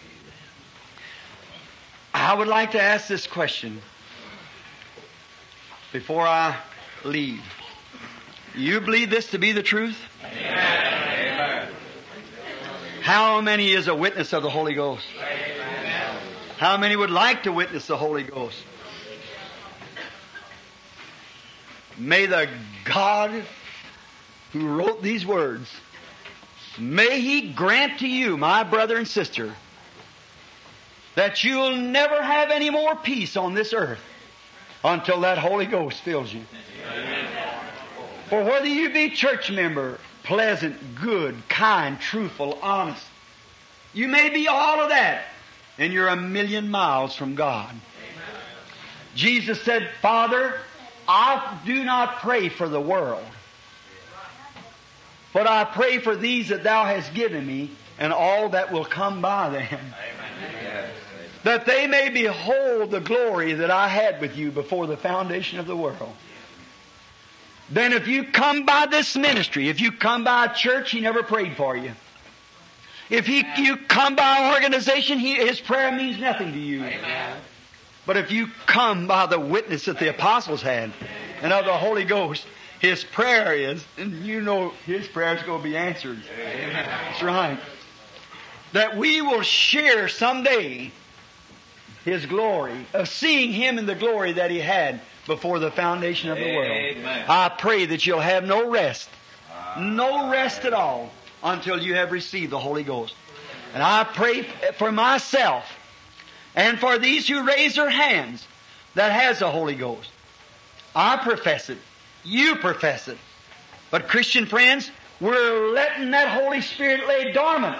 I would like to ask this question before I leave. You believe this to be the truth? Amen. How many is a witness of the Holy Ghost? Amen. How many would like to witness the Holy Ghost? May the God who wrote these words, may He grant to you, my brother and sister, that you'll never have any more peace on this earth until that Holy Ghost fills you. Amen. For whether you be church member, pleasant, good, kind, truthful, honest, you may be all of that, and you're 1,000,000 miles from God. Jesus said, Father, I do not pray for the world, but I pray for these that Thou hast given me, and all that will come by them. Amen. That they may behold the glory that I had with you before the foundation of the world. Then if you come by this ministry, if you come by a church, He never prayed for you. If you come by an organization, His prayer means nothing to you. Amen. But if you come by the witness that the apostles had and of the Holy Ghost, His prayer is, and you know His prayer is going to be answered. Amen. That's right. That we will share someday His glory, of seeing Him in the glory that He had before the foundation of the world. Amen. I pray that you'll have no rest at all, until you have received the Holy Ghost. And I pray for myself and for these who raise their hands that has the Holy Ghost. I profess it. You profess it. But Christian friends, we're letting that Holy Spirit lay dormant.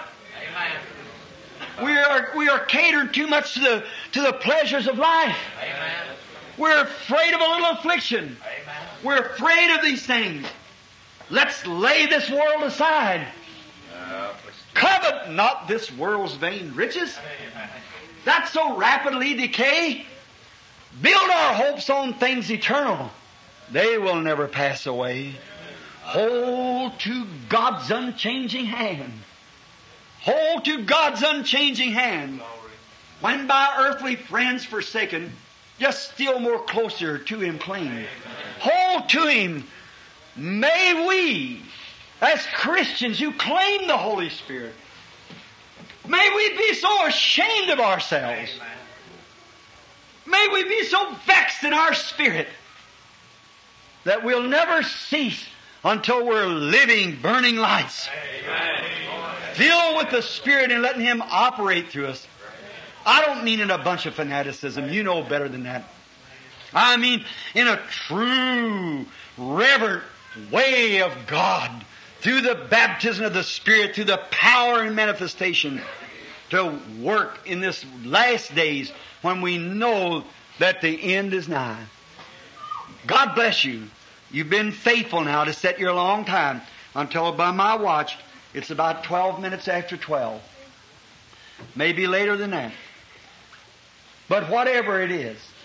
Amen. We are catering too much to the pleasures of life. Amen. We're afraid of a little affliction. Amen. We're afraid of these things. Let's lay this world aside. Covet not this world's vain riches, that so rapidly decay. Build our hopes on things eternal. They will never pass away. Hold to God's unchanging hand. Hold to God's unchanging hand. When by earthly friends forsaken, just still more closer to Him cling. Hold to Him. May we, as Christians who claim the Holy Spirit, may we be so ashamed of ourselves. May we be so vexed in our spirit that we'll never cease until we're living, burning lights. Filled with the Spirit and letting Him operate through us. I don't mean in a bunch of fanaticism. You know better than that. I mean in a true, reverent way of God, through the baptism of the Spirit, through the power and manifestation, to work in this last days when we know that the end is nigh. God bless you. You've been faithful now to sit here a long time, until by my watch it's about 12 minutes after 12. Maybe later than that. But whatever it is,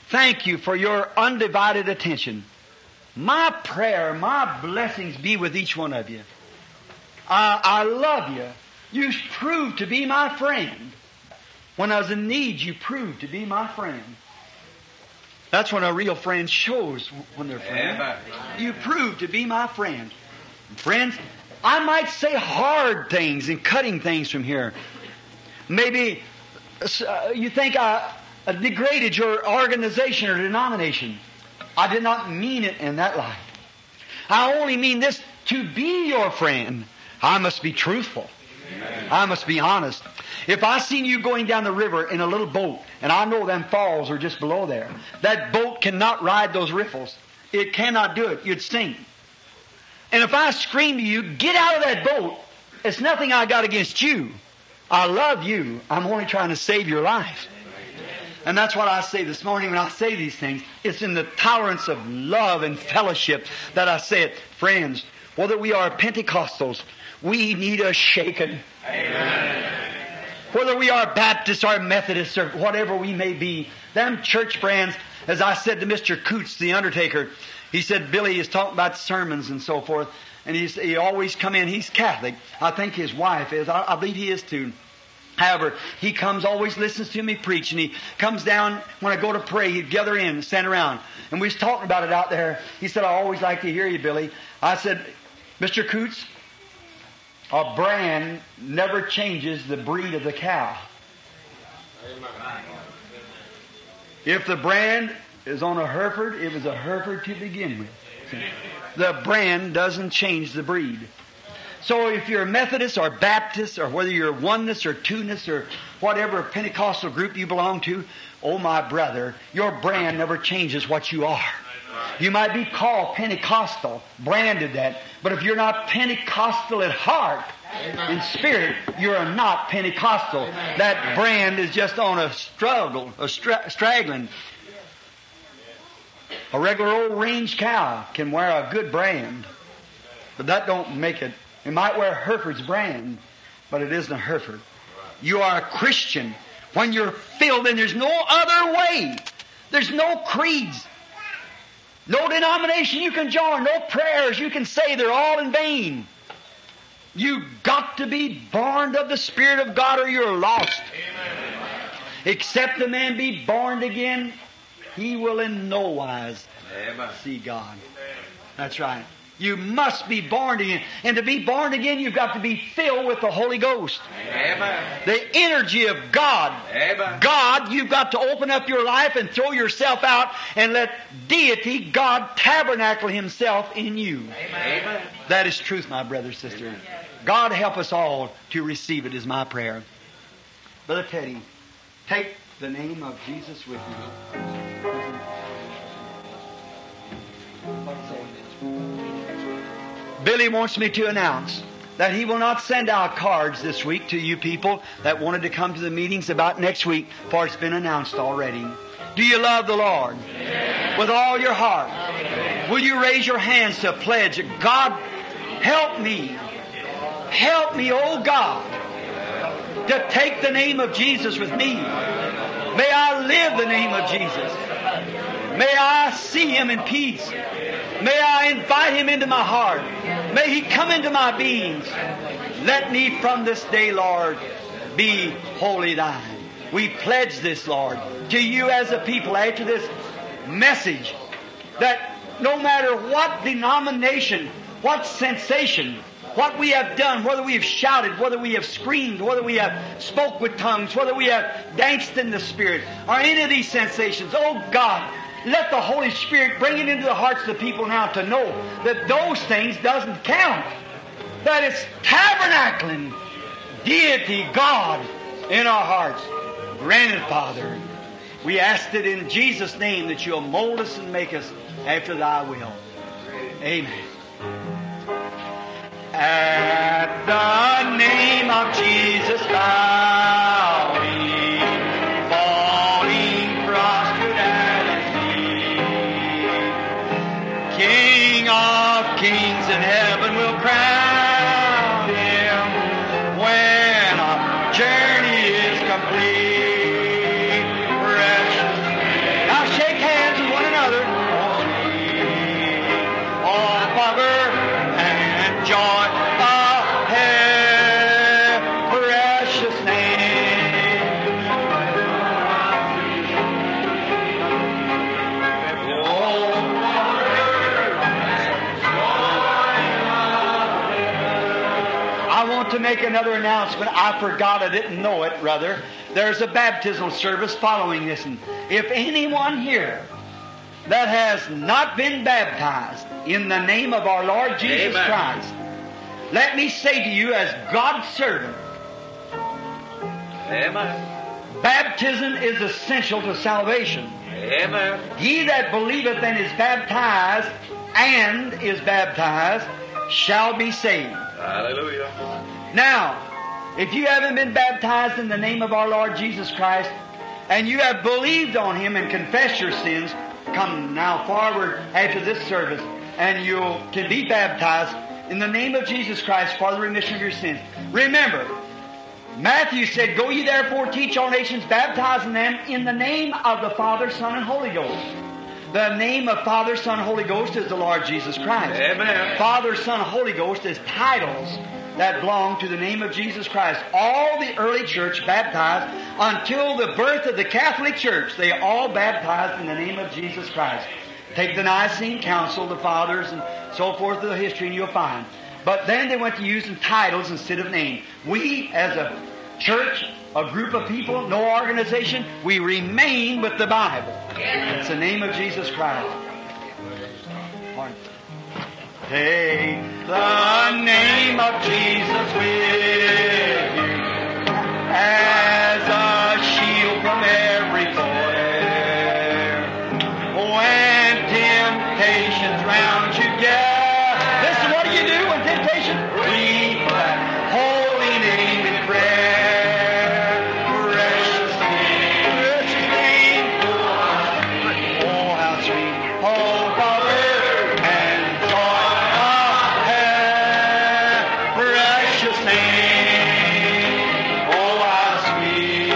thank you for your undivided attention. My prayer, my blessings be with each one of you. I love you. You proved to be my friend. When I was in need, you proved to be my friend. That's when a real friend shows when they're friends. You proved to be my friend. Friends, I might say hard things and cutting things from here. Maybe you think I degraded your organization or denomination. I did not mean it in that light. I only mean this: to be your friend, I must be truthful. I must be honest. If I seen you going down the river in a little boat, and I know them falls are just below there, that boat cannot ride those riffles. It cannot do it. You'd sink. And if I scream to you, get out of that boat, it's nothing I got against you. I love you. I'm only trying to save your life. And that's what I say this morning when I say these things. It's in the tolerance of love and fellowship that I say it. Friends, whether we are Pentecostals, we need a shaking. Amen. Whether we are Baptists or Methodists or whatever we may be, them church friends, as I said to Mr. Coots, the undertaker, he said, Billy is talking about sermons and so forth, and he always come in. He's Catholic. I think his wife is. I believe he is too. However, he comes, always listens to me preach, and he comes down when I go to pray. He'd gather in and stand around. And we was talking about it out there. He said, I always like to hear you, Billy. I said, Mr. Coots, a brand never changes the breed of the cow. If the brand is on a Hereford, it was a Hereford to begin with. The brand doesn't change the breed. So if you're a Methodist or Baptist, or whether you're oneness or two-ness or whatever Pentecostal group you belong to, oh my brother, your brand never changes what you are. You might be called Pentecostal, branded that, but if you're not Pentecostal at heart, in spirit, you're not Pentecostal. That brand is just on a struggle, straggling. A regular old range cow can wear a good brand, but that don't make it. It might wear Hereford's brand, but it isn't a Hereford. You are a Christian when you're filled, and there's no other way. There's no creeds, no denomination you can join, no prayers you can say. They're all in vain. You've got to be born of the Spirit of God or you're lost. Amen. Except a man be born again, he will in no wise see God. That's right. You must be born again. And to be born again, you've got to be filled with the Holy Ghost. Amen. The energy of God. Amen. God, you've got to open up your life and throw yourself out and let deity, God, tabernacle Himself in you. Amen. That is truth, my brother, sister. God help us all to receive it is my prayer. Brother Teddy, take the name of Jesus with you. Billy wants me to announce that he will not send out cards this week to you people that wanted to come to the meetings about next week, for it's been announced already. Do you love the Lord? Yes. With all your heart? Yes. Will you raise your hands to pledge, God, help me, oh God, to take the name of Jesus with me. May I live the name of Jesus. May I see Him in peace. May I invite Him into my heart. May He come into my beings. Let me from this day, Lord, be wholly Thine. We pledge this, Lord, to you as a people after this message, that no matter what denomination, what sensation, what we have done, whether we have shouted, whether we have screamed, whether we have spoke with tongues, whether we have danced in the Spirit, or any of these sensations, oh God, let the Holy Spirit bring it into the hearts of the people now to know that those things doesn't count. That it's tabernacling deity, God, in our hearts. Granted, Father, we ask it in Jesus' name that You'll mold us and make us after Thy will. Amen. At the name of Jesus bowing, falling prostrate at His feet, King of kings in heaven will crown Him when our journey is complete. Precious. Now shake hands. want to make another announcement. I forgot, I didn't know it, rather. There's a baptismal service following this. And if anyone here that has not been baptized in the name of our Lord Jesus Amen. Christ, let me say to you as God's servant, Amen. baptism is essential to salvation. Amen. He that believeth and is baptized shall be saved. Hallelujah. Now, if you haven't been baptized in the name of our Lord Jesus Christ, and you have believed on Him and confessed your sins, come now forward after this service, and you can be baptized in the name of Jesus Christ for the remission of your sins. Remember, Matthew said, "Go ye therefore teach all nations, baptizing them in the name of the Father, Son, and Holy Ghost." The name of Father, Son, and Holy Ghost is the Lord Jesus Christ. Amen. Father, Son, and Holy Ghost is titles that belong to the name of Jesus Christ. All the early church baptized until the birth of the Catholic Church, they all baptized in the name of Jesus Christ. Take the Nicene Council, the Fathers, and so forth of the history, and you'll find. But then they went to using titles instead of name. We, as a church, a group of people, no organization, we remain with the Bible. It's the name of Jesus Christ. Take the name of Jesus with you as a shield from every foe. When temptations round you gather, listen, what do you do when temptation? Read that holy name in prayer. Precious name. Oh, how sweet. Oh, Father, and joy of heaven. Precious name. Oh, how sweet.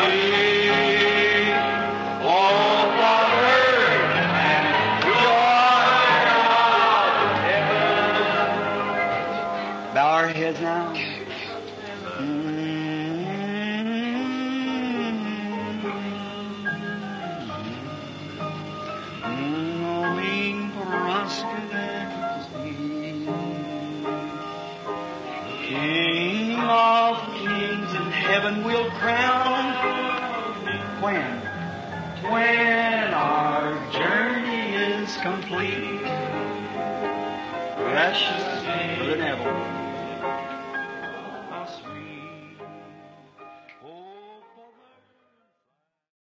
Oh, Father, and joy of heaven. Bow our heads now. Knowing prosperous King of kings in heaven will crown. When? When our journey is complete. Precious Brother Neville.